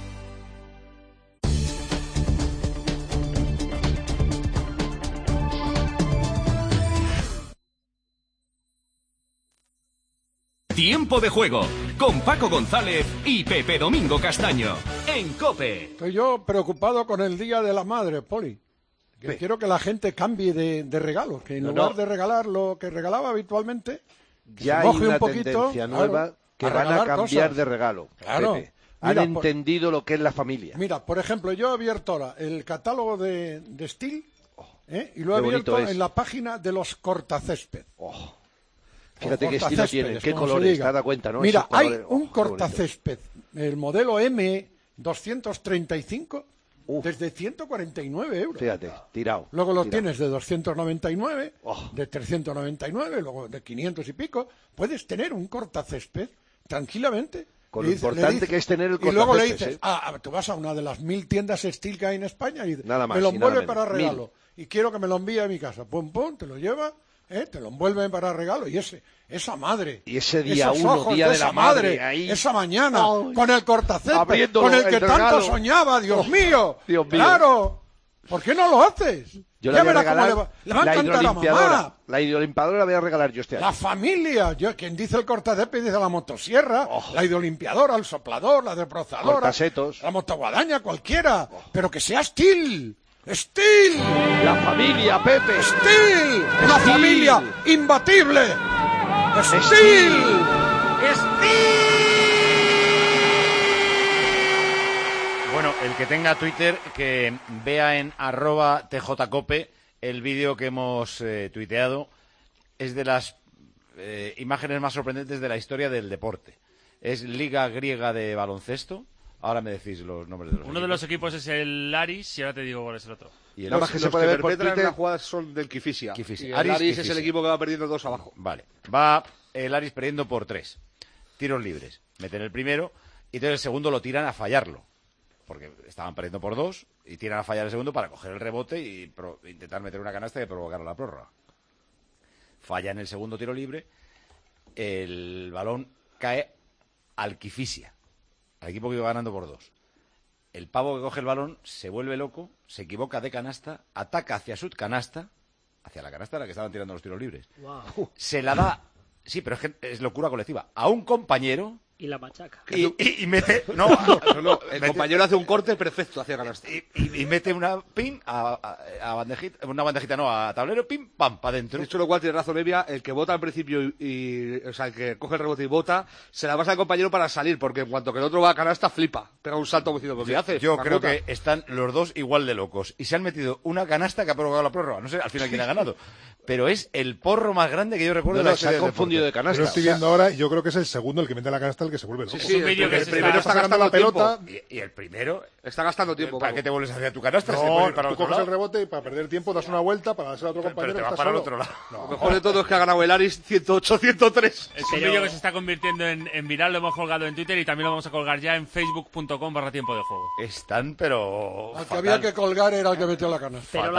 Speaker 6: Tiempo de juego con Paco González y Pepe Domingo Castaño en COPE.
Speaker 5: Estoy yo preocupado con el Día de la Madre, Poli. Que quiero que la gente cambie de regalos, que en lugar de regalar lo que regalaba habitualmente,
Speaker 19: ya
Speaker 5: se
Speaker 19: hay
Speaker 5: moje
Speaker 19: una
Speaker 5: un poquito,
Speaker 19: tendencia nueva que van a
Speaker 5: regalar
Speaker 19: cambiar
Speaker 5: cosas.
Speaker 19: de regalo.
Speaker 5: Claro.
Speaker 19: Pepe. Han entendido lo que es la familia.
Speaker 5: Mira, por ejemplo, yo he abierto ahora el catálogo de Steel y lo he
Speaker 19: qué
Speaker 5: abierto
Speaker 19: bonito es.
Speaker 5: en la página de los cortacésped.
Speaker 19: Fíjate qué estilo tienen, qué colores, te has dado cuenta, ¿no?
Speaker 5: Mira,
Speaker 19: Esos colores,
Speaker 5: hay un
Speaker 19: qué bonito.
Speaker 5: cortacésped, el modelo M235, desde 149 euros.
Speaker 19: Fíjate, tirado.
Speaker 5: Luego lo
Speaker 19: tirado.
Speaker 5: tienes de 299, de 399, luego de 500 y pico. Puedes tener un cortacésped tranquilamente.
Speaker 19: Con
Speaker 5: Le
Speaker 19: lo
Speaker 5: dices-
Speaker 19: importante
Speaker 5: le dices-
Speaker 19: que es tener el
Speaker 5: Y luego le
Speaker 19: cortacésped,
Speaker 5: dices, tú vas a una de las 1000 tiendas Steel que hay en España y
Speaker 19: Nada más
Speaker 5: me lo
Speaker 19: y nada
Speaker 5: envuelve
Speaker 19: menos.
Speaker 5: para regalo. Y quiero que me lo envíe a mi casa. Pum, pum, te lo lleva, te lo envuelven para regalo. Y esa madre.
Speaker 19: Y ese día
Speaker 5: esos
Speaker 19: 1,
Speaker 5: ojos
Speaker 19: día
Speaker 5: de
Speaker 19: de
Speaker 5: esa
Speaker 19: la madre,
Speaker 5: madre,
Speaker 19: ahí.
Speaker 5: esa mañana,
Speaker 19: Ay.
Speaker 5: con el cortacésped,
Speaker 19: Abriéndolo,
Speaker 5: con el que
Speaker 19: el
Speaker 5: tanto
Speaker 19: regalo.
Speaker 5: soñaba, Dios mío.
Speaker 19: Dios mío.
Speaker 5: Claro. ¿Por qué no lo haces?
Speaker 19: Yo
Speaker 5: Ya
Speaker 19: le voy a
Speaker 5: verá cómo
Speaker 19: regalar
Speaker 5: le va a
Speaker 19: la
Speaker 5: encantar a mamá.
Speaker 19: hidrolimpiadora. La hidrolimpiadora la voy a regalar yo este año.
Speaker 5: La familia, quien dice el cortacésped dice la motosierra, la hidrolimpiadora, el soplador, la desbrozadora,
Speaker 19: Cortasetos.
Speaker 5: la motoguadaña, cualquiera, pero que sea Steel. ¡Steel!
Speaker 19: La familia, Pepe.
Speaker 5: ¡Steel! ¡Una
Speaker 19: Steel.
Speaker 5: familia imbatible! ¡Steel!
Speaker 1: Bueno, el que tenga Twitter, que vea en @tjcope el vídeo que hemos tuiteado. Es de las imágenes más sorprendentes de la historia del deporte. Es Liga Griega de Baloncesto. Ahora me decís los nombres de los
Speaker 2: Uno de los equipos es el Aris y ahora te digo cuál es el otro.
Speaker 16: Y el que se puede ver por Twitter, las jugadas son del Kifisia.
Speaker 1: Y
Speaker 16: el Aris es el equipo que va perdiendo 2 abajo.
Speaker 1: Vale. Va el Aris perdiendo por 3. Tiros libres. Meten el primero y entonces el segundo lo tiran a fallarlo. Porque estaban perdiendo por 2 y tiran a fallar el segundo para coger el rebote y intentar meter una canasta y provocar la prórroga. Falla en el segundo tiro libre. El balón cae al Kifisia, al equipo que iba ganando por 2. El pavo que coge el balón se vuelve loco, se equivoca de canasta, ataca hacia su canasta, hacia la canasta a la que estaban tirando los tiros libres.
Speaker 20: Wow.
Speaker 1: Se la da, sí, pero es que es locura colectiva, a un compañero.
Speaker 20: Y la machaca.
Speaker 1: Y mete. No,
Speaker 16: el compañero hace un corte perfecto hacia canasta.
Speaker 1: Y mete una pin a bandejita, una bandejita no, a tablero, pim, pam, para adentro.
Speaker 16: Dicho lo cual, tiene razón Evia, el que vota al principio o sea, el que coge el rebote y vota, se la pasa al compañero para salir, porque en cuanto que el otro va a canasta, flipa. Pega un salto diciendo, pues, ¿qué haces?
Speaker 1: Yo creo que están los dos igual de locos. Y se han metido una canasta que ha provocado la prórroga. No sé al final quién ha ganado. Pero es el porro más grande que yo recuerdo de la
Speaker 19: se ha confundido de canasta.
Speaker 17: Yo lo estoy viendo ahora y yo creo que es el segundo el que mete la canasta el que se vuelve loco.
Speaker 1: Sí,
Speaker 17: el primero está gastando la pelota
Speaker 1: y el primero
Speaker 16: está gastando tiempo.
Speaker 1: ¿Para qué te vuelves hacia tu canasta?
Speaker 17: No, tú coges el rebote y para perder tiempo das una vuelta para darse a otro compañero.
Speaker 1: Pero te vas para el otro lado.
Speaker 16: No. Lo mejor de todo es que ha ganado el Aris 108-103.
Speaker 2: Es un vídeo que se está convirtiendo en viral, lo hemos colgado en Twitter y también lo vamos a colgar ya en facebook.com/tiempo de juego.
Speaker 1: Están, pero...
Speaker 5: Al que había que colgar era el que metió la canasta.
Speaker 20: Pero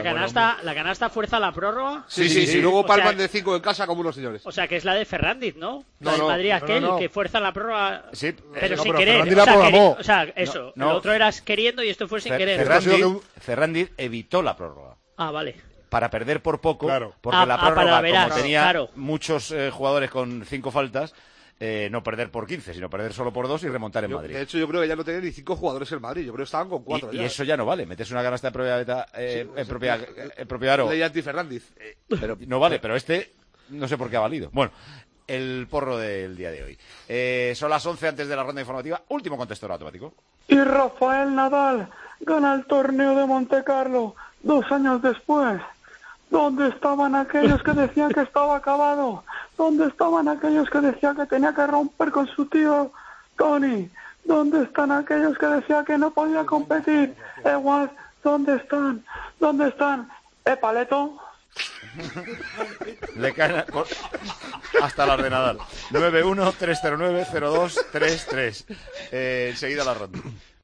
Speaker 20: la canasta fuerza la prórroga.
Speaker 16: Sí. Luego palman de 5 en casa como unos señores.
Speaker 20: O sea, que es la de Ferrandiz, ¿no? La de Madrid aquel, que fuerza la prórroga.
Speaker 1: Sí,
Speaker 20: pero sin querer. O sea, eso. El otro era queriendo y esto fue sin querer.
Speaker 1: Ferrandiz evitó la prórroga.
Speaker 20: Ah, vale.
Speaker 1: Para perder por poco, porque la prórroga, como tenía muchos jugadores con 5 faltas, no perder por 15, sino perder solo por 2 y remontar en Madrid.
Speaker 16: De hecho, yo creo que ya no tenía ni 5 jugadores en Madrid. Yo creo que estaban con 4
Speaker 1: y eso ya no vale. Metes una canasta en propio aro.
Speaker 16: Ley anti-Ferrandiz.
Speaker 1: Pero no vale, pero no sé por qué ha valido. Bueno, el porro del día de hoy. Son las 11 antes de la ronda informativa. Último contestador automático.
Speaker 7: Y Rafael Nadal gana el torneo de Montecarlo 2 años después. ¿Dónde estaban aquellos que decían que estaba acabado? ¿Dónde estaban aquellos que decían que tenía que romper con su tío Tony? ¿Dónde están aquellos que decían que no podía competir? Igual, ¿dónde están? ¿Dónde están? Paleto.
Speaker 1: Le caen hasta la de Nadal. 9-1-309-0233. Enseguida la ronda.